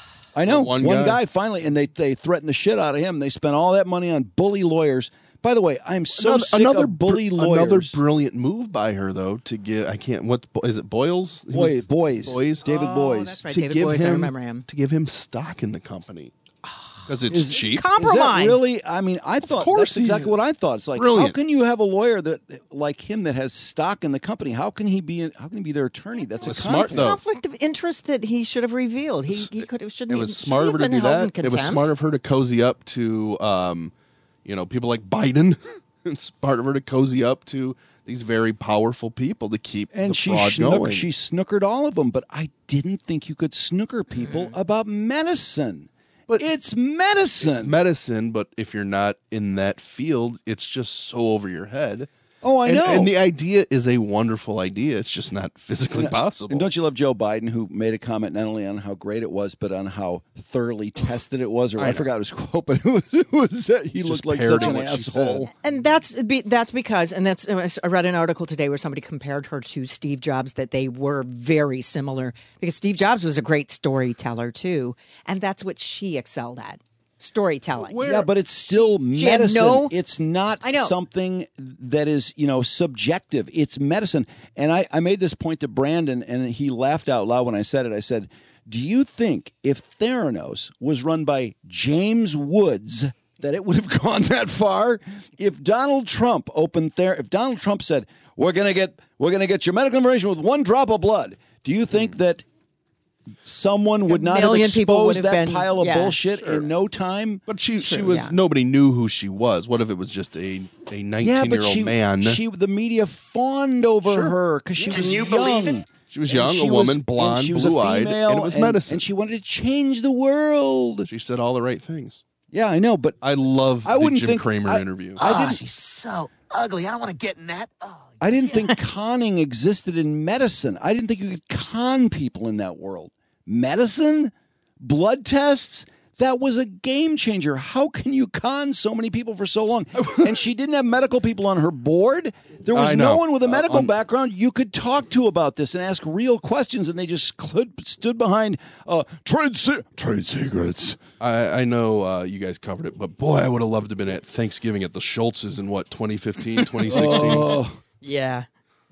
I know. One, one guy. guy finally, and they, they threatened the shit out of him. They spent all that money on bully lawyers. By the way, I'm so another, sick another of bully br- lawyers. Another brilliant move by her, though, to give, I can't, what, is it Boyles? Boy, Boys. Boys. David oh, Boys. That's right, to David give Boys, him, I remember him. To give him stock in the company. Because it's Is- cheap. Compromised. Is that really? I mean, I thought course that's he exactly is. what I thought. It's like, Brilliant. how can you have a lawyer that like him that has stock in the company? How can he be? How can he be their attorney? That's a It's smart, conflict. though. Conflict of interest that he should have revealed. He, he could have shouldn't. It was he, smart of her to shouldn't do have been held in that. It was contempt. smart of her to cozy up to, um, you know, people like Biden. It's smart of her to cozy up to these very powerful people to keep And the she fraud snook, going. she snookered all of them, but I didn't think you could snooker people Mm. about medicine. But it's medicine. It's medicine, but if you're not in that field, it's just so over your head. Oh, I and, know. And the idea is a wonderful idea. It's just not physically And- possible. And don't you love Joe Biden, who made a comment not only on how great it was, but on how thoroughly tested it was? Or I I, know. forgot his quote, but it was, it was that he Just looked like such parroting an what she asshole. said. And that's be, that's because, and that's I read an article today where somebody compared her to Steve Jobs, that they were very similar because Steve Jobs was a great storyteller too, and that's what she excelled at. Storytelling. Yeah, but it's still she had medicine. no- it's not I know. something that is, you know, subjective. It's medicine. And I, I made this point to Brandon, and he laughed out loud when I said it. I said, do you think if Theranos was run by James Woods, that it would have gone that far? If Donald Trump opened Ther, if Donald Trump said, we're gonna get we're gonna get your medical information with one drop of blood, do you think that someone would not have million people would exposed have that been- pile of yeah, bullshit sure. in no time? But she she True, was yeah. nobody knew who she was. What if it was just a a nineteen year old she, man? She, the media fawned over Sure. her because she Can was you young. believe it? She was And young, she a was- woman, and blonde, she was a blue-eyed, female, and it was medicine. And she wanted to change the world. She said all the right things. Yeah, I know, but I love I the wouldn't Jim think- Cramer I- interview. I oh, didn't- she's so ugly. I don't want to get in that. Oh, I didn't think conning existed in medicine. I didn't think you could con people in that world. Medicine? Blood tests? That was a game changer. How can you con so many people for so long? And she didn't have medical people on her board. There was I no know. one with a Uh, medical on- background you could talk to about this and ask real questions, and they just cl- stood behind uh, trade, se- trade secrets. I, I know uh, you guys covered it, but boy, I would have loved to have been at Thanksgiving at the Schultz's in what, twenty fifteen, twenty sixteen. Oh. Yeah.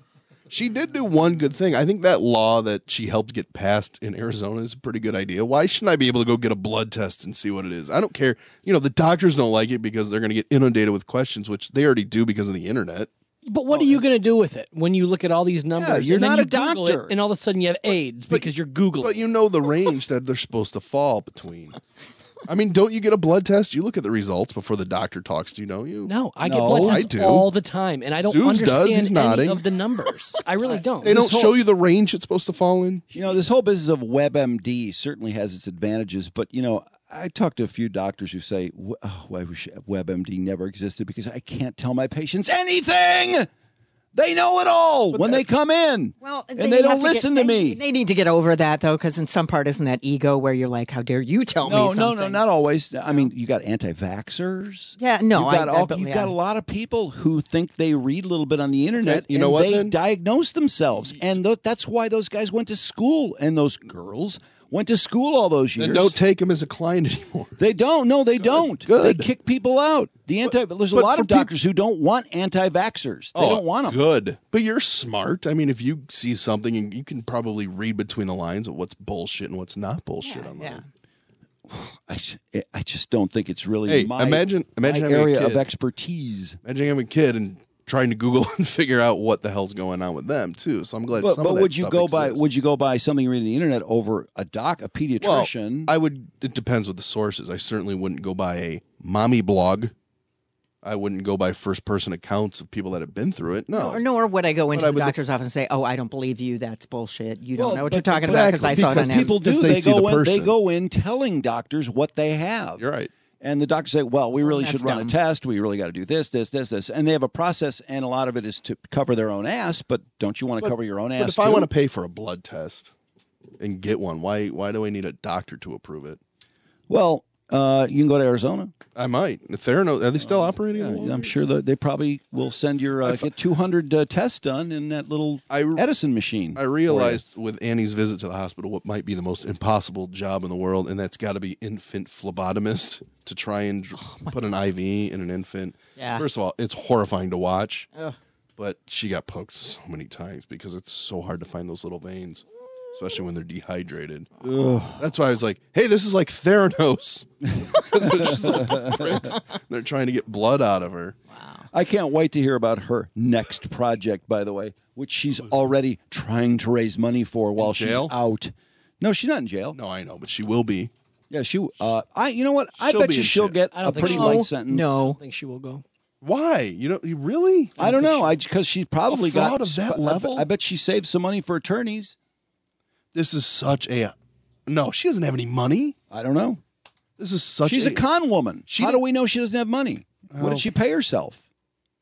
She did do one good thing. I think that law that she helped get passed in Arizona is a pretty good idea. Why shouldn't I be able to go get a blood test and see what it is? I don't care. You know, the doctors don't like it because they're going to get inundated with questions, which they already do because of the internet. But what are you going to do with it when you look at all these numbers? you're and then not you a Google doctor. it, and all of a sudden you have AIDS because you're Googling. But you know the range that they're supposed to fall between. I mean, don't you get a blood test? You look at the results before the doctor talks to you, don't you? No, I get No, blood I tests do. all the time, and I don't Zeus does. understand He's any nodding. of the numbers. I really don't. They don't This whole- show you the range it's supposed to fall in. You know, this whole business of WebMD certainly has its advantages, but, you know, I talked to a few doctors who say, oh, I wish WebMD never existed because I can't tell my patients anything. They know it all when they come in. Well, and they, don't have to listen get- to they- me. They need to get over that though, because in some part isn't that ego where you're like, "How dare you tell no, me no, something?" no, not always. I mean, you got anti-vaxxers. Yeah, no, you've got, I- I all, bet- you've yeah. got a lot of people who think they read a little bit on the internet. you know and what, They then? diagnose themselves, and th- that's why those guys went to school, and those girls went to school all those years. Then don't take him as a client anymore. They don't. No, they don't. good. They kick people out. The anti. There's a but lot for of doctors who don't want anti-vaxxers. They Oh, don't want them. Good. But you're smart. I mean, if you see something, and you can probably read between the lines of what's bullshit and what's not bullshit online. Yeah. I, j- I just don't think it's really Hey, my, imagine- imagine my having a area of kid. expertise. Imagine having a kid and trying to Google and figure out what the hell's going on with them too. So I'm glad. But, some but of that would you stuff go by? exists. Would you go by something you read on the internet over a doc, a Well, pediatrician? I would. It depends with the sources. I certainly wouldn't go by a mommy blog. I wouldn't go by first person accounts of people that have been through it. No. Nor, nor would I go into But I the would- doctor's office and say, "Oh, I don't believe you. That's bullshit. You don't Well, know what but you're talking about because I exactly, saw it because on him." people do. Because they They, see go the in. They person. go in telling doctors what they have. You're right. And the doctors say, well, we really That's should run dumb. a test. We really got to do this, this, this, this. And they have a process, and a lot of it is to cover their own ass, but don't you want to But- cover your own But ass, if too? I want to pay for a blood test and get one, why why do I need a doctor to approve it? Well, uh, you can go to Arizona. I might. If Theranos, are they still operating? Yeah, I'm sure that they probably will send your uh, get two hundred uh, tests done in that little Edison machine. I realized with Annie's visit to the hospital what might be the most impossible job in the world, and that's got to be infant phlebotomist to try and dr- put an I V in an infant. Yeah. First of all, it's horrifying to watch, Ugh. but she got poked so many times because it's so hard to find those little veins, especially when they're dehydrated. Ugh. That's why I was like, hey, this is like Theranos. Because they're just little pricks. They're trying to get blood out of her. I can't wait to hear about her next project, by the way, which she's already trying to raise money for while she's jail? out. No, she's not in jail. No, I know, but she will be. Yeah, she. Uh, I. You know what? I She'll bet be you in she'll jail. get I don't a think pretty she light will. sentence. I No. don't think she will go. Why? You know, you really? I don't know. I because she probably A fraud got of that I bet- level? I bet she saved some money for attorneys. This is such a. No, she doesn't have any money. I don't know. This is such. She's a con woman. She How did- do we know she doesn't have money? What Oh. did she pay herself?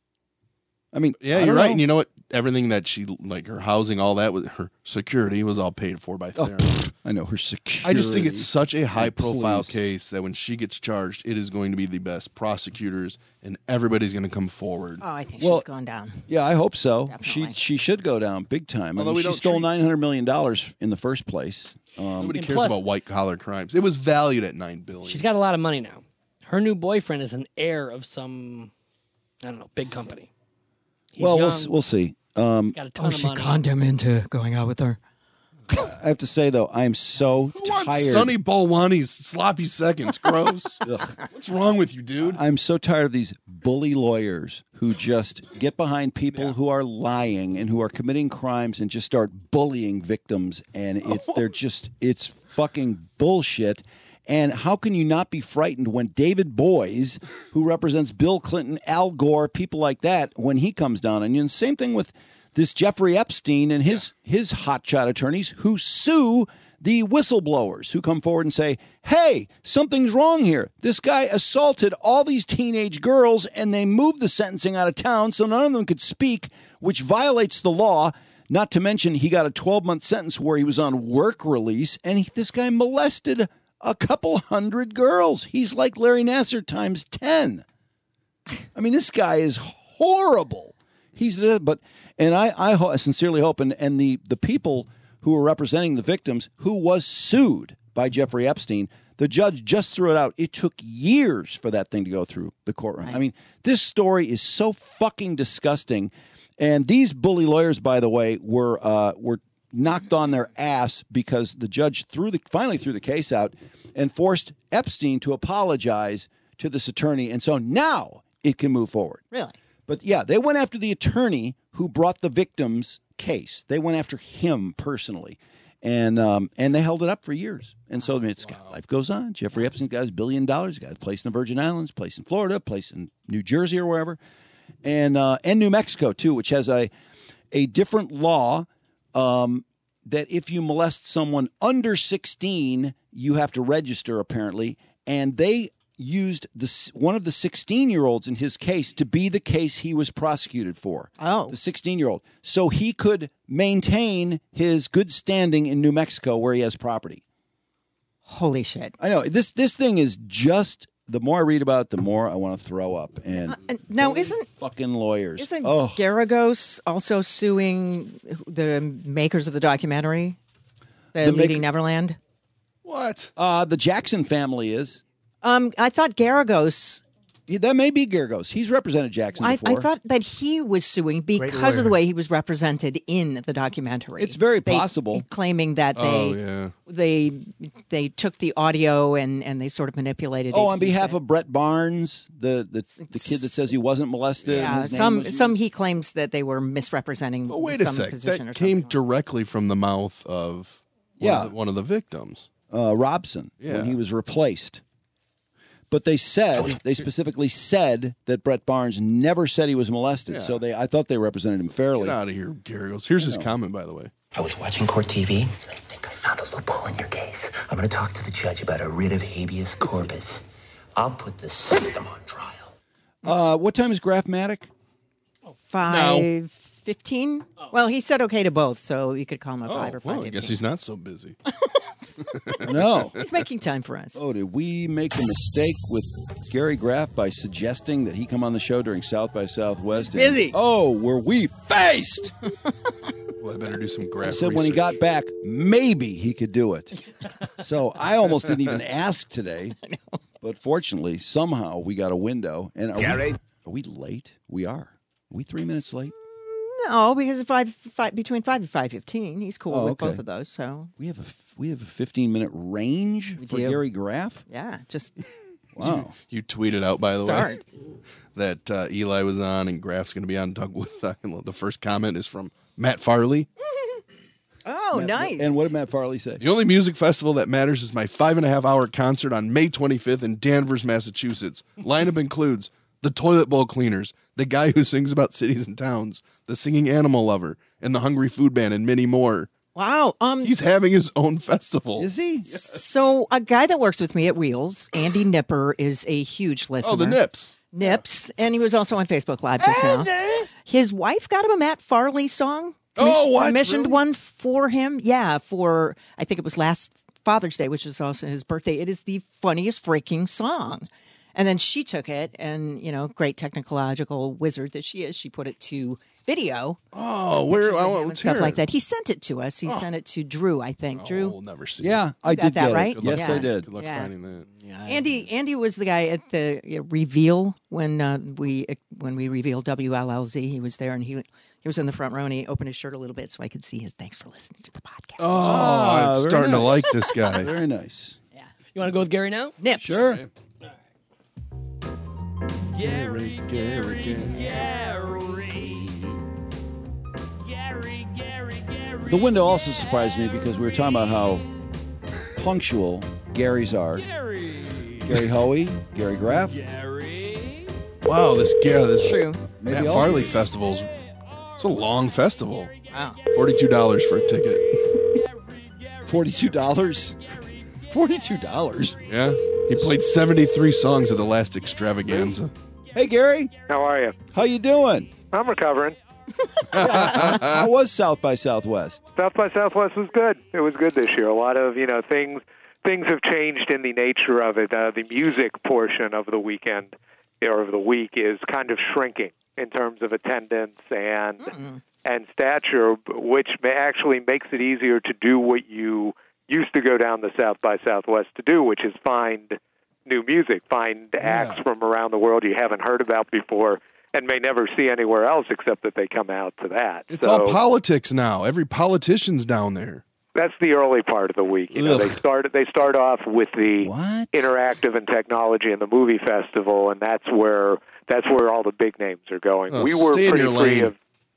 I mean, Yeah, I you're don't right. know. And you know what? Everything that she like, her housing, all that, with her security was all paid for by Theranos. I know her security. I just think it's such a high-profile Please. case that when she gets charged, it is going to be the best prosecutors, and everybody's going to come forward. Oh, I think Well, she's going down. Yeah, I hope so. Definitely. She she should go down big time. I Although mean, we she don't stole treat- nine hundred million dollars in the first place. Um, Nobody And cares plus- about white-collar crimes. It was valued at nine billion dollars. She's got a lot of money now. Her new boyfriend is an heir of some, I don't know, big company. He's well, we'll young. s- we'll see. Um, Got a ton Oh, of she money. conned him into going out with her. I have to say though, I am so Who wants tired. Sonny Balwani's sloppy seconds? Gross. What's wrong with you, dude? I'm so tired of these bully lawyers who just get behind people who are lying and who are committing crimes and just start bullying victims, and it's they're just it's fucking bullshit. And how can you not be frightened when David Boies, who represents Bill Clinton, Al Gore, people like that, when he comes down on you? And same thing with this Jeffrey Epstein and his his hotshot attorneys who sue the whistleblowers who come forward and say, hey, something's wrong here. This guy assaulted all these teenage girls and they moved the sentencing out of town so none of them could speak, which violates the law. Not to mention he got a twelve-month sentence where he was on work release, and he, this guy molested a couple hundred girls. He's like Larry Nassar times ten. I mean, this guy is horrible. He's but and I I ho- sincerely hope and and the the people who are representing the victims who was sued by Jeffrey Epstein, the judge just threw it out. It took years for that thing to go through the courtroom. I mean, this story is so fucking disgusting. And these bully lawyers, by the way, were uh, were knocked on their ass because the judge threw the finally threw the case out and forced Epstein to apologize to this attorney, and so now it can move forward. Really? But yeah, they went after the attorney who brought the victim's case. They went after him personally, and um, and they held it up for years. And so I mean, it's life goes on. Jeffrey Epstein got his billion dollars. Got a place in the Virgin Islands, place in Florida, place in New Jersey or wherever, and uh, and New Mexico too, which has a a different law. Um, that if you molest someone under sixteen, you have to register apparently, and they used the one of the sixteen-year-olds in his case to be the case he was prosecuted for. Oh. The sixteen-year-old. So he could maintain his good standing in New Mexico where he has property. Holy shit. I know. This this thing is just, the more I read about it, the more I want to throw up. And Now, isn't fucking lawyers. isn't oh. Garagos also suing the makers of the documentary, The, The Leaving maker- Neverland? What? Uh, the Jackson family is. Um, I thought Garagos. Yeah, that may be Garagos. He's represented Jackson I, before. I thought that he was suing because of lawyer. the way he was represented in the documentary. It's very They- possible. claiming that they Oh, yeah. they they took the audio and, and they sort of manipulated it. Oh, on He behalf said- of Brett Barnes, the the, the kid that says he wasn't molested. and yeah, his name some was some he claims that they were misrepresenting. But wait a some sec. position That or came something. directly from the mouth of one, Yeah. of, the, one of the victims. uh, Robson Yeah. when he was replaced. But they said they specifically said that Brett Barnes never said he was molested. Yeah. So they, I thought they represented him fairly. Get out of here, Garagos. Here's his comment, by the way. I was watching court T V. I think I found a loophole in your case. I'm going to talk to the judge about a writ of habeas corpus. I'll put the system on trial. Uh, what time is Graphmatic? Five fifteen. Well, he said okay to both, so you could call him at Oh, five or five well, I fifteen. guess he's not so busy. No. He's making time for us. Oh, did we make a mistake with Gary Graff by suggesting that he come on the show during South by Southwest? And- Busy. Oh, were we faced? Well, I better do some graph I said when he got research. back, maybe he could do it. So I almost didn't even ask today. I know. But fortunately, somehow we got a window. And are Gary? we, are we late? We are. Are we three minutes late? No, because five, five between five and five fifteen, he's cool Oh, with okay. both of those. So We have a f- we have a fifteen minute range We for do. Gary Graff. yeah, just Wow. You tweeted out, by the start. way, that uh, Eli was on and Graff's going to be on Doug Woodstock. And the first comment is from Matt Farley. Oh, nice. And what did Matt Farley say? The only music festival that matters is my five and a half hour concert on May twenty-fifth in Danvers, Massachusetts. Lineup includes the Toilet Bowl Cleaners, the guy who sings about cities and towns, the Singing Animal Lover, and the Hungry Food Band, and many more. Wow. Um, He's having his own festival. Is he? So a guy that works with me at Wheels, Andy Nipper, is a huge listener. Oh, the Nips. Nips, and he was also on Facebook Live just now. His wife got him a Matt Farley song. Oh, what? Commissioned Really? one for him. Yeah, for I think it was last Father's Day, which is also his birthday. It is the funniest freaking song. And then she took it, and you know, great technological wizard that she is, she put it to video. Oh, where? I want and let's stuff hear like it. that. He sent it to us. He sent it to Drew, I think. Drew. We'll never see. Yeah, it. I got did that get right? it. Good luck. Yes, Yeah. I did. Good luck Yeah. finding that. Andy Andy was the guy at the you know, reveal when uh, we when we revealed W L L Z. He was there, and he he was in the front row, and he opened his shirt a little bit so I could see his. Thanks for listening to the podcast. Oh, Ah, I'm very starting to nice. like this guy. Very nice. You want to go with Gary now? Nips. Sure. Gary, Gary, Gary. Gary. Gary, Gary, Gary. The window also surprised me because we were talking about how punctual Gary's are. Gary. Gary Hoey, Gary Graff. Gary. Wow, this yeah, this True. Matt Maybe I'll- Farley festival's it's a long festival. Wow. Forty-two dollars for a ticket. Forty-two dollars. Forty-two dollars. Yeah, he played seventy-three songs at the last extravaganza. Hey, Gary. How are you? How you doing? I'm recovering. How was South by Southwest? South by Southwest was good. It was good this year. A lot of, you know, things things have changed in the nature of it. Uh, the music portion of the weekend or of the week is kind of shrinking in terms of attendance and Mm-mm. and stature, which may actually makes it easier to do what you used to go down the South by Southwest to do, which is find new music, find acts from around the world you haven't heard about before and may never see anywhere else except that they come out to that. It's so, all politics now. Every politician's down there. That's the early part of the week. You know, Ugh. they start they start off with the What? interactive and technology and the movie festival, and that's where that's where all the big names are going. Oh, we were stay in pretty your free lane. of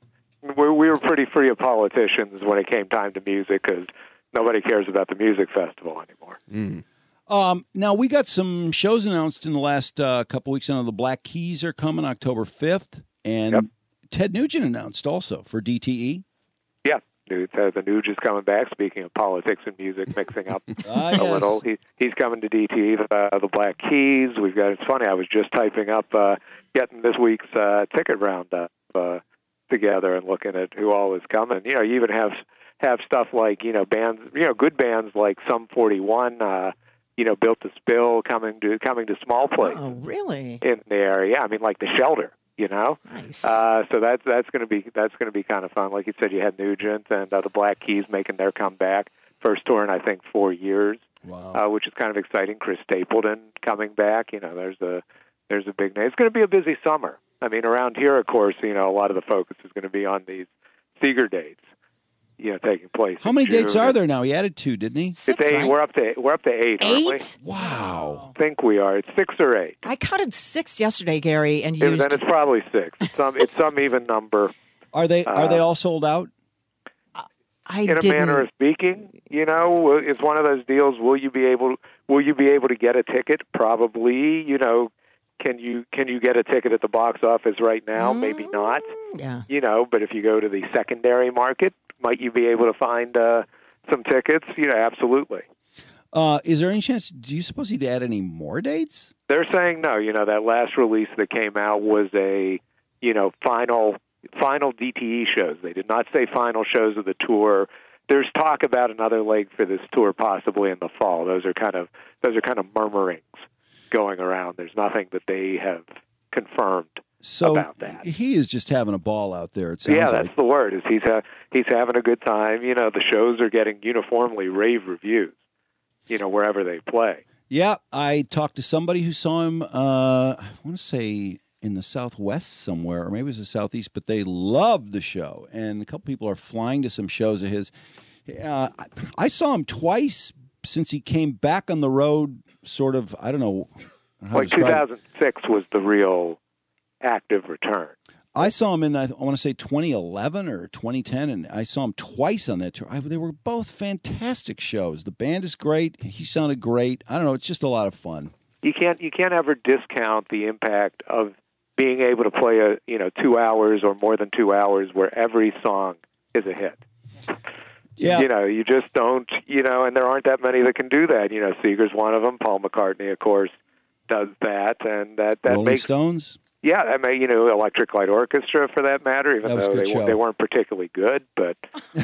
we, we were pretty free of politicians when it came time to music because nobody cares about the music festival anymore. Mm. Um, now, we got some shows announced in the last uh, couple weeks. I know the Black Keys are coming October fifth, and Yep. Ted Nugent announced also for D T E. Yeah, Nuge, uh, the Nuge is coming back. Speaking of politics and music mixing up Ah, a yes. little, he, he's coming to D T E. The, the Black Keys. We've got. It's funny. I was just typing up, uh, getting this week's uh, ticket roundup uh, together and looking at who all is coming. You know, you even have have stuff like you know bands. You know, good bands like Sum forty-one. Uh, you know, Built to Spill coming to coming to small places Oh, really? in the area. I mean, like the Shelter. You know, Nice. uh, so that's that's going to be that's going to be kind of fun. Like you said, you had Nugent and uh, the Black Keys making their comeback, first tour in I think four years, Wow. uh, which is kind of exciting. Chris Stapleton coming back. You know, there's a there's a big name. It's going to be a busy summer. I mean, around here, of course, you know, a lot of the focus is going to be on these Seeger dates. You know, taking place. How in many dates June. are there now? He added two, didn't he? Six, It's eight. right? We're up to we're up to eight, aren't we? Eight? Wow. I think we are. It's six or eight. I counted six yesterday, Gary, and It- used. then it's probably six. It's some it's some even number. Are they are they Uh, all sold out? I in a didn't. manner of speaking, you know, it's one of those deals. Will you be able? Will you be able to get a ticket? Probably. You know, can you can you get a ticket at the box office right now? Maybe not. Yeah. You know, but if you go to the secondary market, might you be able to find uh, some tickets? You know, absolutely. Uh, is there any chance? Do you suppose he'd add any more dates? They're saying no. You know, that last release that came out was a, you know, final final D T E shows. They did not say final shows of the tour. There's talk about another leg for this tour possibly in the fall. Those are kind of those are kind of murmurings going around. There's nothing that they have confirmed So about that. he is just having a ball out there. It sounds Yeah, like. that's the word. Is he's ha- he's having a good time. You know, the shows are getting uniformly rave reviews. You know, wherever they play. Yeah, I talked to somebody who saw him. Uh, I want to say in the Southwest somewhere, or maybe it was the Southeast. But they loved the show, and a couple people are flying to some shows of his. Uh, I, I saw him twice since he came back on the road. Sort of, I don't know. How Like to describe it. two thousand six was the real active return. I saw him in, I, I want to say twenty eleven or twenty ten, and I saw him twice on that tour. I, they were both fantastic shows. The band is great. He sounded great. I don't know. It's just a lot of fun. You can't you can't ever discount the impact of being able to play a you know two hours or more than two hours where every song is a hit. Yeah. You know, you just don't. You know, and there aren't that many that can do that. You know, Seeger's one of them. Paul McCartney, of course, does that, and that that Rolling makes. Stones. Yeah, I mean, you know, Electric Light Orchestra, for that matter, even That was a though good they, show. they weren't particularly good, but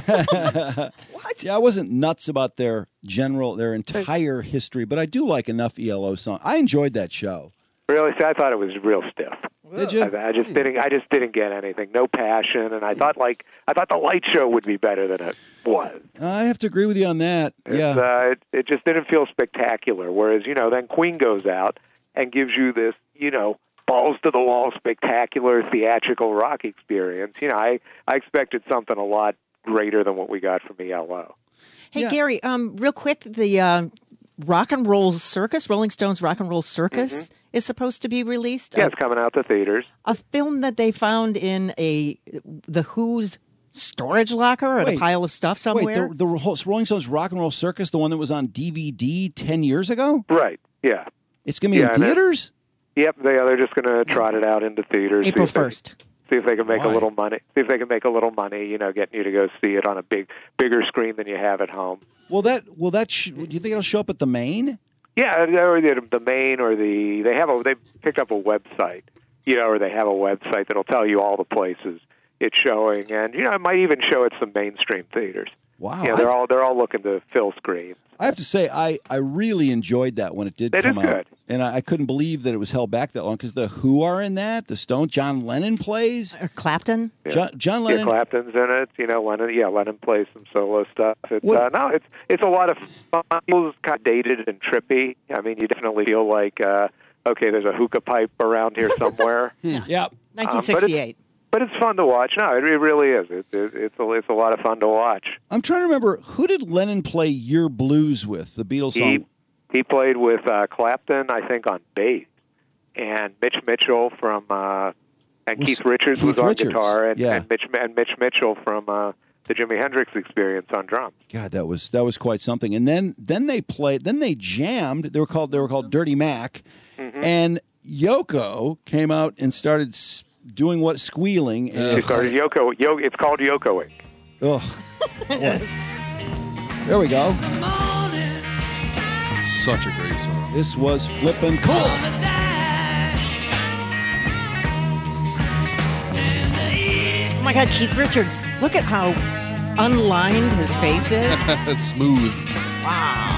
What? Yeah, I wasn't nuts about their general, their entire history, but I do like enough E L O songs. I enjoyed that show. really, see, I thought it was real stiff. Did you? I, I just didn't. I just didn't get anything. No passion, and I thought like I thought the light show would be better than it was. I have to agree with you on that. It's, Yeah. uh, it, it just didn't feel spectacular. Whereas, you know, then Queen goes out and gives you this, you know, balls to the wall, spectacular theatrical rock experience. You know, I I expected something a lot greater than what we got from E L O. Hey, Gary, um, real quick, the uh, Rock and Roll Circus, Rolling Stones Rock and Roll Circus, is supposed to be released. Yeah, A- it's coming out to theaters. A film that they found in a the Who's storage locker at Wait. a pile of stuff somewhere. Wait, the, the whole- Rolling Stones Rock and Roll Circus, the one that was on D V D ten years ago? Right. Yeah. It's going to be Yeah, in and it- theaters? Yep, they they're just going to trot it out into theaters. see April if they- first. See if they can make Why? a little money. See if they can make a little money. You know, getting you to go see it on a big, bigger screen than you have at home. Will that, will that, sh- do you think it'll show up at the main? Yeah, or the, the main or the they have a they picked up a website, you know, or they have a website that'll tell you all the places it's showing, and you know, it might even show at some mainstream theaters. Wow. Yeah, they're I- all they're all looking to fill screens. I have to say, I, I really enjoyed that when it did It come is out. good. And I, I couldn't believe that it was held back that long because the Who are in that. The Stones, John Lennon plays. Or Clapton. John, John Yeah, Lennon. Clapton's in it. You know, Lennon. Yeah, Lennon plays some solo stuff. It's What- uh, no, it's it's a lot of fun. It's kind of dated and trippy. I mean, you definitely feel like uh, okay, there's a hookah pipe around here somewhere. Yep. nineteen sixty-eight. But it's fun to watch. No, it, it really is. It, it, it's a, it's a lot of fun to watch. I'm trying to remember, who did Lennon play Your Blues with, the Beatles He song? he played with uh, Clapton, I think, on bass, and Mitch Mitchell from uh, and Was Keith Richards Keith was on Richards, guitar, and, yeah. and Mitch and Mitch Mitchell from uh, the Jimi Hendrix Experience on drums. God, that was that was quite something. And then then they played, then they jammed. They were called they were called Dirty Mac, Mm-hmm. and Yoko came out and started s- doing what squealing. He And, started Yoko. Yo, it's called Yokoing. Ugh. There we go. Such a great song. This was flippin' cool. Oh my God, Keith Richards! Look at how unlined his face is. It's smooth. Wow.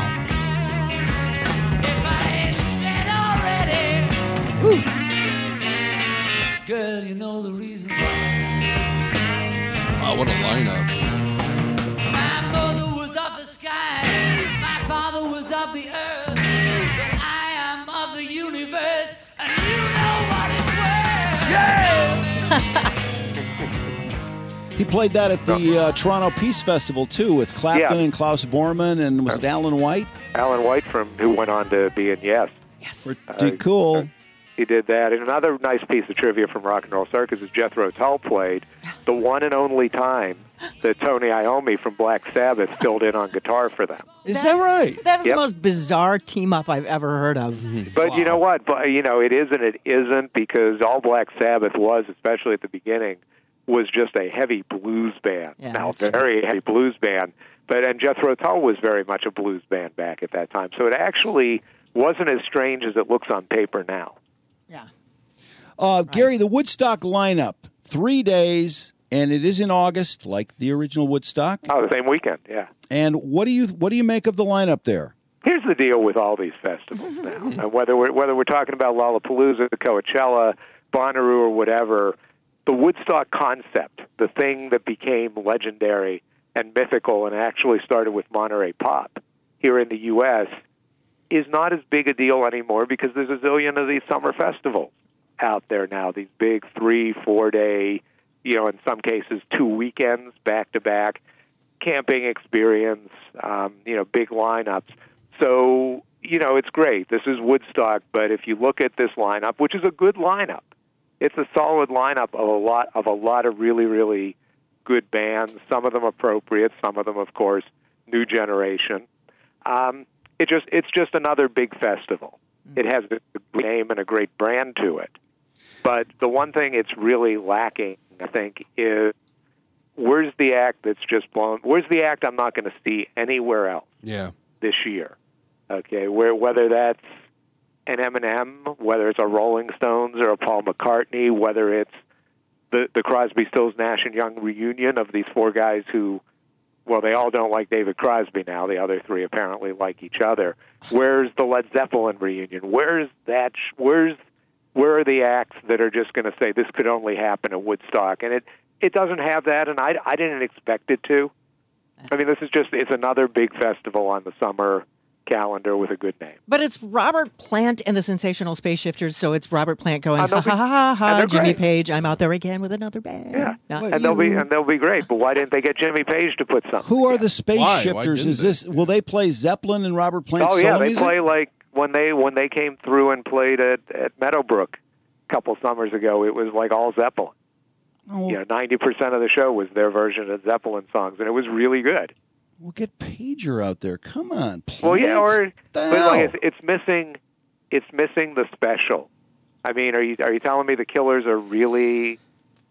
Girl, you know the reason why. Wow, what a lineup. My mother was of the sky, my father was of the earth, but I am of the universe, and you know what it's worth. Yeah! He played that at the uh, Toronto Peace Festival too, with Clapton Yeah. and Klaus Vorman, and was it Alan White? Alan White from who went on to be in Yes. Pretty cool. He did that. And another nice piece of trivia from Rock and Roll Circus is Jethro Tull played the one and only time that Tony Iommi from Black Sabbath filled in on guitar for them. Is that right? That is Yep. the most bizarre team up I've ever heard of. But you know what? But you know, it is and it isn't, because all Black Sabbath was, especially at the beginning, was just a heavy blues band. Yeah, now, that's very heavy blues band. but and Jethro Tull was very much a blues band back at that time. So it actually wasn't as strange as it looks on paper now. Yeah. Uh, Gary, the Woodstock lineup, three days, and it is in August, like the original Woodstock. Oh, the same weekend, yeah. And what do you what do you make of the lineup there? Here's the deal with all these festivals now. And whether we're, whether we're talking about Lollapalooza, Coachella, Bonnaroo, or whatever, the Woodstock concept, the thing that became legendary and mythical and actually started with Monterey Pop here in the U S, is not as big a deal anymore because there's a zillion of these summer festivals out there now, these big three, four-day, you know, in some cases two weekends back-to-back, camping experience, um, you know, big lineups. So, you know, it's great. This is Woodstock, but if you look at this lineup, which is a good lineup, it's a solid lineup of a lot of a lot of really, really good bands. Some of them appropriate, some of them, of course, new generation. Um, it just it's just another big festival. It has a great name and a great brand to it. But the one thing it's really lacking, I think, is where's the act that's just blown? Where's the act I'm not going to see anywhere else Yeah. this year? Okay, where whether that's an Eminem, whether it's a Rolling Stones or a Paul McCartney, whether it's the the Crosby, Stills, Nash and Young reunion of these four guys who, well, they all don't like David Crosby now. The other three apparently like each other. Where's the Led Zeppelin reunion? Where's that? Where's where are the acts that are just going to say this could only happen at Woodstock? And it it doesn't have that, and I I didn't expect it to. I mean, this is just it's another big festival on the summer calendar with a good name. But it's Robert Plant and the Sensational Space Shifters, so it's Robert Plant going, Uh, ha they'll ha be- ha ha, ha and they're Jimmy great. Page, I'm out there again with another band. Yeah, Not and they'll be you. and they'll be great. But why didn't they get Jimmy Page to put something? Who are the Space Why? Why Shifters? didn't Is this will they play Zeppelin and Robert Plant Oh solo yeah, they music? play like when they when they came through and played at at Meadowbrook a couple summers ago. It was like all Zeppelin. Oh, You know, ninety percent of the show was their version of Zeppelin songs, and it was really good. we'll get Pager out there. Come on, Plant. Well, yeah, or The but hell? like it's, it's missing, it's missing the special. I mean, are you are you telling me the Killers are really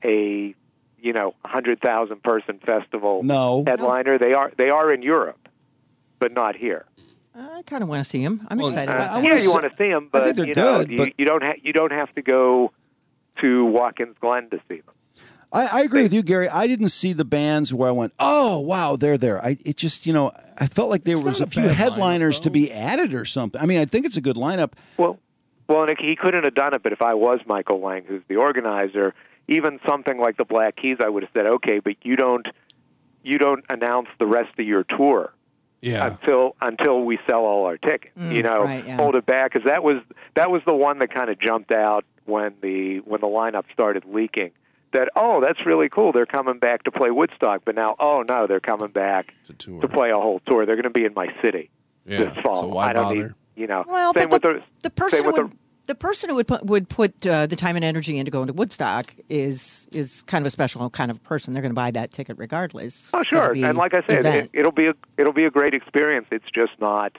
a you know hundred thousand person festival No. headliner? They are they are in Europe, but not here. I kind of want to see him. I'm Well, excited I- about I that. wanna Yeah, you say- want to see them, I but think they're you know, good, you, but- you don't ha- you don't have to go to Watkins Glen to see them. I, I agree with you, Gary. I didn't see the bands where I went, oh, wow, they're there. I It just, you know, I felt like there It's was not a a few bad headliners lineup, to be added or something. I mean, I think it's a good lineup. Well, well, and he couldn't have done it. But if I was Michael Lang, who's the organizer, even something like the Black Keys, I would have said, okay, but you don't you don't announce the rest of your tour Yeah. until until we sell all our tickets. Mm, you know, right, yeah. hold it back because that was that was the one that kind of jumped out when the when the lineup started leaking. That oh, that's really cool. They're coming back to play Woodstock, but now oh no, they're coming back To tour. to play a whole tour. They're going to be in my city Yeah, this fall. so why I don't bother? need you know. Well, same but the, with the, the person same who with would the, the person who would put would put uh, the time and energy into going to Woodstock is is kind of a special kind of person. They're going to buy that ticket regardless. Oh, 'cause sure. of the And like I said, event. it, it'll be a, it'll be a great experience. It's just not,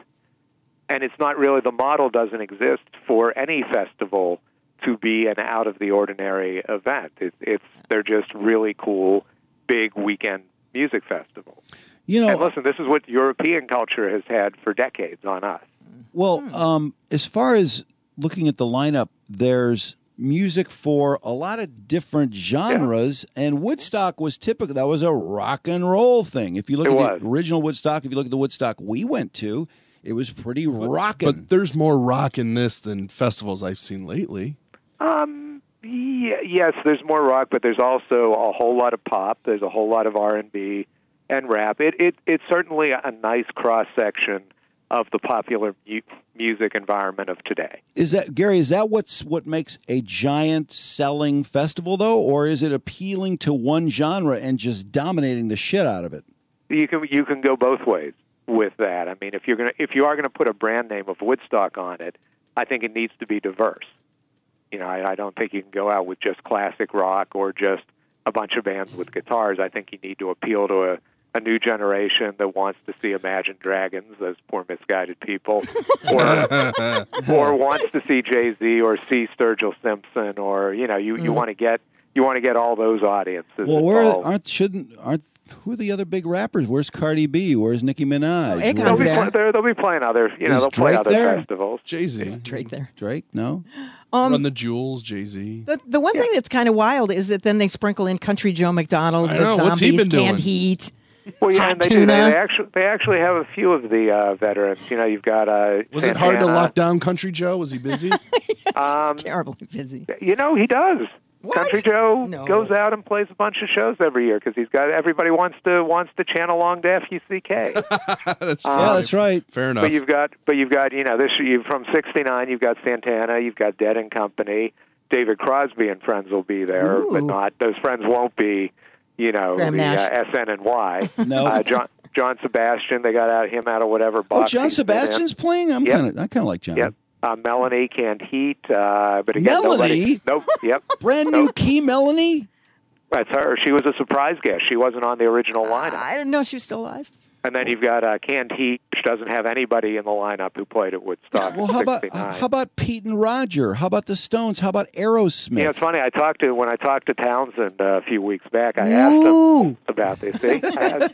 and it's not really the model doesn't exist for any festival to be an out of the ordinary event. It, it's they're just really cool, big weekend music festivals. You know, And listen, this is what European culture has had for decades on us. well, um, as far as looking at the lineup, there's music for a lot of different genres, and Woodstock was typical. That was a rock and roll thing. If you look It at was. the original Woodstock, if you look at the Woodstock we went to, it was pretty rockin'. But there's more rock in this than festivals I've seen lately. Um, yeah, yes, there's more rock, but there's also a whole lot of pop. There's a whole lot of R and B and rap. It, it it's certainly a nice cross section of the popular mu- music environment of today. Is that Gary? Is that what's what makes a giant selling festival, though, or is it appealing to one genre and just dominating the shit out of it? You can you can go both ways with that. I mean, if you're gonna if you are gonna put a brand name of Woodstock on it, I think it needs to be diverse. You know, I, I don't think you can go out with just classic rock or just a bunch of bands with guitars. I think you need to appeal to a, a new generation that wants to see Imagine Dragons, those poor misguided people, or or wants to see Jay-Z or see Sturgill Simpson, or you know, you, you want to get you want to get all those audiences. Well, where involved. aren't shouldn't aren't who are the other big rappers? Where's Cardi B? Where's Nicki Minaj? Akon's They'll be, there. pl- they're- they'll be playing other, you know, Is they'll play Drake other there? festivals. Jay-Z. Is Drake there? Drake? No. Um, Run the Jewels, Jay-Z. The, the one thing that's kind of wild is that then they sprinkle in Country Joe McDonald, I the know, zombies, what's he been canned doing? heat. Well, yeah, Hot and they do. They, tuna. they actually they actually have a few of the uh, veterans. You know, you've got uh, Was it hard to Santana. lock down Country Joe? Was he busy? Um, He's terribly busy. You know, he does. What? Country Joe No. goes out and plays a bunch of shows every year because he's got everybody wants to wants to chant along to F U C K. That's Um, Yeah, that's right. Fair enough. But you've got, but you've got, you know, this you from sixty-nine. You've got Santana. You've got Dead and Company. David Crosby and friends will be there, Ooh. but not those friends won't be, you know, Graham the uh, Nash. S N and Y. No. uh, John John Sebastian. They got out him out of whatever Oh, box. John he's been in. Sebastian's playing. I'm Yep. kind of I kind of like John. Yep. Uh, Melanie Canned Heat. Uh, but again, Melanie? nobody. Nope. Yep. Brand new key, Melanie. That's her. She was a surprise guest. She wasn't on the original lineup. I didn't know she was still alive. And then you've got uh, Canned Heat, which doesn't have anybody in the lineup who played at Woodstock. Well, in how about sixty-nine. how about Pete and Roger? How about the Stones? How about Aerosmith? You know, it's funny. I talked to when I talked to Townsend uh, a few weeks back. I asked Ooh. him about this. See, I,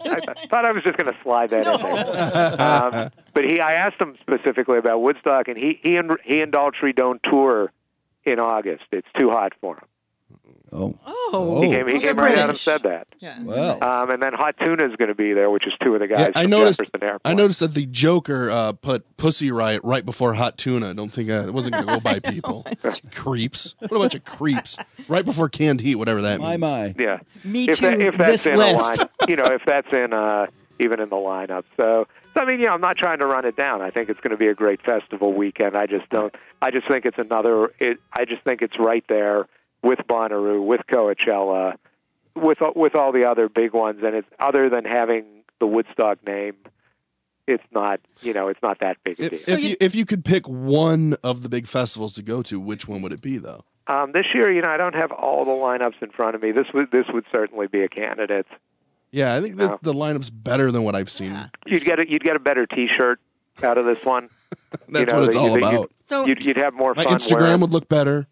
I thought I was just going to slide that in there. Um, but he, I asked him specifically about Woodstock, and he he and he and Daltrey don't tour in August. It's too hot for him. Oh, Oh, He came, he Well, came they're right out and British. said that. Yeah. well. Um, and then Hot Tuna is going to be there, which is two of the guys Yeah, from I noticed. Jefferson Airport. I noticed that the Joker uh, put "Pussy Riot" right before "Hot Tuna." I don't think uh, it wasn't going to go by people. Creeps. What a bunch of creeps! Right before Canned Heat, whatever that My means. my. Yeah. Me if too. That, if that's this in list. a line, you know, if that's in uh, even in the lineup. So, so I mean, yeah, I'm not trying to run it down. I think it's going to be a great festival weekend. I just don't. I just think it's another. It, I just think it's right there with Bonnaroo, with Coachella, with with all the other big ones. And it's other than having the Woodstock name, it's not. You know, it's not that big a deal. If, if you if you could pick one of the big festivals to go to, which one would it be, though? Um, this year, you know, I don't have all the lineups in front of me. This would this would certainly be a candidate. Yeah, I think the, No. the lineup's better than what I've seen. You'd get a, you'd get a better T-shirt out of this one. That's you know, what it's that- all that about. You'd, So- you'd, you'd have more My fun. Instagram wearing- would look better.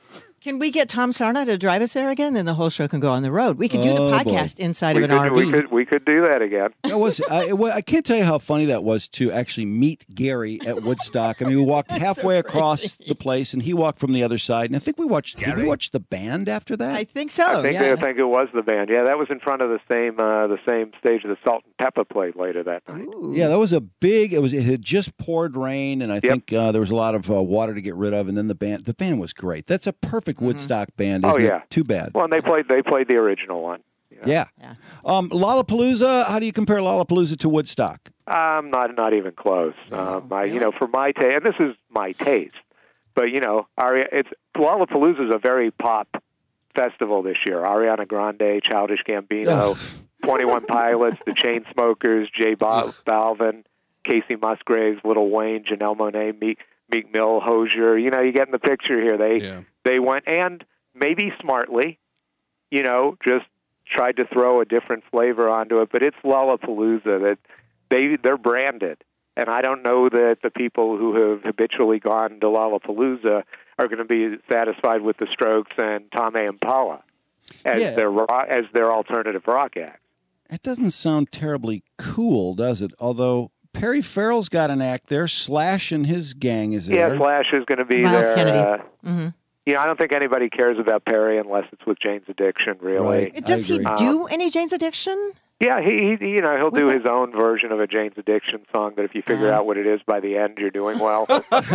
Can we get Tom Sarna to drive us there again? Then the whole show can go on the road. We could do the Oh, boy. podcast inside we of an could, R V. we could we could do that again. That was I, it wa- I can't tell you how funny that was to actually meet Gary at Woodstock. I mean, we walked halfway across the place, and he walked from the other side. And I think we watched. Did we watch the band after that? I think so. I think yeah. I think it was the band. Yeah, that was in front of the same uh, the same stage that Salt and Pepper played later that night. Yeah, that was a big. It was. It had just poured rain, and I Yep. think uh, there was a lot of uh, water to get rid of. And then the band. The band was great. That's a perfect Woodstock band. Oh, Isn't yeah. it? Too bad. Well, and they played they played the original one. Yeah. Um, Lollapalooza. How do you compare Lollapalooza to Woodstock? Um, not not even close. Um, I, you know, for my taste, and this is my taste, but you know, Ari- it's Lollapalooza is a very pop festival this year. Ariana Grande, Childish Gambino, twenty-one Pilots, the Chainsmokers, J Bal- Balvin, Casey Musgraves, Lil Wayne, Janelle Monáe, Meek, Meek Mill, Hozier. You know, you get in the picture here. They Yeah. they went, and maybe smartly, you know, just tried to throw a different flavor onto it. But it's Lollapalooza that they they're branded, and I don't know that the people who have habitually gone to Lollapalooza are going to be satisfied with the Strokes and Tame Impala as Yeah. their rock, as their alternative rock act. It doesn't sound terribly cool, does it? Although Perry Farrell's got an act there. Slash and his gang is there. Yeah, Slash is going to be Miles there. Kennedy. Uh, Mhm. You know, I don't think anybody cares about Perry unless it's with Jane's Addiction, really. Right. Does he agree. do any Jane's Addiction? Yeah, he, he you know he'll do What his own version of a Jane's Addiction song. That if you figure Uh-huh. out what it is by the end, you're doing well.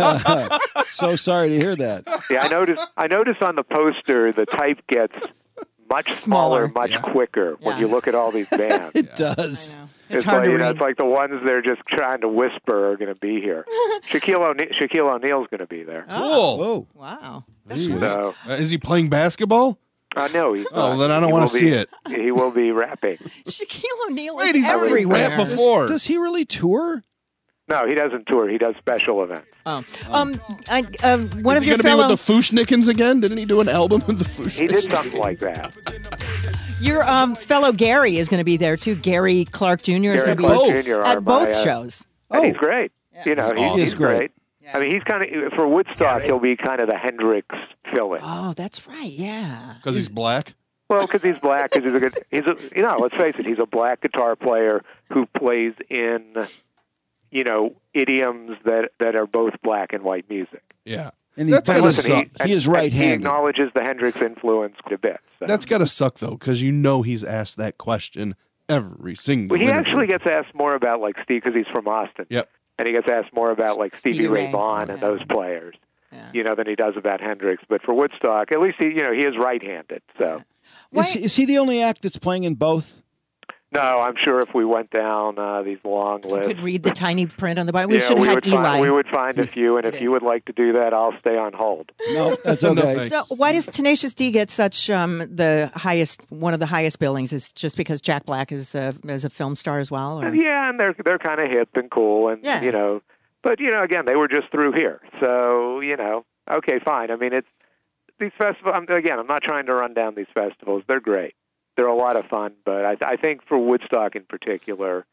So sorry to hear that. Yeah, I noticed. I noticed on the poster the type gets much smaller, Smaller. much Yeah. quicker when Yeah. you look at all these bands. It does. I know. It's, like, hard to you know, read. it's like the ones they're just trying to whisper are going to be here. Shaquille O'Neal, Shaquille O'Neal's going to be there. Cool. Oh, Wow. So Uh, is he playing basketball? I know he's. Oh, not. then I don't He wanna will be- see it. He will be rapping. Shaquille O'Neal Wait, is he's already everywhere. rapped before. does he really tour? No, he doesn't tour. He does special events. Oh. Um, I, um, one Is of he your going to fellow, be with the Fushnikins again? Didn't he do an album with the Fushnikins? He did something like that. your um, fellow Gary is going to be there too. Gary Clark Junior is Gary going to be Clark both. Junior are at both my, uh, shows. And Oh. he's great. You know, That's he's, awesome. he's great. I mean, he's kind of for Woodstock. He'll be kind of the Hendrix fill-in. Oh, that's right. Yeah. Because he's black? Well, because he's black. Because he's a good. He's a. You know, let's face it. He's a black guitar player who plays in, you know, idioms that that are both black and white music. Yeah. And he's That's gotta listen, suck. He, He is and- right-handed. He acknowledges the Hendrix influence quite a bit. So. That's got to suck, though, because you know he's asked that question every single Well, he interview. actually gets asked more about like Steve because he's from Austin. Yep. And he gets asked more about like Stevie, Stevie Ray Ray, Vaughan yeah. and those players, Yeah. you know, than he does about Hendrix. But for Woodstock, at least he, you know, he is right-handed. So Is, he- is he the only act that's playing in both? no, I'm sure if we went down uh, these long You lists, could read the tiny print on the bottom. We yeah, should we have would had Eli. find we would find a few. And if you would like to do that, I'll stay on hold. No, that's No, okay. thanks. So why does Tenacious D get such um, the highest, one of the highest billings? Is just because Jack Black is a, is a film star as well? Or? Yeah, and they're they're kind of hip and cool, and Yeah. you know, but you know, again, they were just through here, so you know, okay, fine. I mean, it's these festivals. I'm, again, I'm not trying to run down these festivals. They're great. They're a lot of fun, but I, I think for Woodstock in particular,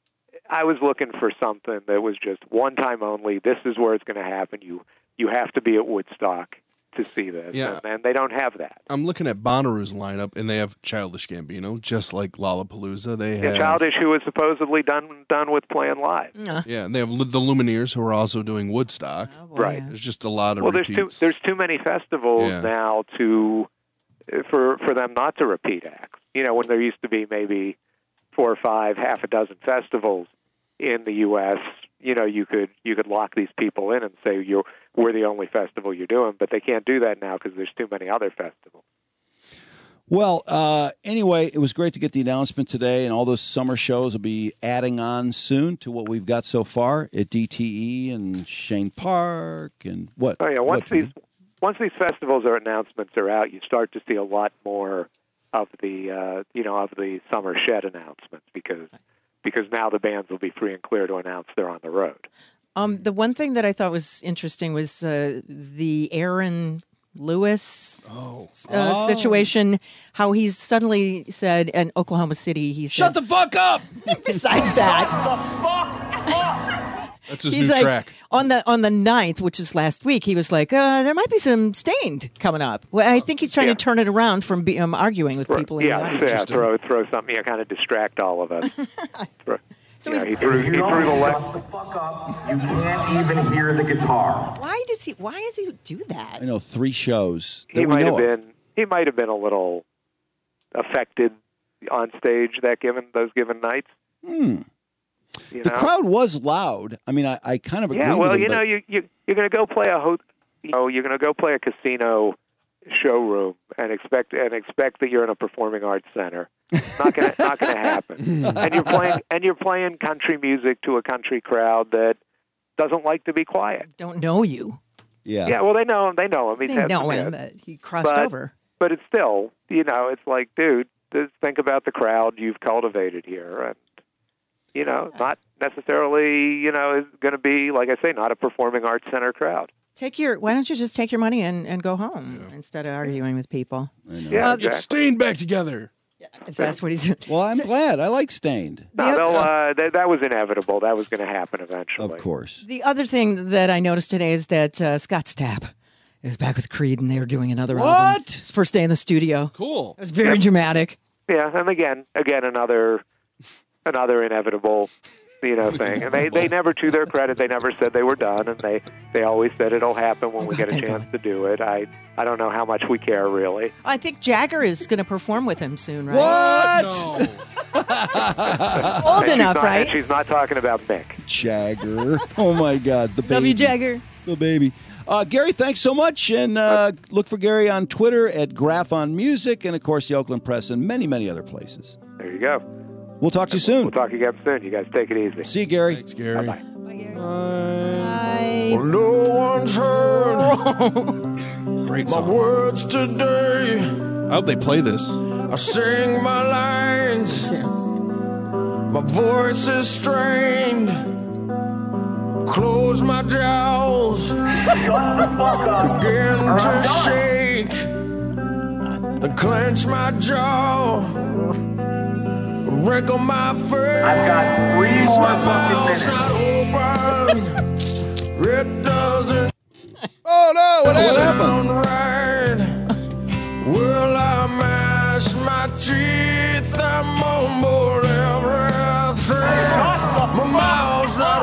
I was looking for something that was just one time only. This is where it's going to happen. You you have to be at Woodstock to see this, Yeah. and, and they don't have that. I'm looking at Bonnaroo's lineup, and they have Childish Gambino, just like Lollapalooza. They Yeah, have Childish, who was supposedly done done with playing live. Yeah. Yeah, and they have the Lumineers, who are also doing Woodstock. Oh, Right. There's just a lot of Well, there's too repeats. there's too many festivals Yeah. now to for for them not to repeat acts. You know, when there used to be maybe four or five, half a dozen festivals in the U S, you know, you could you could lock these people in and say you're we're the only festival you're doing, but they can't do that now because there's too many other festivals. Well, uh, anyway, it was great to get the announcement today, and all those summer shows will be adding on soon to what we've got so far at D T E and Shane Park and what? Oh yeah, once what- these once these festivals or announcements are out, you start to see a lot more of the uh, you know of the summer shed announcements because because now the bands will be free and clear to announce they're on the road. Um, the one thing that I thought was interesting was uh, the Aaron Lewis oh. uh, Oh. situation. How he's suddenly said in Oklahoma City, he Shut said, the fuck up! besides that, the fuck up! That's his he's new like track. on the on the ninth, which is last week. He was like, uh, "There might be some Stained coming up." Well, I think he's trying Yeah. to turn it around from be, um, arguing with people in the yeah, audience. yeah, throw throw something, you know, kind of distract all of us. Throw- So you know, he's- he threw he You threw don't the le- shut the fuck up. You can't even hear the guitar. Why does he? Why does he do that? I know three shows that he we might know have of. been he might have been a little affected on stage that given those given nights. Hmm. You The know? crowd was loud. I mean, I, I kind of agree Yeah, with well, him, you but- know, you, you you're going to go play a ho- you know, you're going to go play a casino showroom and expect and expect that you're in a performing arts center. Not going to not going to happen. And you're playing and you're playing country music to a country crowd that doesn't like to be quiet. Don't know you. Yeah. Yeah, well, they know him. They know him. He's They had know some him. hits. But he crossed But- over. But it's still, you know, it's like, dude, just think about the crowd you've cultivated here, and you know, not necessarily, you know, is going to be, like I say, not a performing arts center crowd. Take your. Why don't you just take your money and, and go home instead of arguing with people? Yeah, Uh, exactly. Get Stained back together. That's what he's doing. Well, I'm glad. I like Stained. No, they'll, uh, that, that was inevitable. That was going to happen eventually. Of course. The other thing that I noticed today is that uh, Scott Stapp is back with Creed, and they're doing another album. What? His first day in the studio. Cool. It was very dramatic. Yeah, and again, again, another, another inevitable, you know, thing. And they, they never, to their credit, they never said they were done, and they, they always said it'll happen when Oh, we God, get a thank chance God. to do it. I, I don't know how much we care, really. I think Jagger is going to perform with him soon, right? What? Old And she's enough, not- right? And she's not talking about Mick. Jagger. Oh, my God. The baby. Love you, Jagger. The baby. Uh, Gary, thanks so much. And uh, look for Gary on Twitter at Graph on Music and, of course, the Oakland Press and many, many other places. There you go. We'll talk to you soon. We'll talk again soon. You guys take it easy. See you, Gary. Thanks, Gary. Bye. Bye. Well, no one's heard Great my song. words today. I hope they play this. I sing my lines. My voice is strained. Close my jaws. Shut the fuck up. Begin or I'm to done. shake. Then clench my jaw. Wrinkle my face. I've got three more My fucking mouth's minutes. not open. It Whoa, what happened? Well, I mash my teeth. I'm on board everything. My mouth's not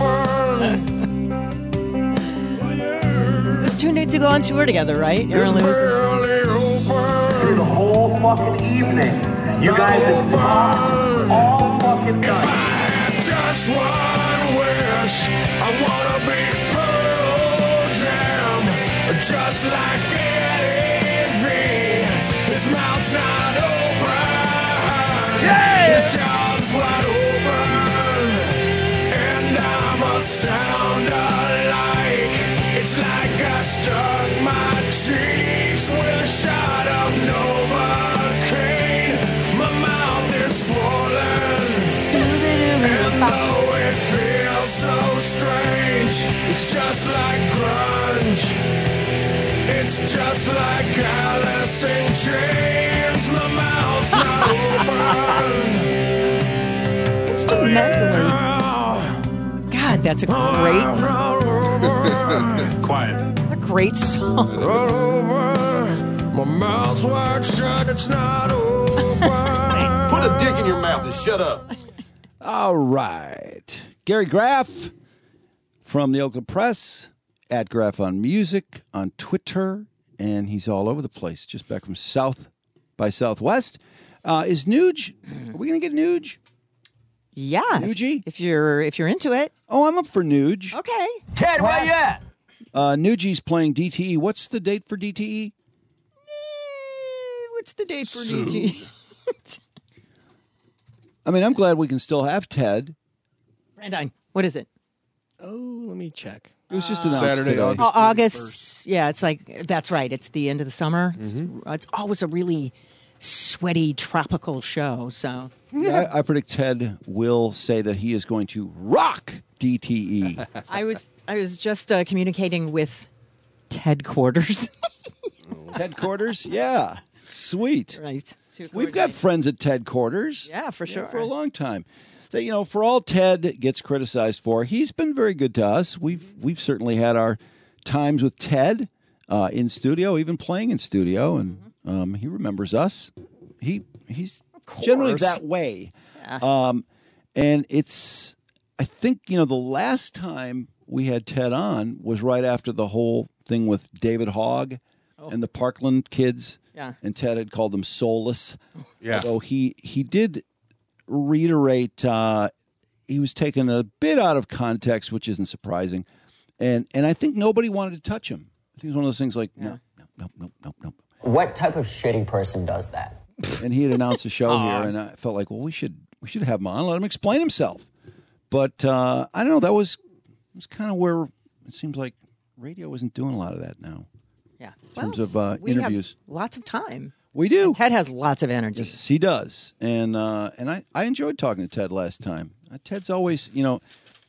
open. Those two need to go on tour together, right? Aaron Lewis. Through the whole fucking evening. You guys have talked all fucking night. Just one wish. I wanna be Pearl Jam. Just like Eddie V. His mouth's not open. Yeah! His jaw's wide open. And I'm a sound alike. It's like I stuck my cheeks with a shot of Novocaine. My mouth is swollen. And though it feels so strange, it's just like grunge. It's just like Alice in Chains. My mouth's not open. Instrumentally. God, that's a great. Quiet. That's a great song. My mouth's wide shut. It's not open. Put a dick in your mouth and shut up. All right. Gary Graff from the Oakland Press, at Graff on Music, on Twitter, and he's all over the place. Just back from South by Southwest. Uh, is Nuge, are we going to get Nuge? Yeah. Nugie? If you're if you're into it. Oh, I'm up for Nuge. Okay. Ted, where you at? Uh, Nuge's playing D T E. What's the date for D T E? What's the date for D G? I mean, I'm glad we can still have Ted. Brandine, what is it? Oh, let me check. It was just announced Saturday, today. August Oh, August. Yeah, it's like that's right. It's the end of the summer. Mm-hmm. It's, it's always a really sweaty tropical show. So Yeah, I, I predict Ted will say that he is going to rock D T E. I was I was just uh, communicating with Ted Quarters. Ted Quarters? Yeah. Sweet. Right. To We've got friends at Ted Quarters. Yeah, for sure. For a long time. So, you know, for all Ted gets criticized for, he's been very good to us. We've we've certainly had our times with Ted uh, in studio, even playing in studio, and um, he remembers us. He he's generally that way. Yeah. Um, and it's, I think, you know, the last time we had Ted on was right after the whole thing with David Hogg and the Parkland kids. Yeah. And Ted had called them soulless. Yeah. So he he did reiterate, uh, he was taken a bit out of context, which isn't surprising. And and I think nobody wanted to touch him. I think it's one of those things like, no, no, no, no, no, no. What type of shitty person does that? And he had announced a show here, and I felt like, well, we should we should have him on, let him explain himself. But uh, I don't know, that was was kind of where it seems like radio isn't doing a lot of that now. Yeah. In terms of uh, we interviews. have lots of time. We do. And Ted has lots of energy. Yes, he does. And uh, and I, I enjoyed talking to Ted last time. Uh, Ted's always, you know,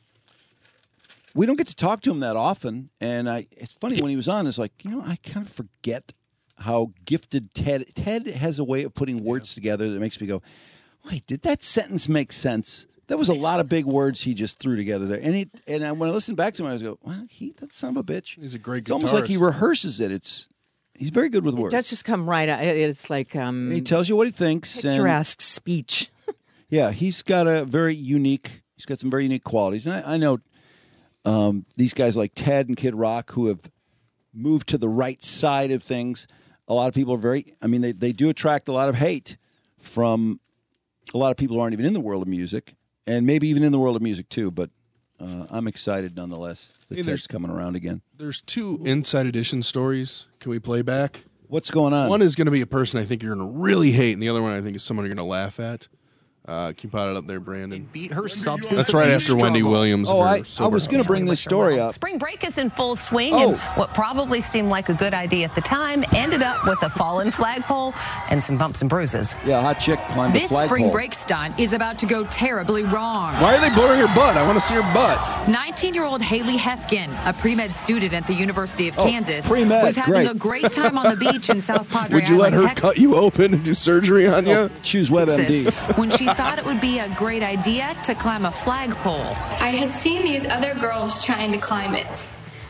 we don't get to talk to him that often. And I, it's funny, when he was on, it's like, you know, I kind of forget how gifted Ted, Ted has a way of putting words together that makes me go, wait, did that sentence make sense? That was a lot of big words he just threw together there. And he, and I, when I listen back to him, I was go, well, he, that son of a bitch. He's a great It's almost like he guitarist. rehearses it. It's He's very good with It words. does just come right out. It- It's like um, He tells you what he thinks. and- picturesque speech. Yeah, he's got a very unique. He's got some very unique qualities, and I, I know um, these guys like Ted and Kid Rock who have moved to the right side of things. A lot of people are very. I mean, they they do attract a lot of hate from a lot of people who aren't even in the world of music, and maybe even in the world of music too. But uh, I'm excited nonetheless that Hey, Ted's there's- coming around again. There's two Inside Edition stories. Can we play back? What's going on? One is going to be a person I think you're going to really hate, and the other one I think is someone you're going to laugh at. Uh, can you put it up there, Brandon? Beat her substance. That's right after Wendy Williams. Oh, and her I, I sober was going to house. bring this story up. Spring break is in full swing, Oh. and what probably seemed like a good idea at the time ended up with a fallen flagpole and some bumps and bruises. Yeah, hot chick climbed This a flagpole. spring break stunt is about to go terribly wrong. Why are they blurring her butt? I want to see her butt. nineteen-year-old Haley Hefkin, a pre-med student at the University of Oh, Kansas, pre-med, was having great. a great time on the beach in South Padre Would you let Island, her cut you open and do surgery on you? Choose WebMD. Texas, when she thought it would be a great idea to climb a flagpole. I had seen these other girls trying to climb it.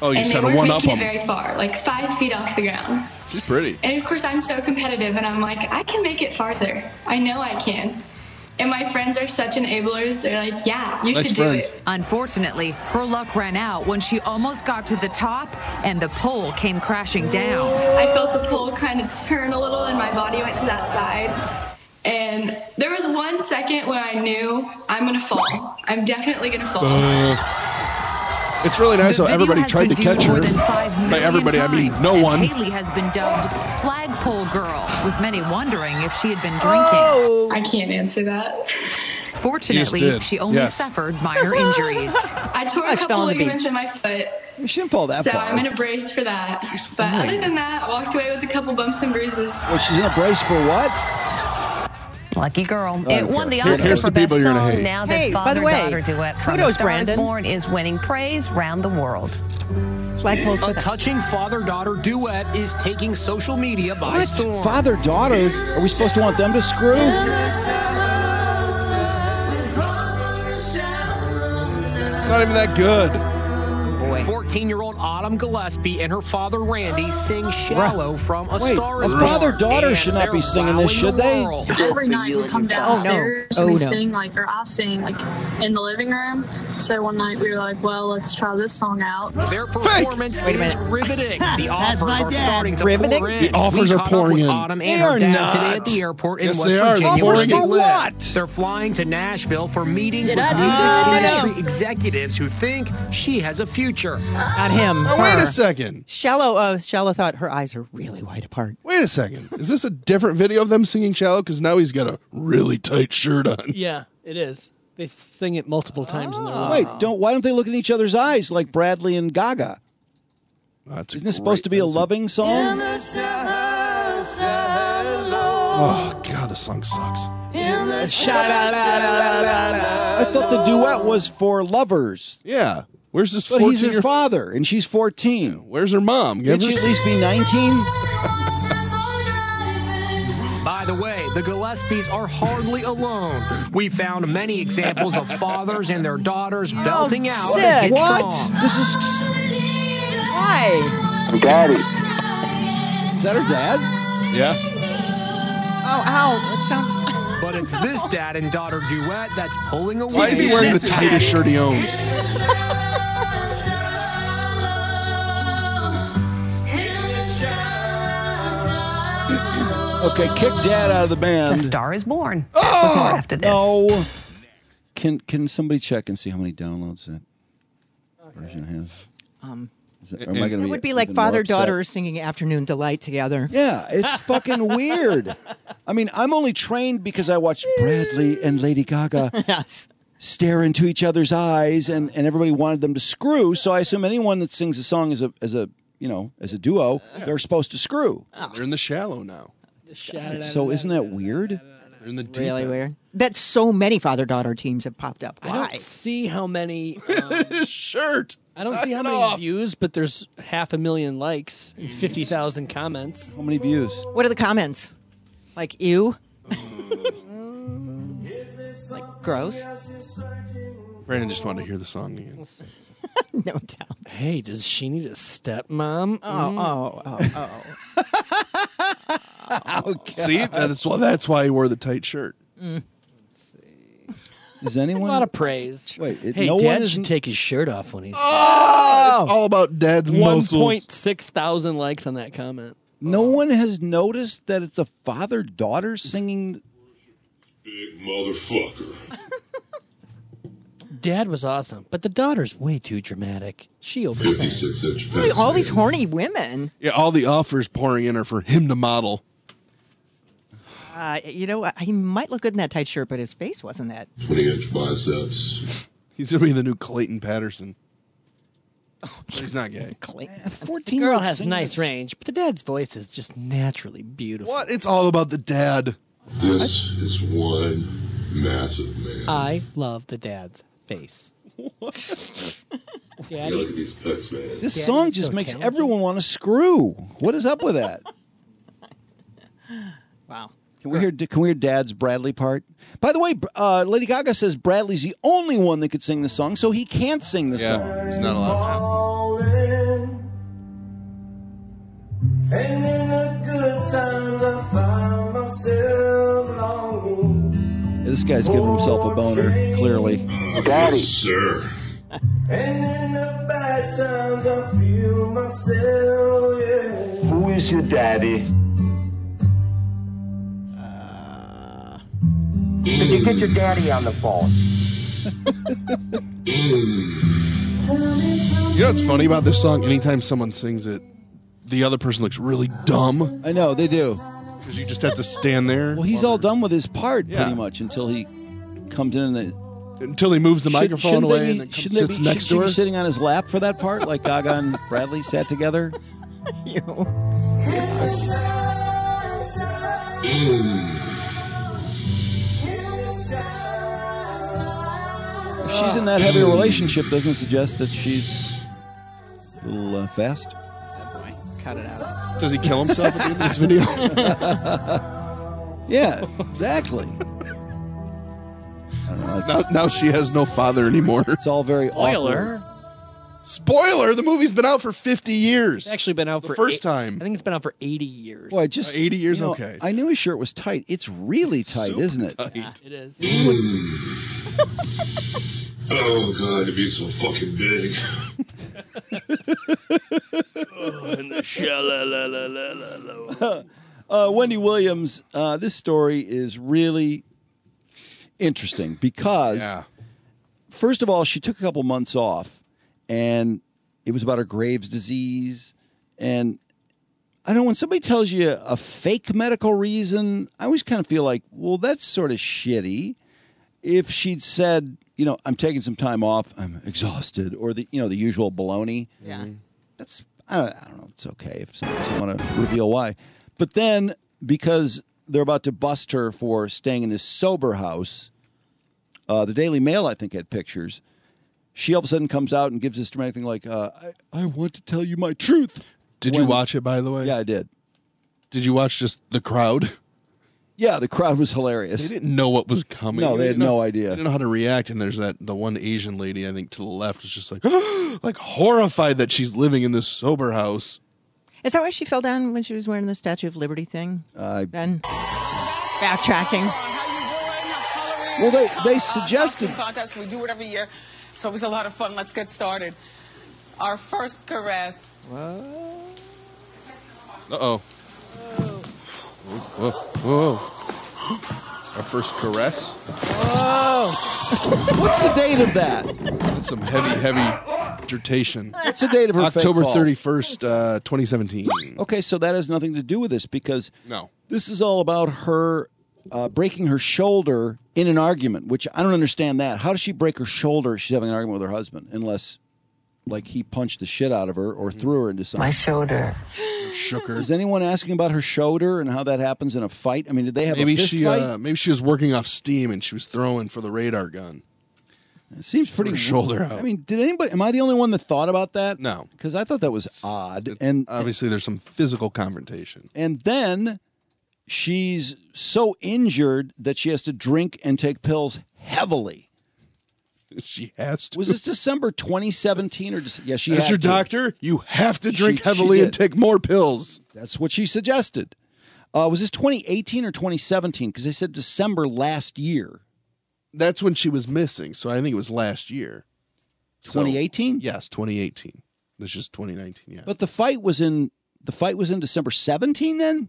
Oh, you and said they a weren't one up making it them. very far, like five feet off the ground. She's pretty. And of course, I'm so competitive, and I'm like, I can make it farther. I know I can. And my friends are such enablers. They're like, yeah, you Nice should friends. do it. Unfortunately, her luck ran out when she almost got to the top and the pole came crashing down. I felt the pole kind of turn a little, and my body went to that side. And there was one second when I knew I'm gonna fall. I'm definitely gonna fall. Uh, it's really nice how everybody tried to catch her. More than five By million everybody, I mean times, no and one. Haley has been dubbed Flagpole Girl, with many wondering if she had been drinking. Oh, I can't answer that. Fortunately, did. she only Yes. suffered minor injuries. I tore a I fell couple on the ligaments beach. in my foot. You shouldn't fall that so far. I'm in a brace for that. But fine. other than that, walked away with a couple bumps and bruises. Wait, she's in a brace for what? Lucky girl. I It don't won the care. Oscar Here's for the people Best you're gonna Song. hate. Now this Hey, by the way, father-daughter duet from kudos, A Star Is Brandon. Born is winning praise round the world. Flagpole A sit-up. touching father-daughter duet is taking social media by What? storm. Father daughter? Are we supposed to want them to screw? It's not even that good. fourteen-year-old Autumn Gillespie and her father Randy sing "Shallow" from A Wait, Star a Is Born. father-daughter And should not be they're singing this, wowing should the they? world. Every night we come downstairs Oh, and we no. sing like, or I sing like in the living room. So one night we were like, well, let's try this song out. Their performance Wait a is minute. riveting. The That's offers my are dad. starting to Riveting? pour in. The offers we are caught pouring up with in. Autumn They and her are dad not. today at the airport in Yes, West they are. Virginia. Offers where they for live. what? They're flying to Nashville for meetings Did with I do music that? industry executives who think she has a future. Not him. Now, wait her. a second. Shallow, uh, Shallow thought her eyes are really wide apart. Wait a second. Is this a different video of them singing "Shallow"? Because now he's got a really tight shirt on. Yeah, it is. They sing it multiple times in the room. Wait, don't. Why don't they look in each other's eyes like Bradley and Gaga? That's a Isn't this supposed to great- be a that's loving song? Oh God, this song sucks. I thought the duet was for lovers. Yeah. Where's this But he's her fourteen-year? father, and she's fourteen. Where's her mom? Give Can't she her at some- least be nineteen? By the way, the Gillespies are hardly alone. We found many examples of fathers and their daughters belting out sick. a hit What? song. This is. Why? I'm Daddy. Is that her dad? Yeah. Oh, ow. That sounds. But it's this dad and daughter duet that's pulling away. Why is he wearing the tightest shirt he owns? Okay, kick dad out of the A band. Star Is Born. Oh, With more after this. no. Can can somebody check and see how many downloads that version has? Um, Is that, or am I gonna it be would be like even more father upset? daughter singing "Afternoon Delight" together. Yeah, it's fucking weird. I mean, I'm only trained because I watched Bradley and Lady Gaga Yes. stare into each other's eyes, and, and everybody wanted them to screw. So I assume anyone that sings a song as a as a you know as a duo, they're supposed to screw. They're in the shallow now. So isn't that weird? They're in the deep Really end. weird. That so many father daughter teams have popped up. I Why? don't see how many. Um, His shirt. I don't Knock see how it many off. views, but there's half a million likes and fifty thousand comments. How many views? What are the comments? Like ew. Like gross. Brandon just wanted to hear the song again. No doubt. Hey, does she need a stepmom? Oh, oh, oh, oh. Okay. See, that's why that's why he wore the tight shirt. Mm. Is anyone A lot of praise. Wait, it, Hey, no Dad one is. should take his shirt off when he's. Oh, it's all about Dad's One muscles. point six thousand likes on that comment. No one has noticed that it's a father daughter singing. Big motherfucker. Dad was awesome, but the daughter's way too dramatic. She oversang. fifty-six inch Look at all these horny women. Yeah, all the offers pouring in are for him to model. Uh, you know, he might look good in that tight shirt, but his face wasn't that. twenty inch biceps. He's gonna be the new Clayton Patterson. But he's not gay. Clayton. The girl has nice range, but the dad's voice is just naturally beautiful. What? It's all about the dad. This is one massive man. I love the dad's face. Yeah, Daddy, look at these pecs, man. This Daddy's song just so makes talented. everyone want to screw. What is up with that? Wow. Can we hear? Can we hear Dad's Bradley part? By the way, uh, Lady Gaga says Bradley's the only one that could sing the song, so he can't sing the Yeah, song. he's not allowed to. And in the good times I found myself longing. This guy's giving himself a boner, clearly. Daddy. Yes, sir. And in the bad times I feel myself, yeah. Who is your daddy? Did you get your daddy on the phone? You know what's funny about this song? Anytime someone sings it, the other person looks really dumb. I know, they do. Because you just have to stand there. Well, he's all done with his part, Yeah. pretty much, until he comes in and the... Until he moves the Should- microphone shouldn't they away be- and then comes, shouldn't they sits be- next should to she her. be sitting on his lap for that part, like Gaga and Bradley sat together? If she's in that heavy relationship, doesn't suggest that she's a little uh, fast. Cut it out. Does he kill himself at the end of this video? Yeah, exactly. I don't know, now, now she has no father anymore. It's all very Spoiler. awkward. Spoiler, the movie's been out for fifty years. It's actually been out The for first eight- time. I think it's been out for eighty years. Boy, just eighty years, you know, okay. I knew his shirt was tight. It's really tight, super isn't it? tight. Yeah, it is. Oh, God, it'd be so fucking big. Oh, and the sha-la-la-la-la-la-la. Uh, Wendy Williams, uh, this story is really interesting because, Yeah. first of all, she took a couple months off, and it was about her Graves' disease. And I don't know, when somebody tells you a fake medical reason, I always kind of feel like, well, that's sort of shitty. If she'd said, you know, I'm taking some time off, I'm exhausted, or the you know the usual baloney, Yeah. that's I don't, I don't know. It's okay if somebody doesn't want to reveal why. But then, because they're about to bust her for staying in this sober house, uh, the Daily Mail, I think, had pictures. She all of a sudden comes out and gives this dramatic thing like, uh, I, I want to tell you my truth. Did When- you watch it, by the way? Yeah, I did. Did you watch just the crowd? Yeah, the crowd was hilarious. They didn't know what was coming. No, they had didn't know- no idea. They didn't know how to react. And there's that the one Asian lady, I think, to the left was just like, like horrified that she's living in this sober house. Is that why she fell down when she was wearing the Statue of Liberty thing? Uh, then backtracking. Well, they, they suggested... Contest. We do it every year. It's always a lot of fun. Let's get started. Our first caress. Uh-oh. Whoa. Whoa. Our first caress. What's the date of that? That's some heavy, heavy dissertation. What's the date of her October fake fall? thirty-first, uh, twenty seventeen. Okay, so that has nothing to do with this because No. this is all about her uh, breaking her shoulder in an argument, which I don't understand that. How does she break her shoulder if she's having an argument with her husband? Unless, like, he punched the shit out of her or threw her into something. My shoulder. Shook her. Is anyone asking about her shoulder and how that happens in a fight? I mean, did they have Maybe a fist she, fight? uh, maybe she was working off steam and she was throwing for the radar gun. It seems pretty her shoulder out. I mean, did anybody? Am I the only one that thought about that? No, because I thought that was odd. And obviously, there's some physical confrontation. And then she's so injured that she has to drink and take pills heavily. She has to. Was this December twenty seventeen or Dece- yeah? She As had your to. doctor, you have to drink She- heavily she and did. take more pills. That's what she suggested. Uh, was this twenty eighteen or twenty seventeen? Because they said December last year. That's when she was missing, so I think it was last year. twenty eighteen? Yes, twenty eighteen. This is just twenty nineteen. Yeah. But the fight was in the fight was in December seventeen. Then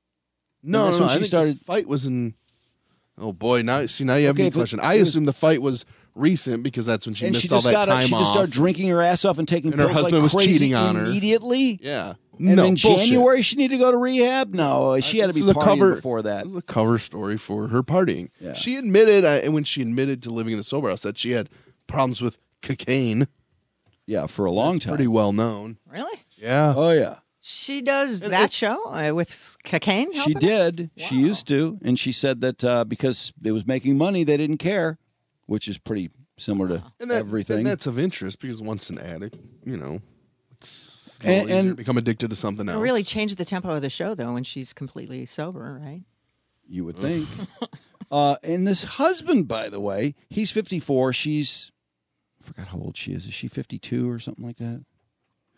No, And that's no, when I she think started- the fight was in. Oh boy! Now see, now you have Okay, me but question. I it was- assume the fight was recent because that's when she and missed she all just that got time she off. just started drinking her ass off and taking And her pills husband like was crazy cheating on her. immediately. Yeah. And no in bullshit. January she needed to go to rehab. No, she had to This be is a partying cover before that. This is a cover story for her partying. Yeah. She admitted, uh, and when she admitted to living in the sober house, that she had problems with cocaine. Yeah, for a long That's time. Pretty well known. Really? Yeah. Oh yeah. She does that show uh, with cocaine? She helping her? did. She used to, and she said that uh, because it was making money, they didn't care, which is pretty similar to And that, everything. And that's of interest because once an addict, you know, it's a And- little easier and- to become addicted to something It else. really changed the tempo of the show, though, when she's completely sober, right? You would think. uh, and this husband, by the way, he's fifty-four. She's, I forgot how old she is. Is she fifty-two or something like that?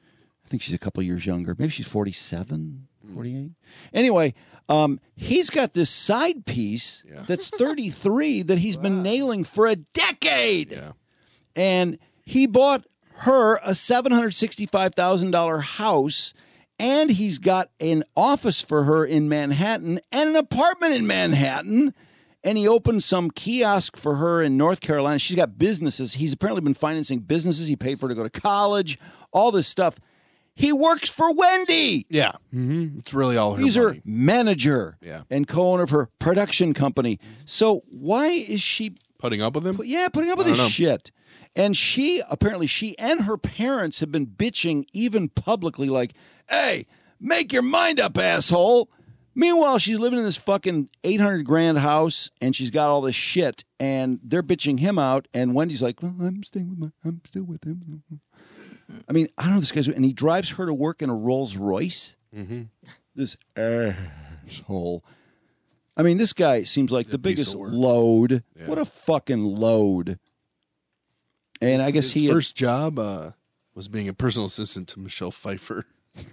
I think she's a couple years younger. Maybe she's forty-seven, forty-eight. Anyway, um, he's got this side piece Yeah. that's thirty-three that he's been nailing for a decade. Yeah. And he bought her a seven hundred sixty-five thousand dollars house, and he's got an office for her in Manhattan and an apartment in Manhattan. And he opened some kiosk for her in North Carolina. She's got businesses. He's apparently been financing businesses. He paid for her to go to college, all this stuff. He works for Wendy. Yeah. Mm-hmm. It's really all her He's money. her manager Yeah. and co-owner of her production company. So why is she Putting up with him? yeah, putting up with I don't this know. shit? And she, apparently, she and her parents have been bitching even publicly like, hey, make your mind up, asshole. Meanwhile, she's living in this fucking eight hundred grand house and she's got all this shit and they're bitching him out. And Wendy's like, well, I'm staying with my, I'm still with him. I mean, I don't know this guy's, and he drives her to work in a Rolls Royce. Mm-hmm. This asshole. I mean, this guy seems like the piece biggest of work. load. Yeah. What a fucking load. And I guess His he had- first job uh, was being a personal assistant to Michelle Pfeiffer.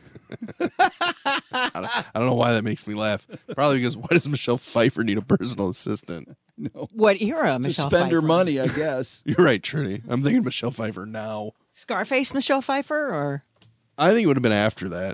I, don't, I don't know why that makes me laugh. Probably because why does Michelle Pfeiffer need a personal assistant? No. What era, to Michelle spend her Pfeiffer? money, I guess. You're right, Trinity. I'm thinking Michelle Pfeiffer now. Scarface Michelle Pfeiffer, or I think it would have been after that.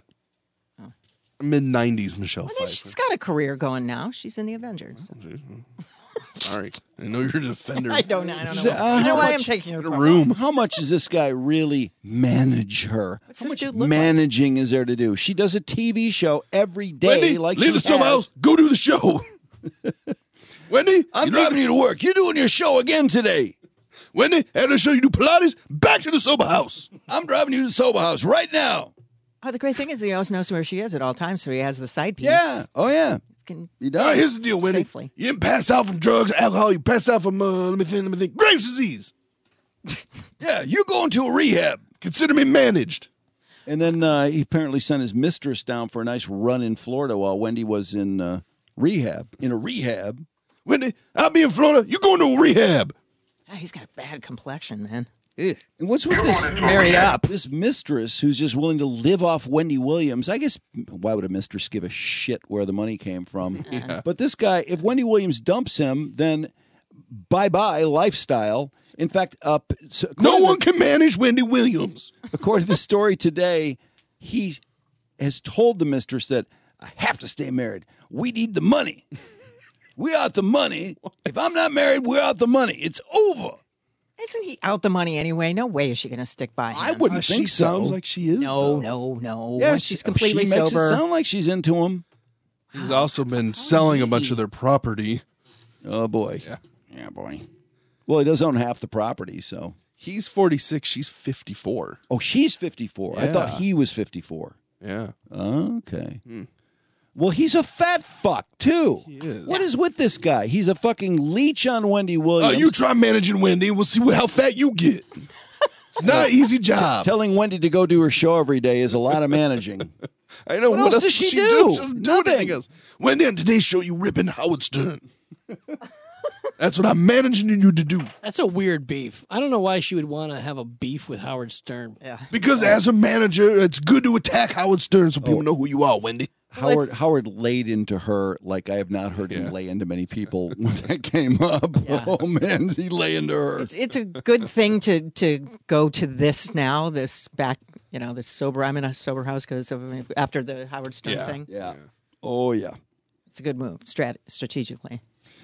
Mid nineties Michelle well, Pfeiffer. she's got a career going now. She's in the Avengers. Sorry. I know you're a defender. I don't know. I don't know. She said, why- uh, I don't know how why I'm much- taking her In a part. room. How much does this guy really manage her? What's How this much dude look like? managing is there to do? She does a T V show every day. Wendy, like leave she the summer has. house. Go do the show. Wendy, I'm you driving leave- you to work. You're doing your show again today. Wendy, after the show you do Pilates, back to the sober house. I'm driving you to the sober house right now. Oh, the great thing is he always knows where she is at all times, so he has the side piece. Yeah. Oh, yeah. Can He All does. right, here's the deal, Wendy. Safely. You didn't pass out from drugs, alcohol. You passed out from, uh, let me think, let me think, Graves' disease. Yeah, you're going to a rehab. Consider me managed. And then uh, he apparently sent his mistress down for a nice run in Florida while Wendy was in uh, rehab. In a rehab. Wendy, I'll be in Florida. You going to a rehab. Ah, he's got a bad complexion, man. And what's with this Married up. This mistress who's just willing to live off Wendy Williams? I guess why would a mistress give a shit where the money came from? Yeah. But this guy, if Wendy Williams dumps him, then bye bye lifestyle. In fact, uh, p- so No according one to- can manage Wendy Williams. according to the story today, he has told the mistress that I have to stay married. We need the money. We out the money. If I'm not married, we're out the money. It's over. Isn't he out the money anyway? No way is she going to stick by him. I wouldn't Uh, she think so. sounds like she is. No, though. no, no. Yeah, Once she's completely she makes sober. it sound like she's into him. He's also been selling a bunch of their property. Oh boy. Yeah. Yeah, boy. Well, he does own half the property, so. He's forty-six. She's fifty-four. Oh, she's fifty-four. I thought Yeah. he was fifty-four. Yeah. Okay. Well, he's a fat fuck too. He is. What is with this guy? He's a fucking leech on Wendy Uh, Williams. you try managing Wendy, and we'll see what, how fat you get. It's not an easy job. Telling Wendy to go do her show every day is a lot of managing. I know. What What, else does she do? She doesn't do Nothing. anything else. Wendy, on today's show, you ripping Howard Stern. That's what I'm managing you to do. That's a weird beef. I don't know why she would want to have a beef with Howard Stern. Yeah. Because as a manager, it's good to attack Howard Stern so people know who you are, Wendy. Howard Howard laid into her like I have not heard him lay into many people when that came up. Yeah. Oh man, he lay into her. It's it's a good thing to to go to this now. This back, you know, this sober. I'm in a sober house because of after the Howard Stern Yeah, thing. yeah. Oh yeah. It's a good move, strat- strategically.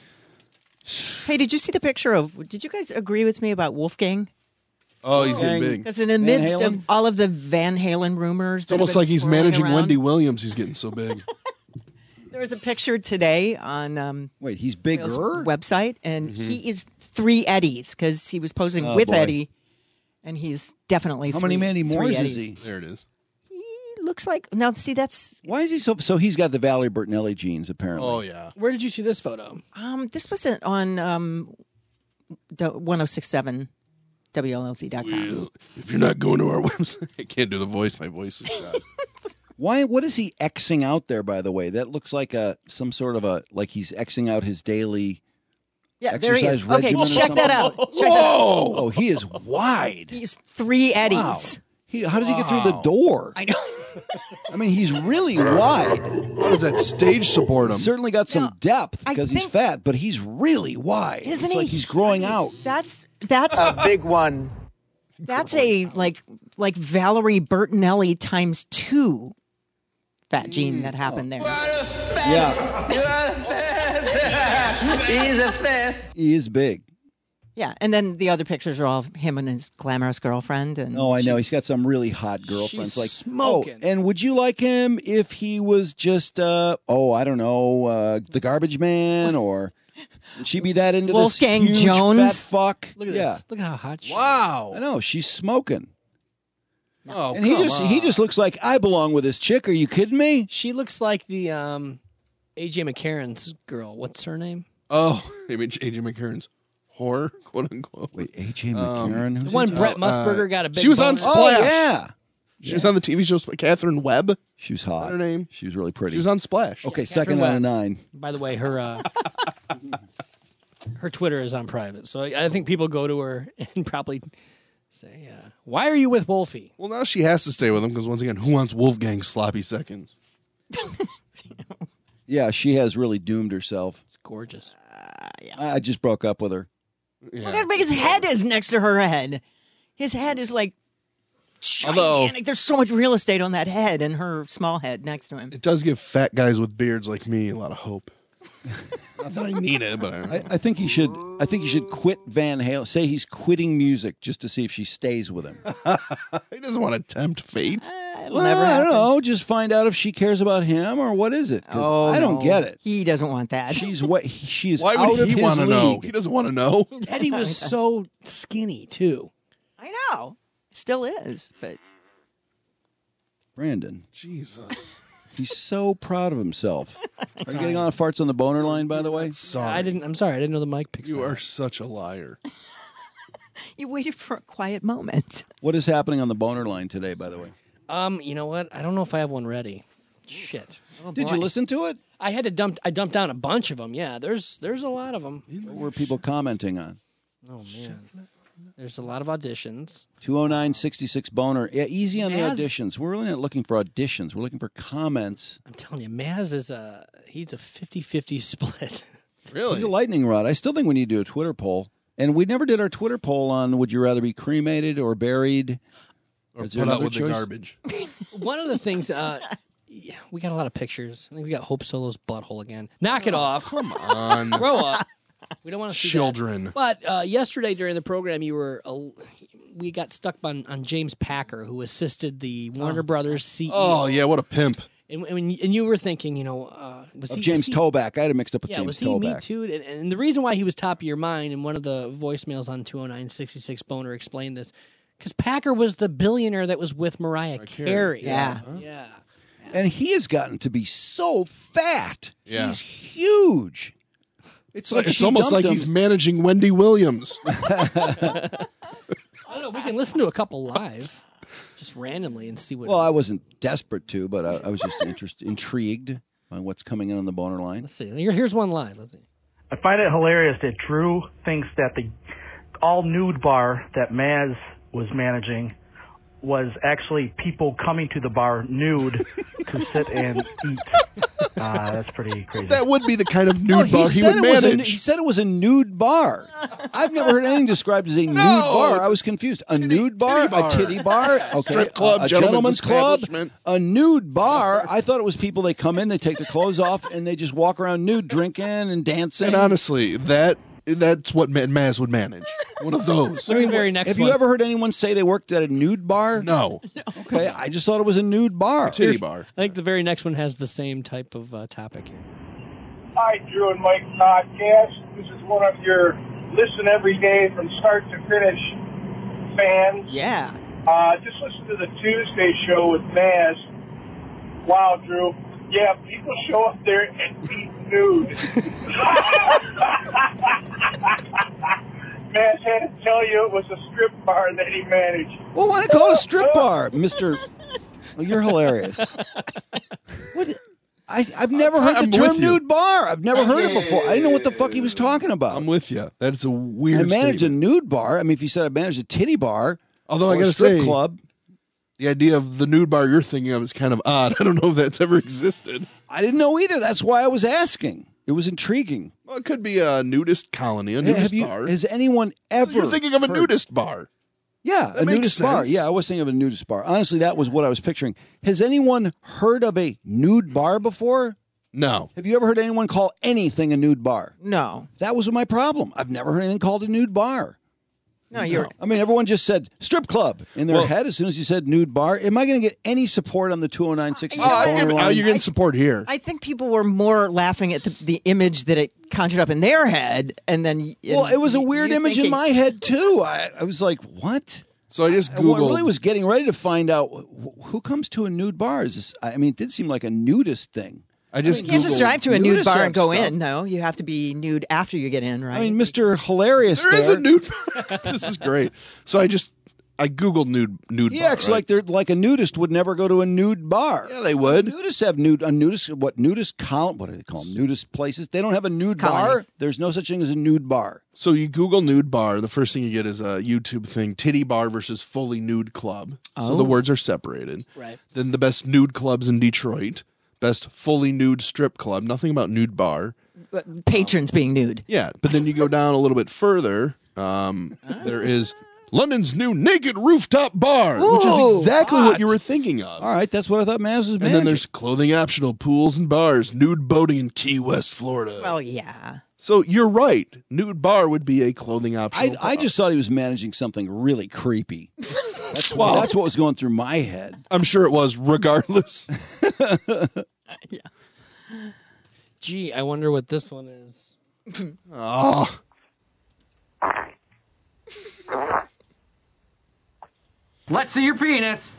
Hey, did you see the picture of? Did you guys agree with me about Wolfgang? Oh, he's getting big. Because in the Van midst Halen? of all of the Van Halen rumors, It's that have almost been like he's swirling managing around, Wendy Williams. He's getting so big. There was a picture today on um, Wait, he's His bigger. website, and he is three Eddies because he was posing Oh, with boy. Eddie, and he's definitely How three, many Mandy three Moores Eddies. is he? There it is. He looks like now. See, that's Why is he so? So he's got the Valerie Bertinelli genes, apparently. Oh, yeah. Where did you see this photo? um. This wasn't on um, one oh six point seven W L L Z dot com. Well, if you're not going to our website, I can't do the voice. My voice is shot. Why? What is he Xing out there? By the way, that looks like a some sort of a like he's Xing out his daily. Yeah, there he is. exercise Okay, regimen or check that out. something? Check that out. Oh, he is wide. He's three Eddies. Wow. He, how does he get through the door? I know. I mean, he's really wide. How does that stage support him? Certainly got some Now, depth I because he's think- fat, but he's really wide. Isn't it's he? like he's growing out. That's that's A big one. that's a like like Valerie Bertinelli times two fat gene that happened there. Yeah, He's a fifth. he is big. Yeah, and then the other pictures are all him and his glamorous girlfriend. And Oh, I know. she's- He's got some really hot girlfriends. She's like smoking. Oh, and would you like him if he was just, uh, oh, I don't know, uh, the garbage man, or would she be that into Wolfgang this huge Jones? fat fuck? Look at yeah. this. Look at how hot she is. Wow. I know. She's smoking. Oh, And he come just on. he just looks like I belong with this chick. Are you kidding me? She looks like the um, A J McCarron's girl. What's her name? Oh, I mean, A J McCarron's whore, quote unquote. Wait, A J McCarron? The Who's one it? Brett uh, Musburger got a big she was on boner. Splash. Oh, yeah. She was on the T V show Sp- Catherine Webb. She was Is that hot. her name? She was really pretty. She was on Splash. Okay, Yeah, second Catherine out of Webb. nine. By the way, her uh, her Twitter is on private, so I I think people go to her and probably say, uh, "Why are you with Wolfie?" Well, now she has to stay with him because once again, who wants Wolfgang sloppy seconds? Yeah, she has really doomed herself. It's gorgeous. I I just broke up with her. Look how big his head is next to her head. His head is like Although- gigantic. There's so much real estate on that head and her small head next to him. It does give fat guys with beards like me a lot of hope. Not that I need it, but I, I, I think he should. I think he should quit Van Halen. Say he's quitting music just to see if she stays with him. he doesn't want to tempt fate. It'll Well, never I happen. don't know. Just find out if she cares about him or what is it? 'Cause Oh, I don't no. get it. He doesn't want that. She's what? She is Why out would of he his want to know? league. He doesn't want to know. Eddie was so skinny too. I know. Still is, but Brandon, Jesus. he's so proud of himself. Are you getting on farts on the boner line, by the way? Sorry. I didn't. I'm sorry. I didn't know the mic picks. You that are up. such a liar. you waited for a quiet moment. What is happening on the boner line today, by the way? Um, you know what? I don't know if I have one ready. Shit. Did you listen to it? I had to dump. I dumped down a bunch of them. Yeah, there's there's a lot of them. What were people commenting on? Oh man, there's a lot of auditions. two oh nine sixty-six boner. Yeah, easy on Maz- the auditions. We're really not looking for auditions. We're looking for comments. I'm telling you, Maz is a he's a fifty-fifty split. He's a lightning rod. I still think we need to do a Twitter poll. And we never did our Twitter poll on would you rather be cremated or buried? Or Is there put out another with choice? the garbage. One of the things, uh, yeah, we got a lot of pictures. I think we got Hope Solo's butthole again. Knock it off. Come on. Grow up. We don't want to see that. Children. But uh, yesterday during the program, you were uh, we got stuck on, on James Packer, who assisted the Warner Brothers C E O. Oh, yeah, what a pimp. And, and, and you were thinking, you know, uh, was Of he James was he, Toback. I had it mixed up with Yeah, James was he Toback. Me Too? And, and the reason why he was top of your mind, and one of the voicemails on two oh nine sixty-six Boner explained this, because Packer was the billionaire that was with Mariah Carey. Yeah. Yeah. And he has gotten to be so fat. Yeah. He's huge. It's like It's she almost dumped like him. he's managing Wendy Williams. I don't know. We can listen to a couple live, just randomly, and see what. Well, I wasn't desperate to, but I, I was just interested, intrigued by what's coming in on the boner line. Let's see. Here, here's one live. Let's see. I find it hilarious that Drew thinks that the all nude bar that Maz was managing was actually people coming to the bar nude to sit and eat. Uh, that's pretty crazy. That would be the kind of nude No, he bar he said would it was a, manage. he said it was a nude bar. I've never heard anything described as a nude bar. I was confused. A nude bar, bar. a titty bar, okay, Strip club, a, a gentleman's gentleman's club, establishment. a nude bar. I thought it was people. They come in, they take their clothes off, and they just walk around nude, drinking and dancing. And honestly, that that's what Ma- Maz would manage. One of those. Let me very next Have one. you ever heard anyone say they worked at a nude bar? No. Okay, I just thought it was a nude bar. Titty bar. I think the very next one has the same type of uh, topic here. Hi, Drew and Mike podcast. This is one of your listen every day from start to finish fans. Yeah. Uh, just listen to the Tuesday show with Maz. Wow, Drew. Yeah, people show up there and eat nude. Maz had to tell you it was a strip bar that he managed. Well, why not call it a strip bar, Mister Oh, you're hilarious. What? I, I've never heard I'm the with term you. nude bar. I've never heard it before. I didn't know what the fuck he was talking about. I'm with you. That's a I weird managed statement. a nude bar. I mean, if you said I managed a titty bar, Although or I a gotta strip say, club. The idea of the nude bar you're thinking of is kind of odd. I don't know if that's ever existed. I didn't know either. That's why I was asking. It was intriguing. Well, it could be a nudist colony, a nudist Have you, bar. Has anyone ever? So you're thinking of a heard- nudist bar. Yeah, That a makes nudist bar. sense. Yeah, I was thinking of a nudist bar. Honestly, that was what I was picturing. Has anyone heard of a nude bar before? No. Have you ever heard anyone call anything a nude bar? No. That was my problem. I've never heard anything called a nude bar. No, you're. I mean, everyone just said strip club in their Well- head as soon as you said nude bar. Am I going to get any support on the two oh nine six six? Oh, you're, oh, you're getting support here. I think people were more laughing at the, the image that it conjured up in their head, and then. Well, it was a you- weird you're image in thinking- my head, too. I, I was like, what? So I just I Googled. really was getting ready to find out wh- who comes to a nude bar. Is this, I mean, it did seem like a nudist thing. I just You can't just Googled drive to a nude Nudists bar have and go stuff. in, though. You have to be nude after you get in, right? I mean, Mister Hilarious There is there. a nude bar. This is great. So I just I Googled nude nude Yeah, bar. it's right? like they're like a nudist would never go to a nude bar. Yeah, they would. Nudists have nude a nudist what nudist count what do they call them? Nudist places. They don't have a nude bar. Colonies. There's no such thing as a nude bar. So you Google nude bar, the first thing you get is a YouTube thing, titty bar versus fully nude club. So Oh. the words are separated. Right. Then the best nude clubs in Detroit, best fully nude strip club, nothing about nude bar. Patrons being nude. Yeah, but then you go down a little bit further. Um, There is London's new naked rooftop bar, which is Ooh, exactly hot. what you were thinking of. All right, that's what I thought Maz was And managing. then there's clothing optional pools and bars, nude boating in Key West, Florida. Well, yeah. So you're right. Nude bar would be a clothing I, optional. I bar. just thought he was managing something really creepy. That's why. That's what was going through my head. I'm sure it was, regardless. Gee, I wonder what this one is. Oh. Let's see your penis.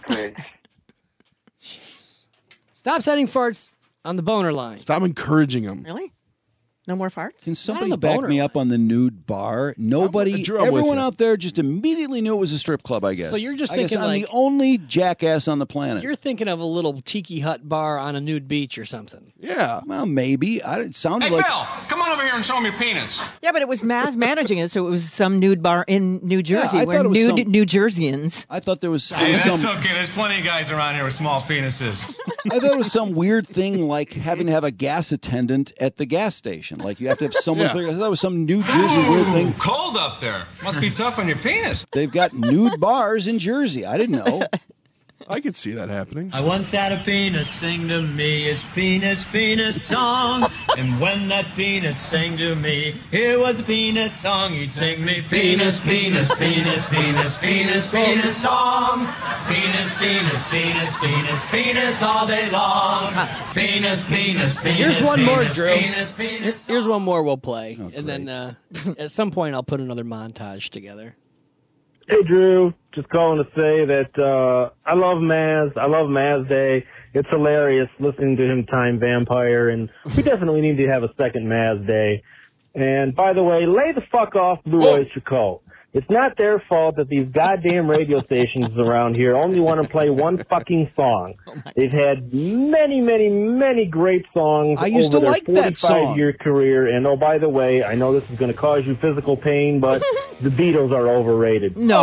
Stop setting farts on the boner line. Stop encouraging them. Really? No more farts? Can somebody the back boner me line. up on the nude bar? Nobody, Drew, I'm with everyone you. out there just immediately knew it was a strip club, I guess. So you're just I guess thinking I'm like- the only jackass on the planet. You're thinking of a little tiki hut bar on a nude beach or something. Yeah. Well, maybe. I, it sounded Hey, like... Bill, come on over here and show me your penis. Yeah, but it was Maz managing it, so it was some nude bar in New Jersey I where thought it was nude some- New Jerseyans. I thought there was, there Hey, was that's some... okay. There's plenty of guys around here with small penises. I thought it was some weird thing like having to have a gas attendant at the gas station. Like you have to have someone... Yeah. Figure, I thought it was some New Jersey weird thing. Cold up there. Must be tough on your penis. They've got nude bars in Jersey. I didn't know. I could see that happening. I once had a penis sing to me his penis, penis song. And when that penis sang to me, here was the penis song. He'd sing me penis, penis, penis, penis, penis, penis song. Penis, penis, penis, penis, penis all day long. Penis, penis, penis. Here's one more, penis, Drew. Penis, penis. Here's one more we'll play. Oh, and then uh, at some point I'll put another montage together. Hey, Drew. Just calling to say that uh, I love Maz. I love Maz Day. It's hilarious listening to him time vampire, and we definitely need to have a second Maz Day. And by the way, lay the fuck off Blue Oyster Cult. It's not their fault that these goddamn radio stations around here only want to play one fucking song. They've had many, many, many great songs I used over to their like that song. forty-five year career. And oh, by the way, I know this is going to cause you physical pain, but the Beatles are overrated. No.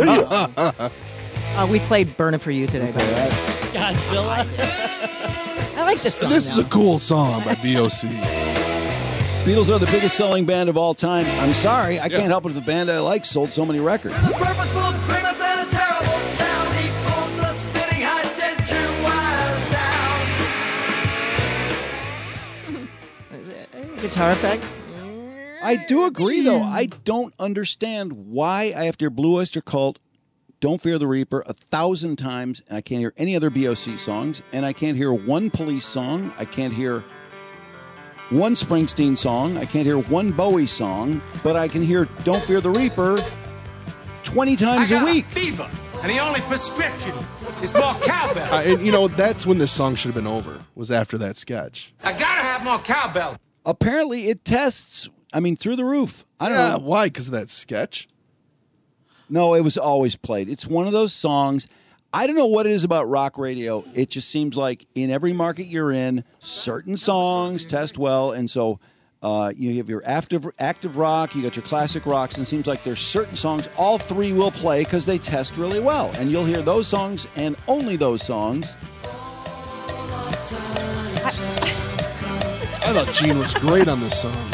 uh, we played Burn It For You today, by the way. Godzilla. I like this song. This is though. a cool song by B O C. Beatles are the biggest selling band of all time. I'm sorry. I can't help it if the band I like sold so many records. A purposeful grimace and a terrible sound equals the spitting high tension wires down. Guitar effect. I do agree, though. I don't understand why I have to hear Blue Oyster Cult, Don't Fear the Reaper a thousand times, and I can't hear any other B O C songs, and I can't hear one Police song. I can't hear one Springsteen song. I can't hear one Bowie song, but I can hear Don't Fear the Reaper twenty times I got a week. fever, and the only prescription is more cowbell. Uh, and, you know, that's when this song should have been over, was after that sketch. I gotta have more cowbell. Apparently, it tests, I mean, through the roof. I don't Yeah, know. why? Because of that sketch? No, it was always played. It's one of those songs. I don't know what it is about rock radio. It just seems like in every market you're in, certain songs test well. And so Uh, you have your active, active rock, you got your classic rocks, and it seems like there's certain songs all three will play because they test really well. And you'll hear those songs and only those songs. I thought Gene was great on this song.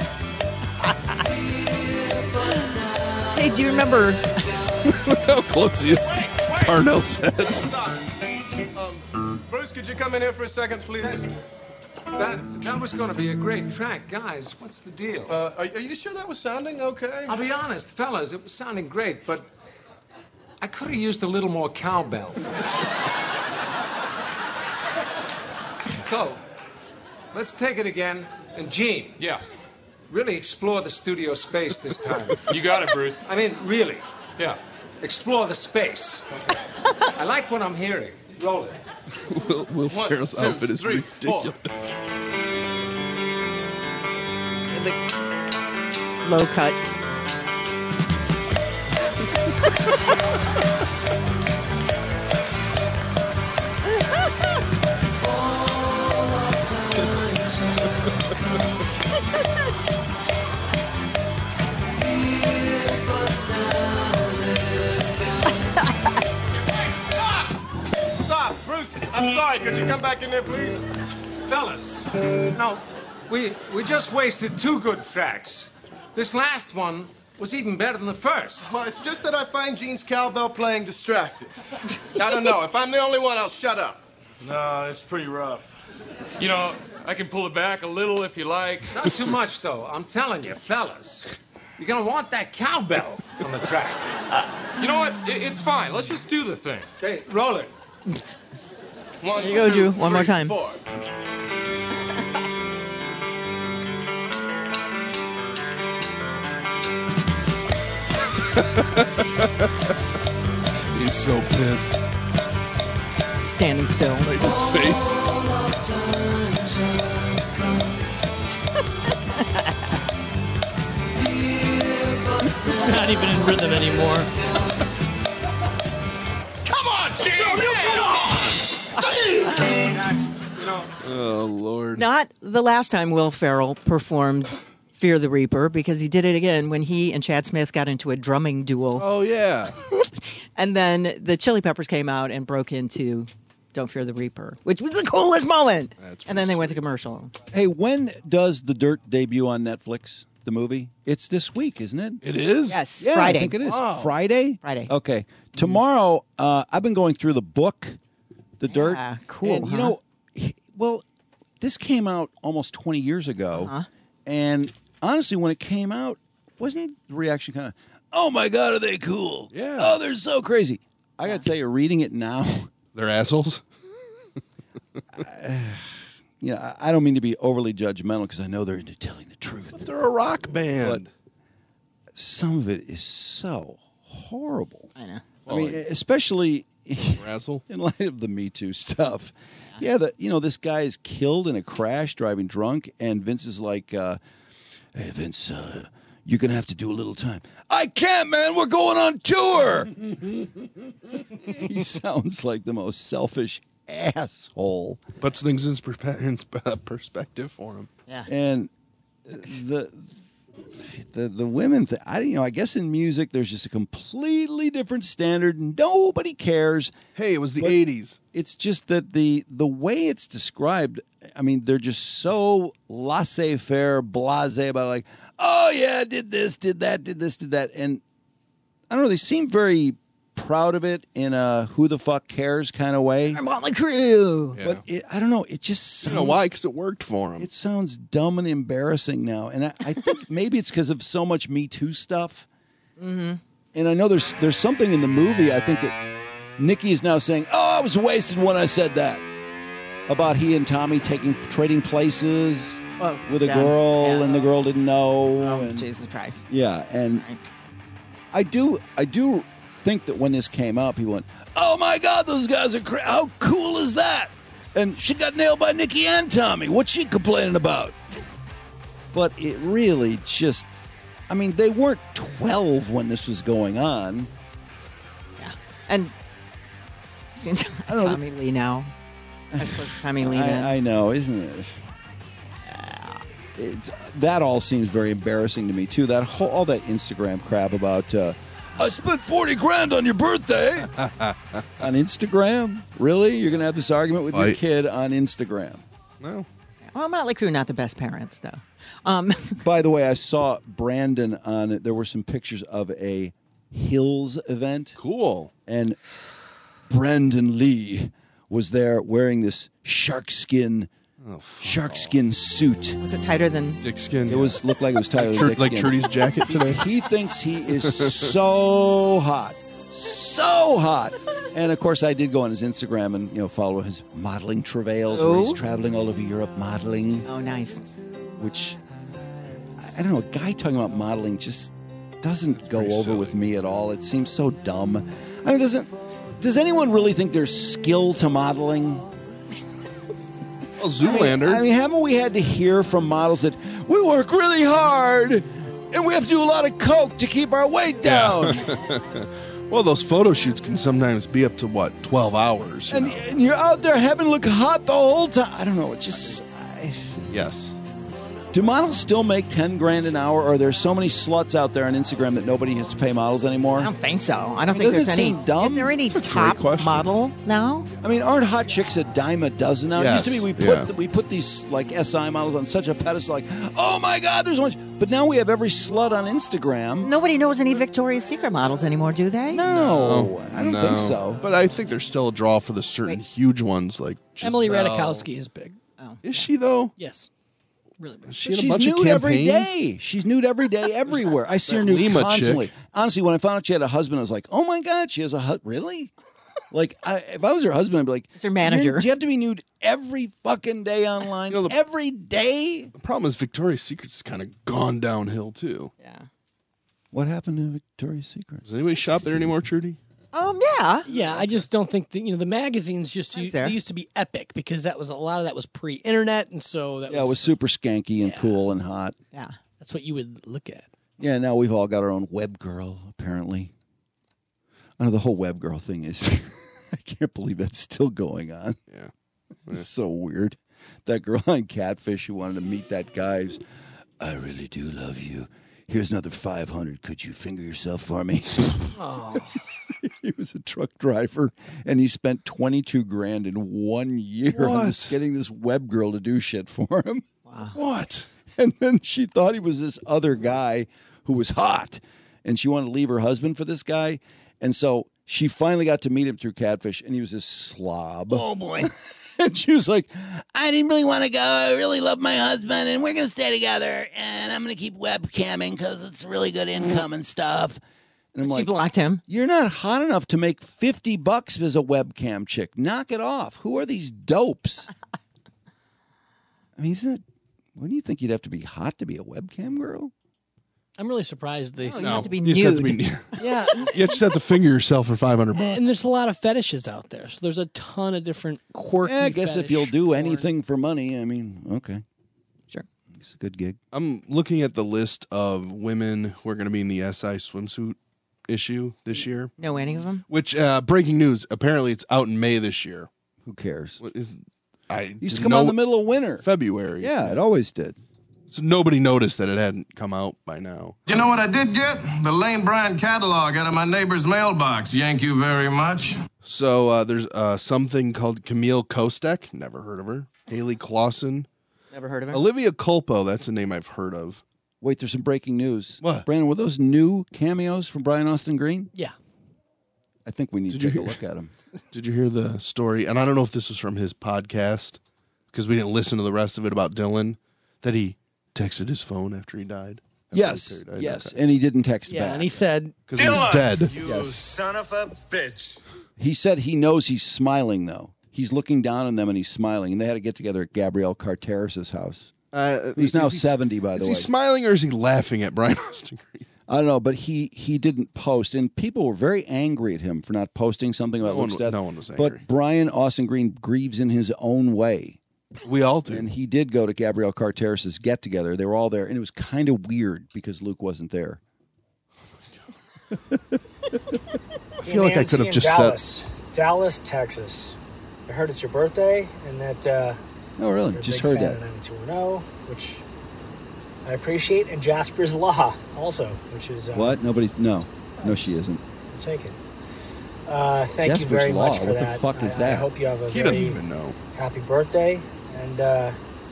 Hey, do you remember? How close he is to Parnell's head. Um, Bruce, could you come in here for a second, please? That that was going to be a great track. Guys, what's the deal? Uh, are, are you sure that was sounding okay? I'll be honest, fellas, it was sounding great, but I could have used a little more cowbell. So, let's take it again. And Gene. Yeah. Really explore the studio space this time. You got it, Bruce. I mean, really. Yeah. Explore the space. Okay. I like what I'm hearing. Roll it. Will, Will One, Ferrell's two, outfit is three, ridiculous. Low cut. Stop! Bruce, I'm sorry. Could you come back in there, please? Fellas, no, we, we just wasted two good tracks. This last one was even better than the first. Well, it's just that I find Gene's cowbell playing distracting. I don't know. If I'm the only one, I'll shut up. No, it's pretty rough. You know, I can pull it back a little if you like. Not too much, though. I'm telling you, fellas. You're gonna want that cowbell on the track. You know what? It, it's fine. Let's just do the thing. Okay, roll it. One, Here you go, two, Drew. One more three, time. four. He's so pissed. Standing still. Like his face. Not even in rhythm anymore. Come on, Gene! Oh, Lord. Not the last time Will Ferrell performed Fear the Reaper, because he did it again when he and Chad Smith got into a drumming duel. Oh, yeah. And then the Chili Peppers came out and broke into Don't Fear the Reaper, which was the coolest moment. That's and then they went to commercial. Hey, when does The Dirt debut on Netflix, the movie? It's this week, isn't it? It is? Yes, Yeah, Friday. I think it is. Oh. Friday? Friday. Okay. Tomorrow, uh, I've been going through the book, The Dirt. Yeah, cool, And, you huh? know, well, this came out almost twenty years ago. Uh-huh. And honestly, when it came out, wasn't the reaction kind of, oh my God, are they cool? Yeah. Oh, they're so crazy. I got to tell you, reading it now. They're assholes? You know, I- I don't mean to be overly judgmental because I know they're into telling the truth. But they're a rock band. But some of it is so horrible. I know. I mean, especially Razzle? in light of the Me Too stuff. Yeah, the, you know, this guy is killed in a crash driving drunk, and Vince is like, uh, hey, Vince, uh, you're going to have to do a little time. I can't, man. We're going on tour. He sounds like the most selfish asshole. Puts things in perspe- in perspective for him. Yeah. And the the the women thing, I you know, I guess in music there's just a completely different standard. Nobody cares. Hey, it was the But eighties. It's just that the the way it's described, I mean, they're just so laissez-faire, blasé about it, like, oh yeah, did this, did that, did this, did that, and I don't know. They seem very proud of it in a who the fuck cares kind of way. I'm on the crew. Yeah. But it, I don't know. It just I sounds. don't know why, because it worked for him. It sounds dumb and embarrassing now, and I, I think maybe it's because of so much Me Too stuff. Mm-hmm. And I know there's there's something in the movie. I think that Nikki is now saying, "Oh, I was wasted when I said that about he and Tommy taking trading places Oh, with a yeah. girl, Yeah. and the girl didn't know." Oh, and, Jesus Christ. yeah, and I do I do think that when this came out, people went, "Oh my God, those guys are cra- how cool is that?" And she got nailed by Nikki and Tommy. What's she complaining about? But it really just, I mean, they weren't twelve when this was going on. Yeah. And seeing I don't know. Tommy Lee now. I suppose Tommy Lee then. I, I know, isn't it? it's, that all seems very embarrassing to me too. That whole all that Instagram crap about uh, I spent forty grand on your birthday on Instagram. Really, you're going to have this argument with your Right. kid on Instagram? No. Well, Motley Crue, not the best parents, though. Um, By the way, I saw Brandon on it. There were some pictures of a Hills event. Cool. And Brandon Lee was there wearing this shark skin, oh, shark skin suit. Was it tighter than Dick Skin? It was looked like it was tighter than Tr- Dick like Skin. Trudy's jacket today. He thinks he is so hot, so hot. And of course, I did go on his Instagram and you know follow his modeling travails, where he's Oh. traveling all over Europe modeling. Oh, nice. Which I don't know, a guy talking about modeling just doesn't go pretty over silly. with me at all. It seems so dumb. I mean, doesn't does anyone really think there's skill to modeling? Well, Zoolander. I mean, I mean, haven't we had to hear from models that we work really hard and we have to do a lot of coke to keep our weight down? Well, those photo shoots can sometimes be up to, what, twelve hours? You and, know? and you're out there having to look hot the whole time. I don't know. It just. I, Yes. Do models still make ten grand an hour, or are there so many sluts out there on Instagram that nobody has to pay models anymore? I don't think so. I don't I mean, think there's doesn't it any. seem dumb? Is there any top question. model now? I mean, aren't hot chicks a dime a dozen now? Yes, It used to be we put yeah. we put these like S I models on such a pedestal, like, oh my God, there's so much. But now we have every slut on Instagram. Nobody knows any Victoria's Secret models anymore, do they? No, I don't No. think so. But I think there's still a draw for the certain huge ones like Emily Giselle. Ratajkowski is big. Is she, though? Yes. Really big. Is she in a She's bunch of nude every campaigns? day. She's nude every day, everywhere. I see her That nude Lima constantly. chick. Honestly, when I found out she had a husband, I was like, "Oh my God, she has a husband." Really? Like, I, if I was her husband, I'd be like, It's her manager. "You're- Do you have to be nude every fucking day online? You know, the- every day?" The problem is Victoria's Secret's kind of gone downhill, too. Yeah. What happened to Victoria's Secret? Does anybody shop there anymore, Trudy? Um. Yeah. Yeah, I just don't think that, you know, the magazines just used, there. they used to be epic because that was a lot of that was pre-internet, and so that Yeah, it was super skanky and cool and hot. Yeah. that's what you would look at. Yeah, now we've all got our own web girl, apparently. I know the whole web girl thing is, I can't believe that's still going on. Yeah. It's so weird. That girl on Catfish who wanted to meet that guy who's, I really do love you. Here's another five hundred. Could you finger yourself for me? Oh. He was a truck driver, and he spent twenty-two grand in one year on What? this, getting this web girl to do shit for him. Wow. What? And then she thought he was this other guy who was hot, and she wanted to leave her husband for this guy. And so she finally got to meet him through Catfish, and he was this slob. Oh, boy. And she was like, I didn't really want to go. I really love my husband, and we're going to stay together, and I'm going to keep webcamming because it's really good income and stuff. And I'm She like, blocked him. you're not hot enough to make fifty bucks as a webcam chick. Knock it off. Who are these dopes? I mean, isn't it, wouldn't you think you'd have to be hot to be a webcam girl? I'm really surprised they. Oh, you have to be You just have to nude. be- Yeah, You just have to finger yourself for five hundred bucks. and there's a lot of fetishes out there, so there's a ton of different quirky. Yeah, I guess if fetish you'll do porn. anything for money, I mean, okay. Sure. It's a good gig. I'm looking at the list of women who are going to be in the S I swimsuit issue this year. Know any of them? Which, uh, breaking news, apparently it's out in May this year. Who cares? What is? I Used to didn't come know out in the middle of winter. February. Yeah, it always did. So nobody noticed that it hadn't come out by now. You know what I did get? The Lane Bryant catalog out of my neighbor's mailbox. Thank you very much. So uh, there's uh, something called Camille Kostek. Never heard of her. Haley Clausen. Never heard of her. Olivia Culpo. That's a name I've heard of. Wait, there's some breaking news. What? Brandon, were those new cameos from Brian Austin Green? Yeah. I think we need Did to you take a hear- look at them. Did you hear the story? And I don't know if this was from his podcast because we didn't listen to the rest of it about Dylan, that he texted his phone after he died. After Yes, he died. yes. Okay. And he didn't text Yeah, back. and he said, Because he was dead. You Yes. son of a bitch. He said he knows he's smiling, though. He's looking down on them and he's smiling. And they had to get together at Gabrielle Carteris' house. Uh, He's now is he- seventy, by the Is way. he smiling or is he laughing at Brian Austin Green? I don't know, but he, he didn't post. And people were very angry at him for not posting something about No one- Luke's death. no one was angry. But Brian Austin Green grieves in his own way. We all do. And he did go to Gabrielle Carteris' get-together. They were all there. And it was kind of weird because Luke wasn't there. I feel like I could have just Dallas, said. Dallas, Texas. I heard it's your birthday and that uh, No, really, you're a just big heard fan that. of ninety-two one oh, which I appreciate, and Jasper's Law also, which is... Uh, What? Nobody... No. No, she isn't. I'll take it. Uh, thank Jasper's you very Law. much for What that. the fuck is I, that? I hope you have a He very doesn't even know. happy birthday, and uh,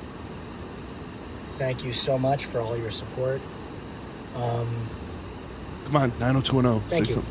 thank you so much for all your support. Um, Come on, nine oh two one oh. Thank Say you. something.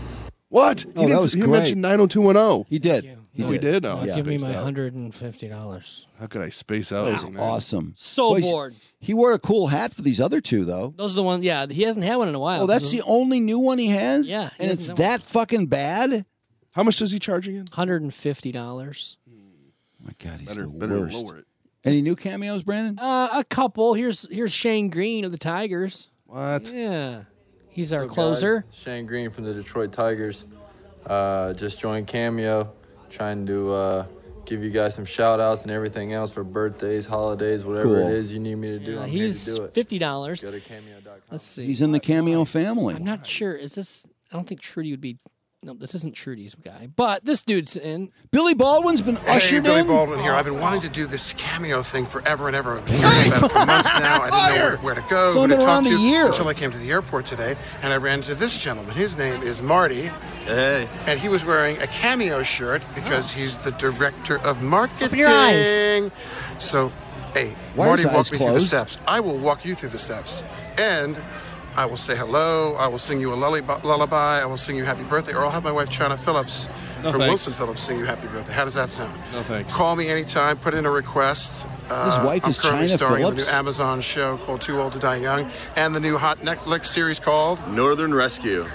What? Oh, he that didn't, was he great. mentioned nine oh two one oh. He did. He Oh, did. he did? Oh, I Give me spaced my out. hundred and fifty dollars. How could I space out? That was using that? awesome. So Well, he's- bored. He wore a cool hat for these other two, though. Those are the ones. Yeah, he hasn't had one in a while. Oh, that's the only new one he has? Yeah, he And hasn't it's done that fucking bad? How much does he charge again? hundred and fifty dollars. My God, he's Better, the better worst. lower it. Any new cameos, Brandon? Uh, a couple. Here's here's Shane Green of the Tigers. What? Yeah, he's our What's up, closer. guys? Shane Green from the Detroit Tigers. Uh, just joined Cameo, trying to uh, give you guys some shout outs and everything else for birthdays, holidays, whatever Cool. it is you need me to do. Yeah, I'm here to he's do it. fifty dollars. Go to cameo dot com. Let's see. He's in the cameo family. I'm not sure. Is this? I don't think Trudy would be. No, this isn't Trudy's guy. But this dude's in. Billy Baldwin's been Hey, ushered Billy in? Baldwin here. I've been wanting to do this cameo thing forever and ever. I've been hearing about it for months now. I didn't know where, where to go, It's who only to been around talk a to year. until I came to the airport today, and I ran into this gentleman. His name is Marty. Hey. And he was wearing a cameo shirt because he's the director of marketing. your eyes. So, hey, Why are Marty, his walk eyes me through the closed? steps. I will walk you through the steps. And I will say hello. I will sing you a lullaby. lullaby. I will sing you happy birthday. Or I'll have my wife, Chana Phillips, No, from thanks. Wilson Phillips, sing you happy birthday. How does that sound? No thanks. Call me anytime. Put in a request. Uh, His wife I'm is currently China starring in Phillips? the new Amazon show called Too Old to Die Young, and the new hot Netflix series called Northern Rescue.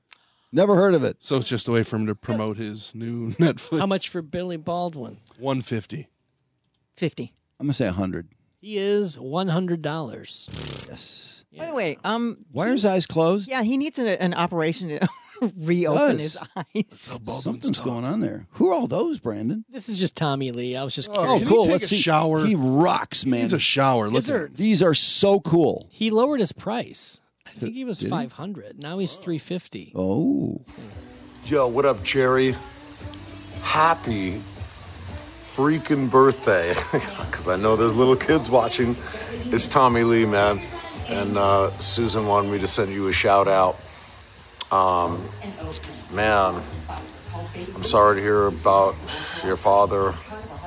Never heard of it. So it's just a way for him to promote his new Netflix. How much for Billy Baldwin? one fifty. fifty. I'm going to say one hundred. He is one hundred dollars. Yes. By the way, um, Why are his eyes closed? yeah, he needs an, an operation to reopen Does. his eyes. Something's going on there. Who are all those, Brandon? This is just Tommy Lee. I was just Oh, curious. cool. he take Let's a see. shower? He rocks, He man. needs a shower. Look Is at there- him. These are so cool. He lowered his price. I think he was Did he? five hundred. Now he's three fifty. Oh. Yo, what up, Jerry? Happy freaking birthday. Because I know there's little kids watching. It's Tommy Lee, man. And uh, Susan wanted me to send you a shout out. Um, man, I'm sorry to hear about your father.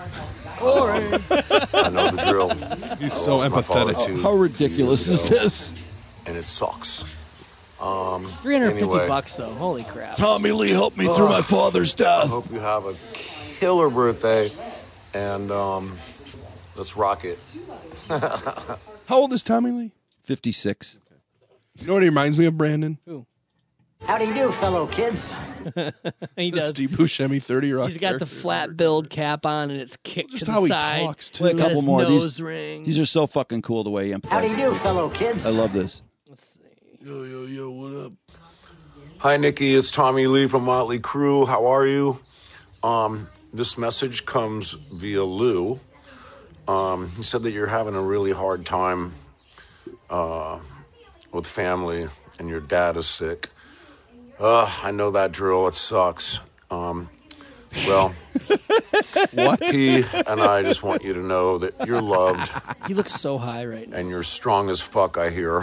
I know the drill. He's I so lost my father, empathetic. too, How ridiculous two years is ago, this? And it sucks. Um, Three hundred fifty anyway, bucks though. Holy crap! Tommy Lee helped me through my father's I death. hope you have a killer birthday, and um, let's rock it. How old is Tommy Lee? fifty-six. You know what he reminds me of, Brandon? Who? How do you do, fellow kids? He The does. Steve Buscemi thirty Rock. He's got the character. flat build cap on, and it's kicked Just to how the he side. talks, too. Play a Got couple his more. Nose These, ring. these are so fucking cool the way he How do you empathize. do, fellow kids? I love this. Let's see. Yo, yo, yo, what up? Hi, Nikki. It's Tommy Lee from Motley Crue. How are you? Um, this message comes via Lou. Um, he said that you're having a really hard time uh, with family and your dad is sick. Uh, I know that drill. It sucks. Um, well, What? he and I just want you to know that you're loved He looks so high right now. and you're strong as fuck, I hear.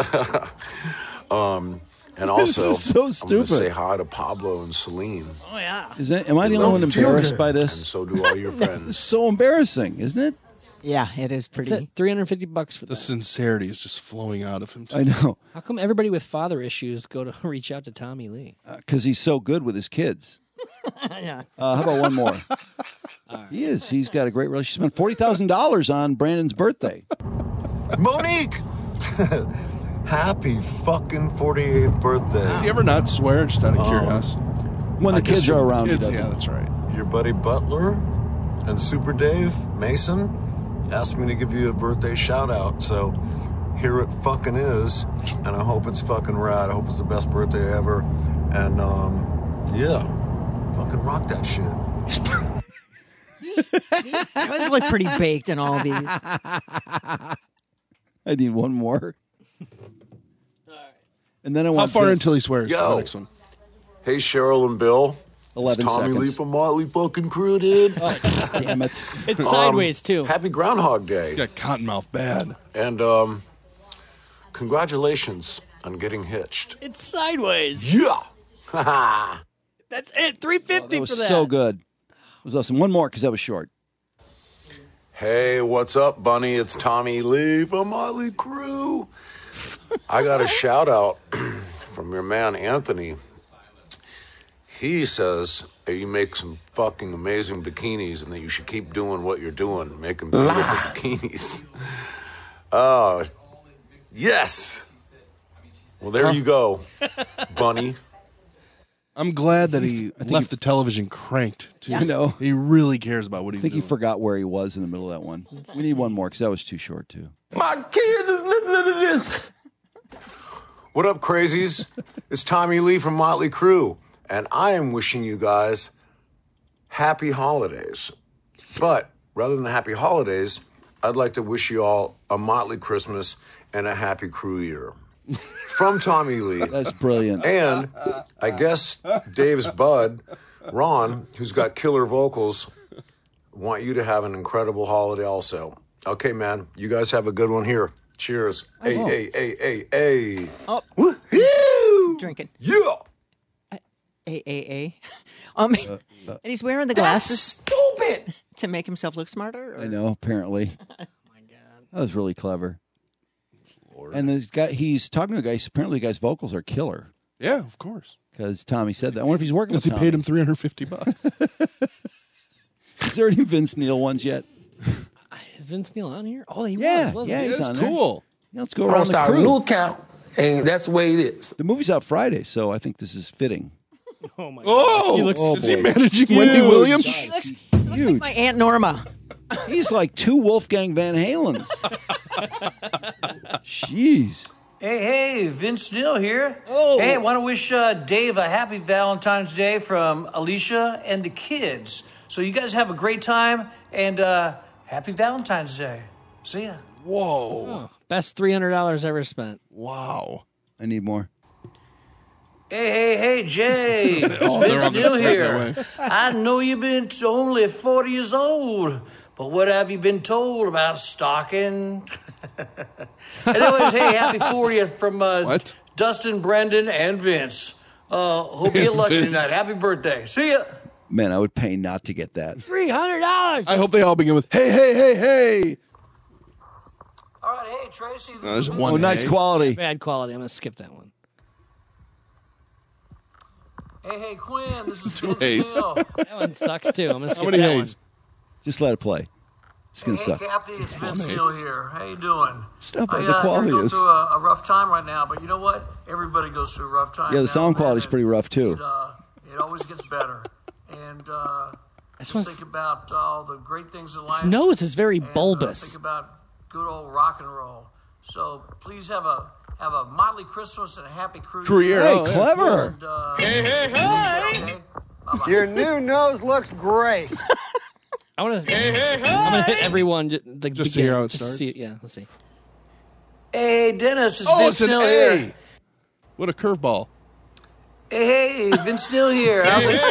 um, and This also, is so I'm going stupid. to say hi to Pablo and Celine. Oh yeah. Is that, am I the only one embarrassed by And this? so do all your It's friends. so embarrassing, isn't it? Yeah, it is It's pretty. at three hundred fifty bucks for The that. sincerity is just flowing out of him. Too. I know. How come everybody with father issues go to reach out to Tommy Lee? Because he's so good with his kids. yeah. Uh, how about one more? He is. He's got a great relationship. He spent forty thousand dollars on Brandon's birthday. Monique! Happy fucking forty-eighth birthday. Does he ever not swear? Just out of Um, curiosity. When the I guess kids are your around, he Kids, doesn't. yeah, that's right. Your buddy Butler and Super Dave Mason asked me to give you a birthday shout out. So here it fucking is. And I hope it's fucking rad. I hope it's the best birthday ever. And um, yeah, fucking rock that shit. He does look pretty baked in all these. I need one more. And then I How want far Bill- until he swears? Yo. The next one. Hey, Cheryl and Bill. eleven it's Tommy seconds. Lee from Motley fucking Crue, dude. Damn it. It's sideways too. Happy Groundhog Day. You got cottonmouth bad. And um, congratulations on getting hitched. It's sideways. Yeah. Haha. That's it. three fifty That was for that. so good. It was awesome. One more because that was short. Hey, what's up, Bunny? It's Tommy Lee from Motley Crue. I got a shout out from your man, Anthony. He says that you make some fucking amazing bikinis and that you should keep doing what you're doing, making beautiful bikinis. Oh, yes. Well, there you go, Bunny. I'm glad that he left the television cranked, too. Yeah. I know. He really cares about what I he's think doing. he forgot where he was in the middle of that one. We need one more because that was too short, too. My kids is listening to this. What up, crazies? It's Tommy Lee from Motley Crue, and I am wishing you guys happy holidays. But rather than happy holidays, I'd like to wish you all a Motley Christmas and a happy Crue year. From Tommy Lee. That's brilliant. And I guess Dave's bud, Ron, who's got killer vocals, want you to have an incredible holiday also. Okay, man. You guys have a good one here. Cheers. Hey, Oh. hey, hey, hey, hey. Oh, Woo-hoo! drinking. Yeah. A A A. Um, Uh, and he's wearing the That's glasses. stupid. To make himself look smarter. Or? I know, apparently. Oh, my God. That was really clever. And this guy, he's talking to a guy. Apparently, the guy's vocals are killer. Yeah, of course. Because Tommy said that. I wonder if he's working with Because he Tommy. paid him three hundred fifty bucks. Is there any Vince Neil ones yet? Is Vince Neil on here? Oh, he Yeah, was. Wasn't yeah, he? he's That's on there. cool. Yeah, let's go I'm around gonna the start a crew. new account, and that's the way it is. The movie's out Friday, so I think this is fitting. Oh my Oh, God. He looks oh, is he boy. managing Huge. Wendy Williams? He looks, he looks like my Aunt Norma. He's like two Wolfgang Van Halens. Jeez. Hey, hey, Vince Neil here. Oh. Hey, I want to wish uh, Dave a happy Valentine's Day from Alicia and the kids. So you guys have a great time, and uh, happy Valentine's Day. See ya. Whoa. Oh, best three hundred dollars ever spent. Wow. I need more. Hey, hey, hey, Jay. It's Oh, they're Vince all gonna Neil start here. that way. I know you've been t- only forty years old, but what have you been told about stalking? Anyways, hey, happy fortieth from uh, What? Dustin, Brendan, and Vince. Uh, hope you get And lucky Vince. tonight. Happy birthday. See ya. Man, I would pay not to get that. Three hundred dollars. I hope they all begin with, hey, hey, hey, hey. All right, hey, Tracy. This No, is there's Vince. one Oh, nice hey. quality. Bad quality. I'm gonna skip that one. Hey, hey, Quinn. This is Two Vince A's. Neil. That one sucks too. I'm gonna skip How many that hays? Just let it play. It's Hey, going to hey, suck. Kathy, it's Vince Neil here. How you doing? Stop I, it. The uh, quality you're going is. through a, a rough time right now, but you know what? Everybody goes through a rough time. Yeah, the now sound and then, quality's and pretty rough, too. It, uh, it always gets better. And uh, just wanna think s- about all the great things in life. His nose is very and, uh, bulbous. think about good old rock and roll. So please have a have a motley Christmas and a happy Crue Crew year. Hey, Oh, yeah. clever. And, uh, hey, hey, hey! Okay? Bye-bye. Your new nose looks great. I want to. I'm gonna hit everyone. ju- The Just to beginning, hear how it just starts? See it. Yeah, let's see. Hey, Dennis, it's Oh, Vince it's an Neil A. here. What a curveball. Hey, hey, Vince Neil here. How's it?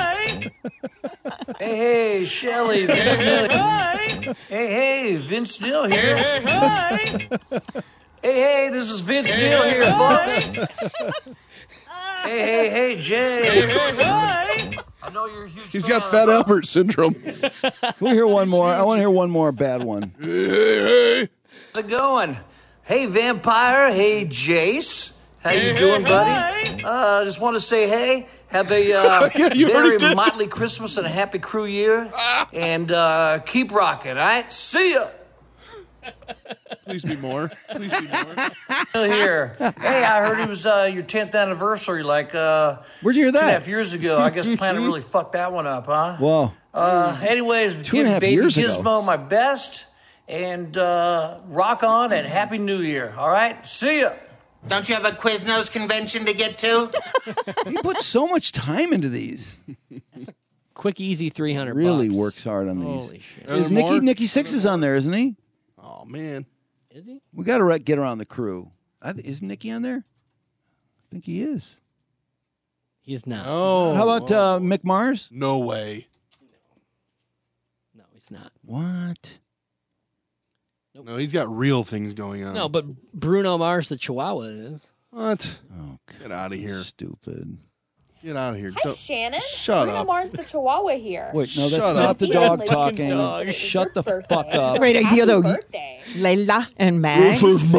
Hey, hey, Shelly, Vince Neil. Hey, hey, Vince Neil here. Hey, hey, this is Vince Neil here, folks. Hey, hey, hey, Jay. I know you're a huge He's fan got of Fat us. Albert syndrome. We'll hear one more. I want to hear one more bad one. Hey, hey, hey. How's it going? Hey, Vampire. Hey, Jace. How you doing, buddy? Uh, just want to say hey. Have a uh, Yeah, you very already did. motley Christmas and a happy Crew year. And uh, keep rocking, all right? See ya. Please be more. Please be more. Here. Hey, I heard it was uh, your tenth anniversary like uh, Where'd you hear two and a that? half years ago. I guess Planet really fucked that one up, huh? Well, Uh, anyways, Two and a half give Baby years ago. Gizmo my best. And uh, rock on and Happy New Year, all right? See ya. Don't you have a Quiznos convention to get to? he puts so much time into these. Quick, easy, three hundred. Really bucks. works hard on these. Holy shit! Are Is there Nikki more? Nikki Six is on there, isn't he? Oh, man. Is he? We got to re- get around the crew. I th- is Nikki on there? I think he is. He's not. Oh. How about uh, Mick Mars? No way. No, he's not. What? No, he's got real things going on. No, but Bruno Mars the Chihuahua is. What? Oh, get out of here. Stupid. Get out of here. Hi, Don't- Shannon. Shut Bruno up. Mars the Chihuahua here. Wait, no, that's Shut not up. the Yeah, dog like talking. dog. Shut the fuck Birthday. up. Great idea, though. Happy birthday. Layla and Mags.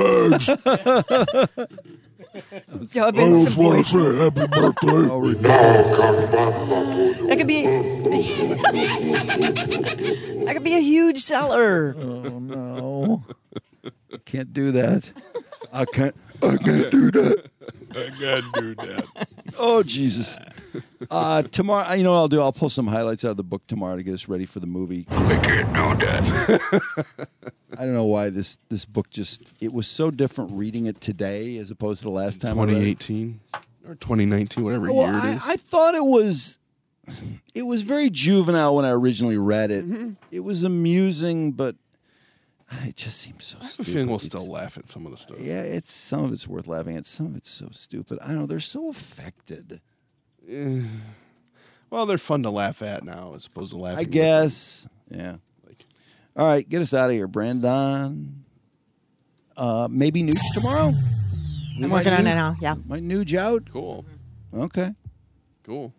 Dub in some voice. happy birthday. That could be. That could be a huge seller. Oh no! I can't do that. I can't. I can't do that. I can't do that. Oh Jesus! Uh, tomorrow, you know what I'll do? I'll pull some highlights out of the book tomorrow to get us ready for the movie. I can't do that. I don't know why this this book just it was so different reading it today as opposed to the last time. I read it. twenty eighteen or twenty nineteen, whatever Well, year it I, is. I thought it was it was very juvenile when I originally read it. Mm-hmm. It was amusing, but it just seems so I have a stupid. feeling we'll It's- still laugh at some of the stuff. Yeah, it's some of it's worth laughing at. Some of it's so stupid. I don't know. They're so affected. Eh. Well, they're fun to laugh at now as opposed to laughing. I with guess. Yeah. All right, get us out of here, Brandon. Uh, maybe Nooch tomorrow. We I'm might working on Nooch- it now. Yeah. Might Nooch out. them. Cool. Okay. Cool.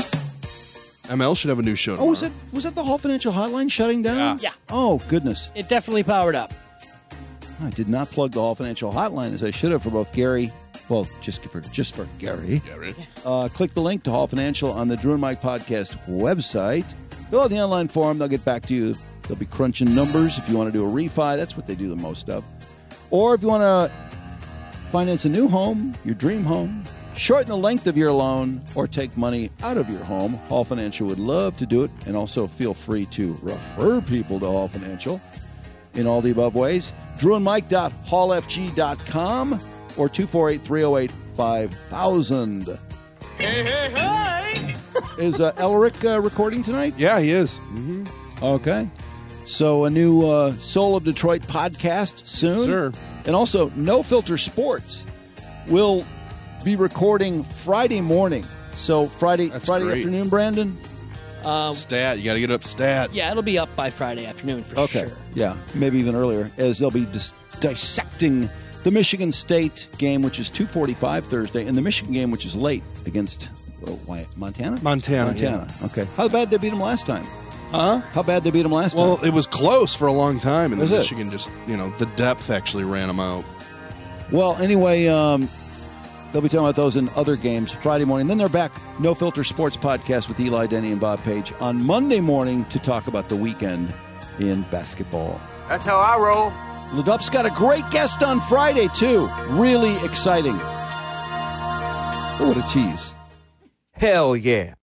M L should have a new show Oh, tomorrow. was that was that the Hall Financial Hotline shutting down? Yeah. Oh goodness. It definitely powered up. I did not plug the Hall Financial Hotline as I should have for both Gary. Well, just for just for Gary. Gary. Uh, click the link to Hall Financial on the Drew and Mike podcast website. Fill out the online form. They'll get back to you. They'll be crunching numbers if you want to do a refi. That's what they do the most of. Or if you want to finance a new home, your dream home, shorten the length of your loan, or take money out of your home, Hall Financial would love to do it. And also feel free to refer people to Hall Financial in all the above ways. drew and mike dot hall f g dot com or two four eight, three oh eight, five thousand. Hey, hey, hey! Is uh, Elric uh, recording tonight? Yeah, he is. Mm-hmm. Okay. So a new uh, Soul of Detroit podcast soon. Sir. And also No Filter Sports will be recording Friday morning. So Friday That's Friday great. afternoon, Brandon? Um, Stat. You got to get up stat. yeah, it'll be up by Friday afternoon for Okay. sure. Yeah, maybe even earlier, as they'll be dis- dissecting the Michigan State game, which is two forty-five Thursday, and the Michigan game, which is late against oh, why, Montana? Montana, Montana. Okay. How bad they beat them last time? Huh? How bad they beat them last Well, time? it was close for a long time, and Was then it? Michigan just, you know, the depth actually ran them out. Well, anyway, um, they'll be talking about those in other games Friday morning. Then they're back, No Filter Sports Podcast with Eli Denny and Bob Page on Monday morning to talk about the weekend in basketball. That's how I roll. LeDuff's got a great guest on Friday, too. Really exciting. Oh, what a tease. Hell yeah.